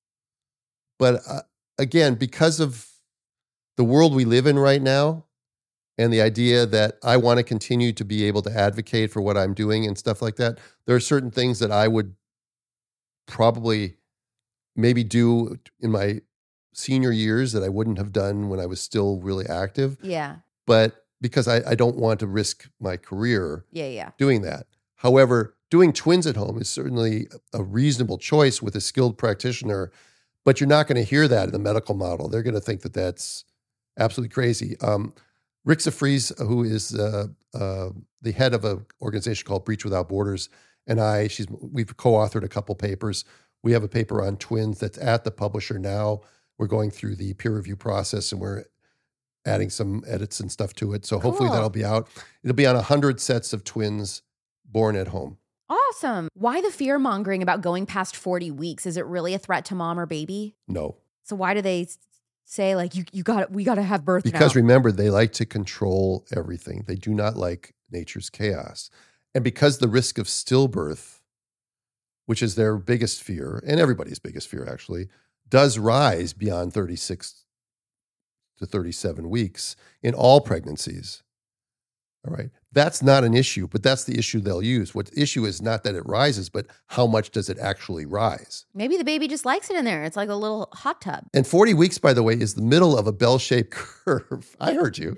Speaker 2: But uh, again, because of the world we live in right now and the idea that I want to continue to be able to advocate for what I'm doing and stuff like that, there are certain things that I would probably maybe do in my senior years that I wouldn't have done when I was still really active.
Speaker 1: Yeah.
Speaker 2: But because I, I don't want to risk my career
Speaker 1: Yeah, yeah.
Speaker 2: doing that. However, doing twins at home is certainly a reasonable choice with a skilled practitioner, but you're not going to hear that in the medical model. They're going to think that that's absolutely crazy. Um, Rick Zafries, who is uh, uh, the head of an organization called Breach Without Borders, and I, she's we've co-authored a couple papers. We have a paper on twins that's at the publisher now. We're going through the peer review process and we're adding some edits and stuff to it. So hopefully
Speaker 1: Cool.
Speaker 2: that'll be out. It'll be on one hundred sets of twins born at home.
Speaker 1: Awesome. Why the fear mongering about going past forty weeks? Is it really a threat to mom or baby?
Speaker 2: No.
Speaker 1: So why do they s- say like you you got we got to have birth
Speaker 2: Because
Speaker 1: now?
Speaker 2: remember, they like to control everything. They do not like nature's chaos. And because the risk of stillbirth, which is their biggest fear, and everybody's biggest fear actually, does rise beyond thirty-six to thirty-seven weeks in all pregnancies. All right. That's not an issue, but that's the issue they'll use. What the issue is not that it rises, but how much does it actually rise?
Speaker 1: Maybe the baby just likes it in there. It's like a little hot tub.
Speaker 2: And forty weeks, by the way, is the middle of a bell-shaped curve. I heard you.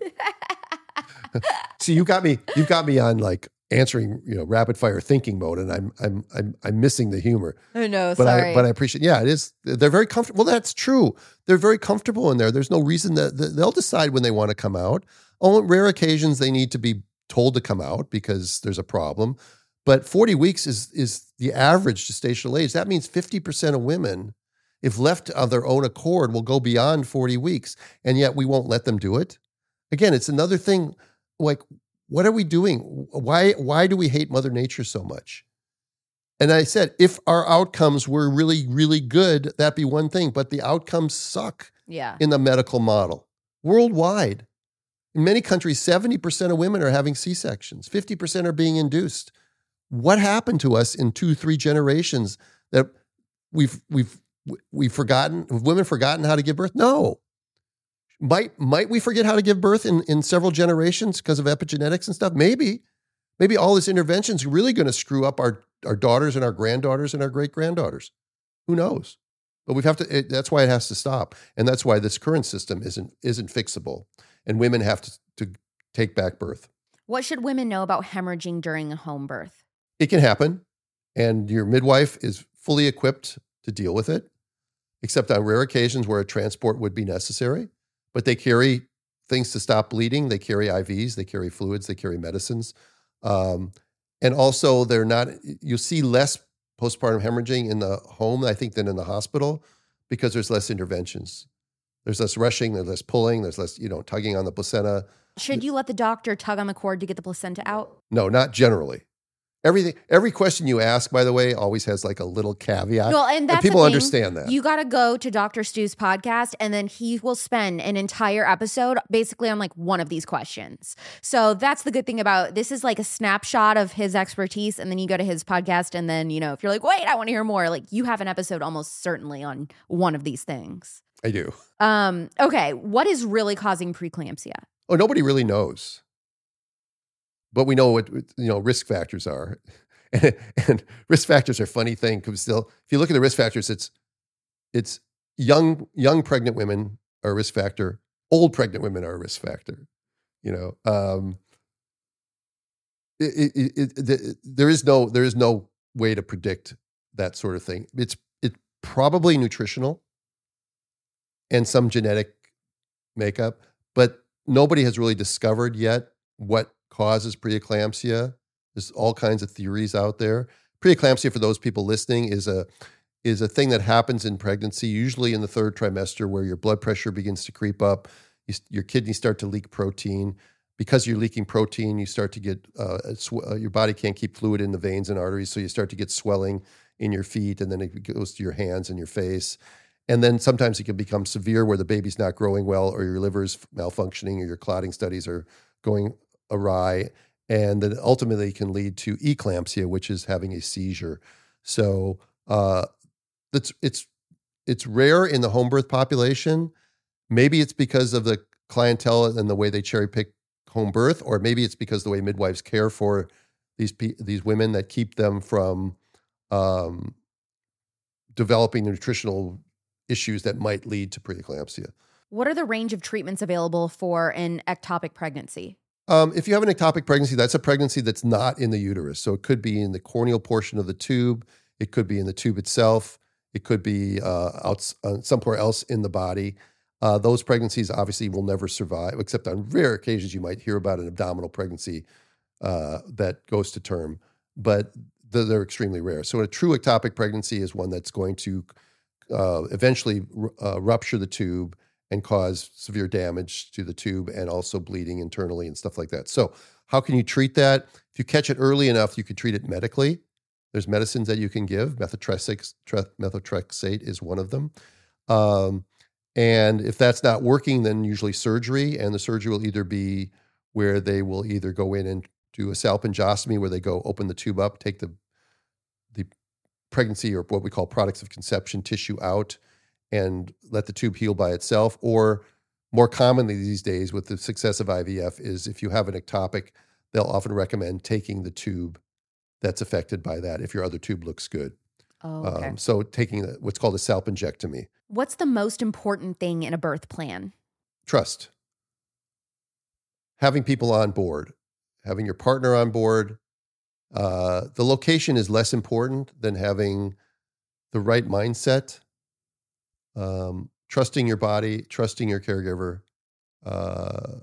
Speaker 2: See, you got me, you've got me on like answering, you know, rapid fire thinking mode, and I'm I'm I'm I'm missing the humor.
Speaker 1: Oh no,
Speaker 2: But
Speaker 1: sorry.
Speaker 2: I but I appreciate. Yeah, it is. They're very comfortable. Well, that's true. They're very comfortable in there. There's no reason that, that they'll decide when they want to come out. On rare occasions, they need to be told to come out because there's a problem. But forty weeks is is the average gestational age. That means fifty percent of women, if left of their own accord, will go beyond forty weeks, and yet we won't let them do it. Again, it's another thing. Like, what are we doing? Why why do we hate Mother Nature so much? And I said, if our outcomes were really, really good, that'd be one thing. But the outcomes suck
Speaker 1: yeah.
Speaker 2: in the medical model worldwide. In many countries, seventy percent of women are having C-sections. fifty percent are being induced. What happened to us in two, three generations that we've we've we've forgotten? Have women forgotten how to give birth? No. Might might we forget how to give birth in, in several generations because of epigenetics and stuff? Maybe. Maybe all this intervention is really going to screw up our, our daughters and our granddaughters and our great-granddaughters. Who knows? But we have to. It, that's why it has to stop, and that's why this current system isn't isn't fixable. And women have to, to take back birth.
Speaker 1: What should women know about hemorrhaging during a home birth?
Speaker 2: It can happen, and your midwife is fully equipped to deal with it, except on rare occasions where a transport would be necessary. But they carry things to stop bleeding. They carry I Vs, they carry fluids, they carry medicines. Um, and also, they're not, you see less postpartum hemorrhaging in the home, I think, than in the hospital because there's less interventions. There's less rushing, there's less pulling, there's less, you know, tugging on the placenta.
Speaker 1: Should you let the doctor tug on the cord to get the placenta out?
Speaker 2: No, not generally. Everything, every question you ask, by the way, always has like a little caveat.
Speaker 1: No, and that's
Speaker 2: and people
Speaker 1: the thing.
Speaker 2: understand that.
Speaker 1: You got to go to Doctor Stu's podcast, and then he will spend an entire episode basically on like one of these questions. So that's the good thing about this is like a snapshot of his expertise, and then you go to his podcast, and then, you know, if you're like, wait, I want to hear more, like you have an episode almost certainly on one of these things.
Speaker 2: I do.
Speaker 1: Um, okay, what is really causing preeclampsia?
Speaker 2: Oh, nobody really knows. But we know what, you know, risk factors are. And, and risk factors are a funny thing because still, if you look at the risk factors, it's it's young young pregnant women are a risk factor. Old pregnant women are a risk factor. You know, um, it, it, it, it, there is no there is no way to predict that sort of thing. It's it's probably nutritional and some genetic makeup, but nobody has really discovered yet what causes preeclampsia. There's all kinds of theories out there. Preeclampsia, for those people listening, is a is a thing that happens in pregnancy, usually in the third trimester, where your blood pressure begins to creep up. You, your kidneys start to leak protein. Because you're leaking protein, you start to get uh, sw- uh, your body can't keep fluid in the veins and arteries, so you start to get swelling in your feet, and then it goes to your hands and your face. And then sometimes it can become severe, where the baby's not growing well, or your liver's malfunctioning, or your clotting studies are going awry, and then ultimately can lead to eclampsia, which is having a seizure. So uh, it's it's it's rare in the home birth population. Maybe it's because of the clientele and the way they cherry pick home birth, or maybe it's because the way midwives care for these pe- these women that keep them from um, developing nutritional issues that might lead to preeclampsia.
Speaker 1: What are the range of treatments available for an ectopic pregnancy?
Speaker 2: Um, if you have an ectopic pregnancy, that's a pregnancy that's not in the uterus. So it could be in the corneal portion of the tube. It could be in the tube itself. It could be uh, out, uh, somewhere else in the body. Uh, those pregnancies obviously will never survive, except on rare occasions you might hear about an abdominal pregnancy uh, that goes to term, but they're, they're extremely rare. So a true ectopic pregnancy is one that's going to uh, eventually uh, rupture the tube and cause severe damage to the tube and also bleeding internally and stuff like that. So how can you treat that? If you catch it early enough, you can treat it medically. There's medicines that you can give. Methotrexate, methotrexate is one of them. Um, and if that's not working, then usually surgery. And the surgery will either be where they will either go in and do a salpingostomy, where they go open the tube up, take the the pregnancy or what we call products of conception tissue out, and let the tube heal by itself. Or more commonly these days with the success of I V F is if you have an ectopic, they'll often recommend taking the tube that's affected by that if your other tube looks good.
Speaker 1: Oh, okay.
Speaker 2: Um, so taking the, what's called a salpingectomy.
Speaker 1: What's the most important thing in a birth plan?
Speaker 2: Trust. Having people on board, having your partner on board. Uh, the location is less important than having the right mindset. Um, trusting your body, trusting your caregiver, uh,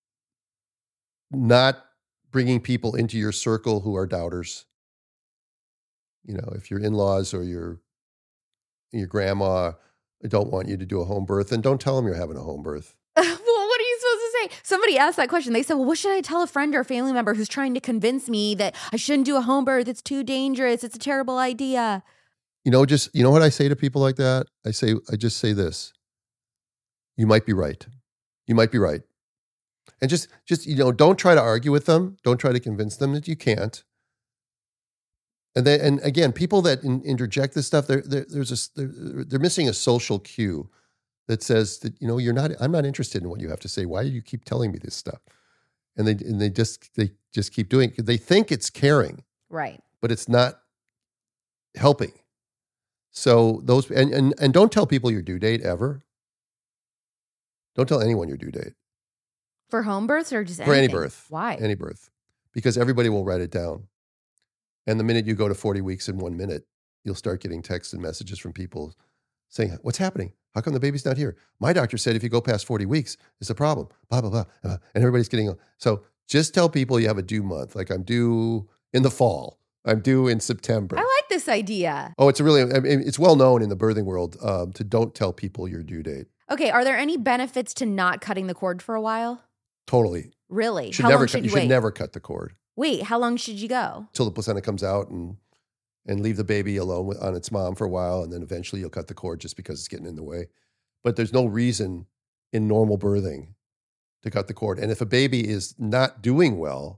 Speaker 2: not bringing people into your circle who are doubters. You know, if your in-laws or your your grandma don't want you to do a home birth, then don't tell them you're having a home birth.
Speaker 1: Well, what are you supposed to say? Somebody asked that question. They said, well, what should I tell a friend or a family member who's trying to convince me that I shouldn't do a home birth? It's too dangerous. It's a terrible idea.
Speaker 2: You know, just, you know what I say to people like that? I say, I just say this. You might be right. You might be right. And just, just, you know, don't try to argue with them. Don't try to convince them that you can't. And then, and again, people that in, interject this stuff, they're, they're, there's a, they're, they're missing a social cue that says that, you know, you're not, I'm not interested in what you have to say. Why do you keep telling me this stuff? And they, and they just, they just keep doing it. They think it's caring.
Speaker 1: Right.
Speaker 2: But it's not helping. So those, and, and, and don't tell people your due date ever. Don't tell anyone your due date.
Speaker 1: For home births or just
Speaker 2: For
Speaker 1: anything?
Speaker 2: any birth.
Speaker 1: Why?
Speaker 2: Any birth. Because everybody will write it down. And the minute you go to forty weeks in one minute, you'll start getting texts and messages from people saying, what's happening? How come the baby's not here? My doctor said if you go past forty weeks, it's a problem, blah, blah, blah. Uh, and everybody's getting, so just tell people you have a due month. Like I'm due in the fall. I'm due in September.
Speaker 1: I like this idea.
Speaker 2: Oh, it's a really, I mean, it's well known in the birthing world um, to don't tell people your due date.
Speaker 1: Okay, are there any benefits to not cutting the cord for a while?
Speaker 2: Totally.
Speaker 1: Really?
Speaker 2: You should
Speaker 1: how
Speaker 2: never
Speaker 1: long
Speaker 2: cut,
Speaker 1: should
Speaker 2: you
Speaker 1: you
Speaker 2: should
Speaker 1: wait?
Speaker 2: never cut the cord
Speaker 1: Wait, how long should you go?
Speaker 2: until the placenta comes out and and leave the baby alone with, on its mom for a while, and then eventually you'll cut the cord just because it's getting in the way. But there's no reason in normal birthing to cut the cord. And if a baby is not doing well,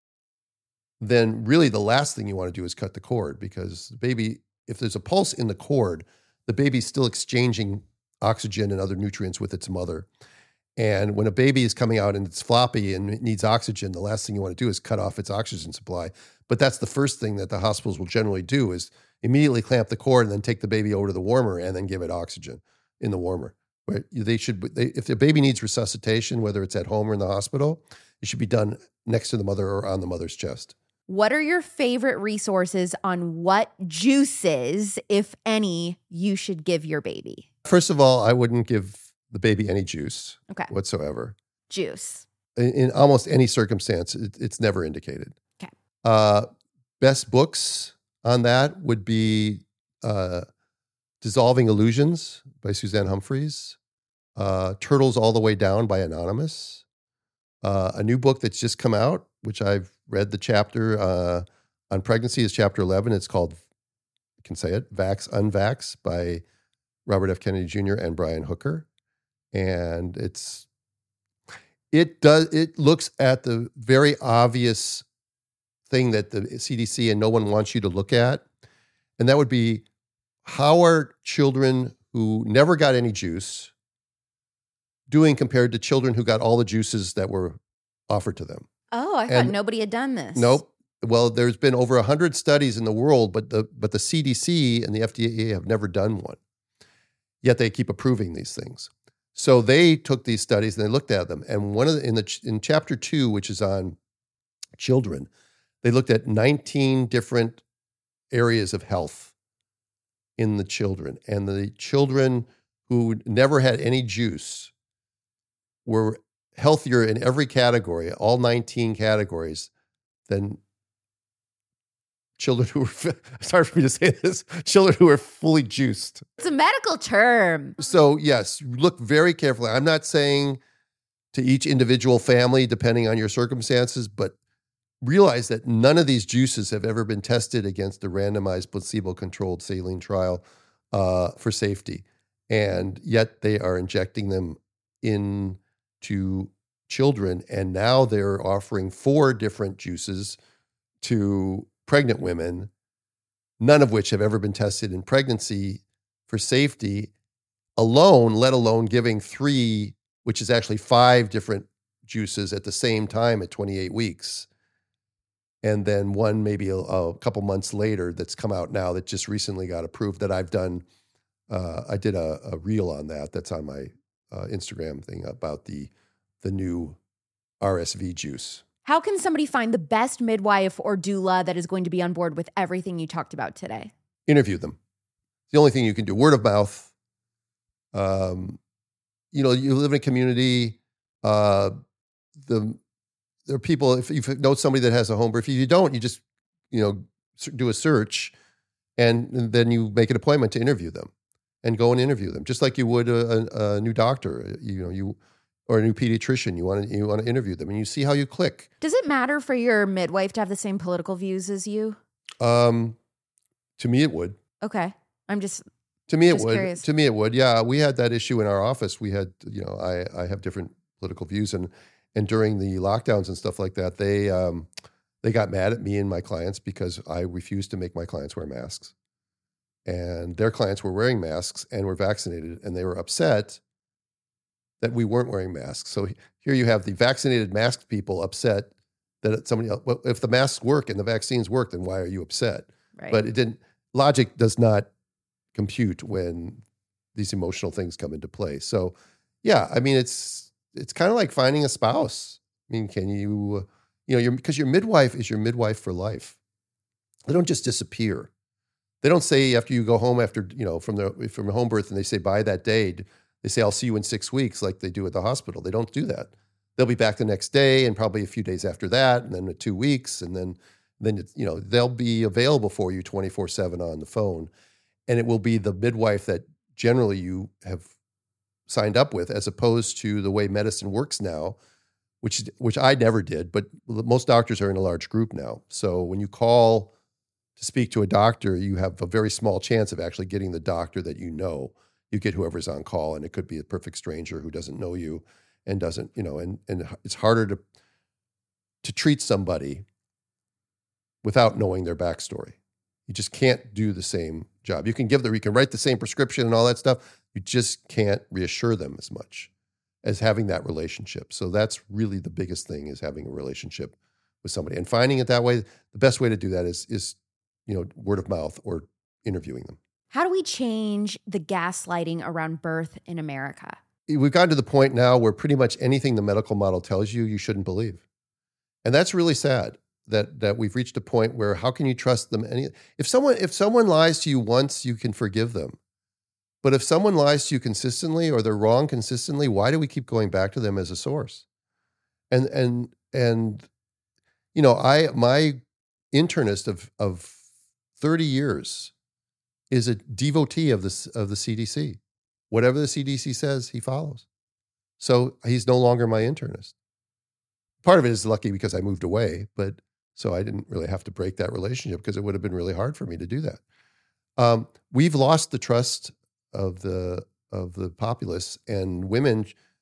Speaker 2: then really the last thing you want to do is cut the cord, because the baby, if there's a pulse in the cord, the baby's still exchanging oxygen and other nutrients with its mother. And when a baby is coming out and it's floppy and it needs oxygen, the last thing you want to do is cut off its oxygen supply. But that's the first thing that the hospitals will generally do, is immediately clamp the cord and then take the baby over to the warmer and then give it oxygen in the warmer. Right? They should, they, if the baby needs resuscitation, whether it's at home or in the hospital, it should be done next to the mother or on the mother's chest.
Speaker 1: What are your favorite resources on what juices, if any, you should give your baby?
Speaker 2: First of all, I wouldn't give the baby any juice
Speaker 1: Okay.
Speaker 2: whatsoever.
Speaker 1: Juice.
Speaker 2: In, in almost any circumstance, it, it's never indicated.
Speaker 1: Okay.
Speaker 2: Uh, best books on that would be uh, Dissolving Illusions by Suzanne Humphries, uh, Turtles All the Way Down by Anonymous, uh, a new book that's just come out, which I've read the chapter uh, on pregnancy, is chapter eleven. It's called, I can say it, Vax Unvax by Robert F. Kennedy Junior and Brian Hooker. And it's, it does, it looks at the very obvious thing that the C D C and no one wants you to look at. And that would be, how are children who never got any juice doing compared to children who got all the juices that were offered to them?
Speaker 1: Oh, I thought
Speaker 2: And-
Speaker 1: nobody had done this.
Speaker 2: Nope. Well, there's been over one hundred studies in the world, but the but the C D C and the F D A have never done one. Yet they keep approving these things. So they took these studies and they looked at them. And one of the, in the in chapter two, which is on children, they looked at nineteen different areas of health in the children. And the children who never had any juice were healthier in every category, all nineteen categories, than children who were, sorry for me to say this, children who are fully juiced.
Speaker 1: It's a medical term.
Speaker 2: So yes, look very carefully. I'm not saying to each individual family, depending on your circumstances, but realize that none of these juices have ever been tested against a randomized placebo-controlled saline trial uh, for safety. And yet they are injecting them into children. And now they're offering four different juices to pregnant women, none of which have ever been tested in pregnancy for safety alone, let alone giving three, which is actually five different juices at the same time at twenty-eight weeks. And then one maybe a, a couple months later that's come out now that just recently got approved, that I've done. Uh, I did a, a reel on that. That's on my uh, Instagram thing about the the new R S V juice.
Speaker 1: How can somebody find the best midwife or doula that is going to be on board with everything you talked about today?
Speaker 2: Interview them. It's the only thing you can do. Word of mouth. Um, you know, you live in a community. Uh, the there are people. If you know somebody that has a home birth, if you don't, you just you know do a search, and, and then you make an appointment to interview them, and go and interview them, just like you would a, a, a new doctor. You know, you or a new pediatrician. You want to you want to interview them, and you see how you click.
Speaker 1: Does it matter for your midwife to have the same political views as you?
Speaker 2: Um, to me, it would.
Speaker 1: Okay, I'm just.
Speaker 2: To me, it
Speaker 1: Just
Speaker 2: would.
Speaker 1: curious.
Speaker 2: To me, it would. Yeah, we had that issue in our office. We had, you know, I I have different political views, and and during the lockdowns and stuff like that, they um they got mad at me and my clients because I refused to make my clients wear masks, and their clients were wearing masks and were vaccinated, and they were upset that we weren't wearing masks. So here you have the vaccinated, masked people upset that somebody else. Well, if the masks work and the vaccines work, then why are you upset?
Speaker 1: Right.
Speaker 2: But it didn't. Logic does not compute when these emotional things come into play. So, yeah, I mean, it's it's kind of like finding a spouse. I mean, can you, uh, you know, your because your midwife is your midwife for life. They don't just disappear. They don't say after you go home after you know from the from home birth and they say bye that day. They say I'll see you in six weeks like they do at the hospital. They don't do that. They'll be back the next day and probably a few days after that, and then two weeks, and then then it's, you know, they'll be available for you twenty-four seven on the phone. And it will be the midwife that generally you have signed up with, as opposed to the way medicine works now, which which I never did, but most doctors are in a large group now. So when you call to speak to a doctor, you have a very small chance of actually getting the doctor that you know. You get whoever's on call, and it could be a perfect stranger who doesn't know you and doesn't, you know, and and it's harder to to treat somebody without knowing their backstory. You just can't do the same job. You can give the, you can write the same prescription and all that stuff. You just can't reassure them as much as having that relationship. So that's really the biggest thing, is having a relationship with somebody and finding it that way. The best way to do that is, is, you know, word of mouth or interviewing them.
Speaker 1: How do we change the gaslighting around birth in America?
Speaker 2: We've gotten to the point now where pretty much anything the medical model tells you, you shouldn't believe. And that's really sad. That that we've reached a point where how can you trust them? Any if someone if someone lies to you once, you can forgive them. But if someone lies to you consistently, or they're wrong consistently, why do we keep going back to them as a source? And and and you know, I my internist of of thirty years is a devotee of this of the C D C. Whatever the C D C says, he follows. So he's no longer my internist. Part of it is lucky because I moved away, but so I didn't really have to break that relationship, because it would have been really hard for me to do that. Um, we've lost the trust of the of the populace, and women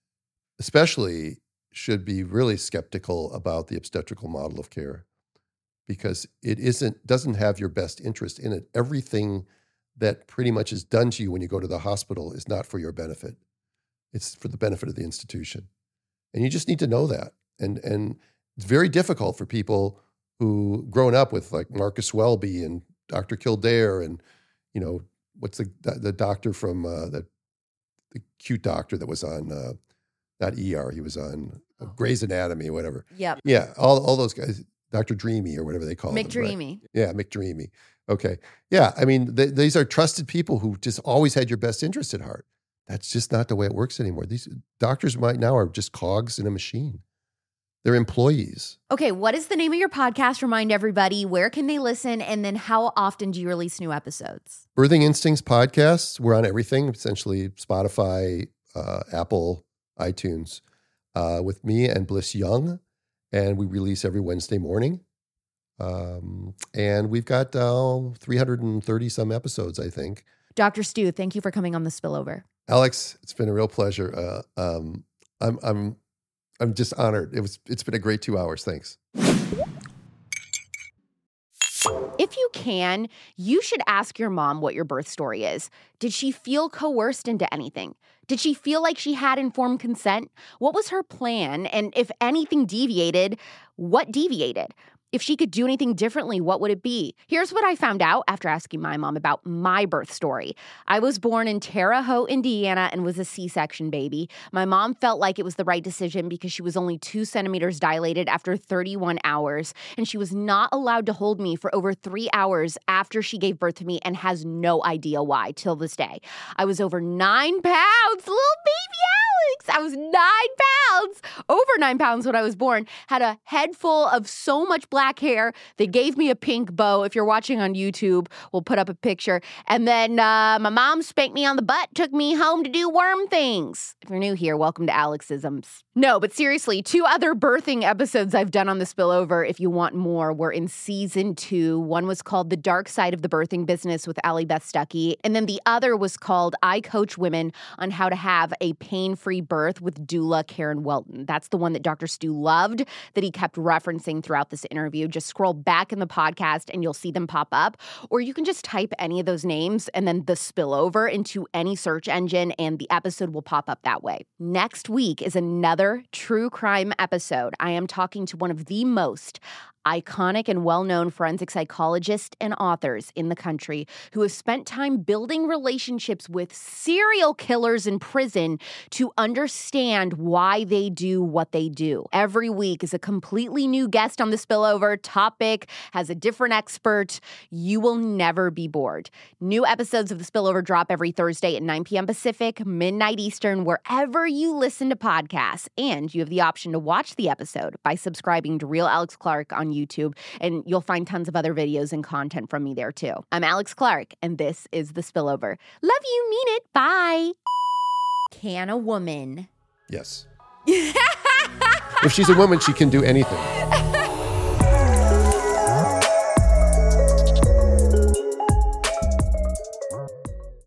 Speaker 2: especially should be really skeptical about the obstetrical model of care, because it isn't doesn't have your best interest in it. Everything that pretty much is done to you when you go to the hospital is not for your benefit. It's for the benefit of the institution. And you just need to know that. And and it's very difficult for people who grown up with like Marcus Welby and Doctor Kildare and, you know, what's the the doctor from uh, the the cute doctor that was on uh, not E R, he was on uh, Grey's Anatomy or whatever.
Speaker 1: Yep.
Speaker 2: Yeah, all all those guys, Doctor Dreamy or whatever they call him.
Speaker 1: McDreamy.
Speaker 2: Right? Yeah, McDreamy. Okay. Yeah, I mean, th- these are trusted people who just always had your best interest at heart. That's just not the way it works anymore. These doctors right now are just cogs in a machine. They're employees.
Speaker 1: Okay, what is the name of your podcast? Remind everybody, where can they listen? And then how often do you release new episodes?
Speaker 2: Birthing Instincts podcasts. We're on everything, essentially Spotify, uh, Apple, iTunes, uh, with me and Bliss Young. And we release every Wednesday morning. Um, and we've got uh, three hundred thirty some episodes, I think.
Speaker 1: Doctor Stu, thank you for coming on The Spillover.
Speaker 2: Alex, it's been a real pleasure. Uh, um, I'm, I'm, I'm just honored. It was, it's been a great two hours. Thanks.
Speaker 1: If you can, you should ask your mom what your birth story is. Did she feel coerced into anything? Did she feel like she had informed consent? What was her plan? And if anything deviated, what deviated? If she could do anything differently, what would it be? Here's what I found out after asking my mom about my birth story. I was born in Terre Haute, Indiana, and was a C-section baby. My mom felt like it was the right decision because she was only two centimeters dilated after thirty-one hours, and she was not allowed to hold me for over three hours after she gave birth to me, and has no idea why till this day. I was over nine pounds, little baby Alex. I was nine pounds, over nine pounds when I was born, had a head full of so much black hair. They gave me a pink bow. If you're watching on YouTube, we'll put up a picture. And then uh, my mom spanked me on the butt, took me home to do worm things. If you're new here, welcome to Alexisms. No, but seriously, two other birthing episodes I've done on The Spillover, if you want more, were in season two. One was called The Dark Side of the Birthing Business with Allie Beth Stuckey. And then the other was called I Coach Women on How to Have a Pain-Free Birth with doula Karen Welton. That's the one that Doctor Stu loved, that he kept referencing throughout this interview. Just scroll back in the podcast and you'll see them pop up. Or you can just type any of those names and then The Spillover into any search engine and the episode will pop up that way. Next week is another true crime episode. I am talking to one of the most iconic and well-known forensic psychologists and authors in the country who have spent time building relationships with serial killers in prison to understand why they do what they do. Every week is a completely new guest on The Spillover. Topic has a different expert. You will never be bored. New episodes of The Spillover drop every Thursday at nine p.m. Pacific, midnight Eastern, wherever you listen to podcasts. And you have the option to watch the episode by subscribing to Real Alex Clark on YouTube, and you'll find tons of other videos and content from me there too. I'm Alex Clark, and this is The Spillover. Love you, mean it. Bye. Can a woman?
Speaker 2: Yes. If she's a woman, she can do anything.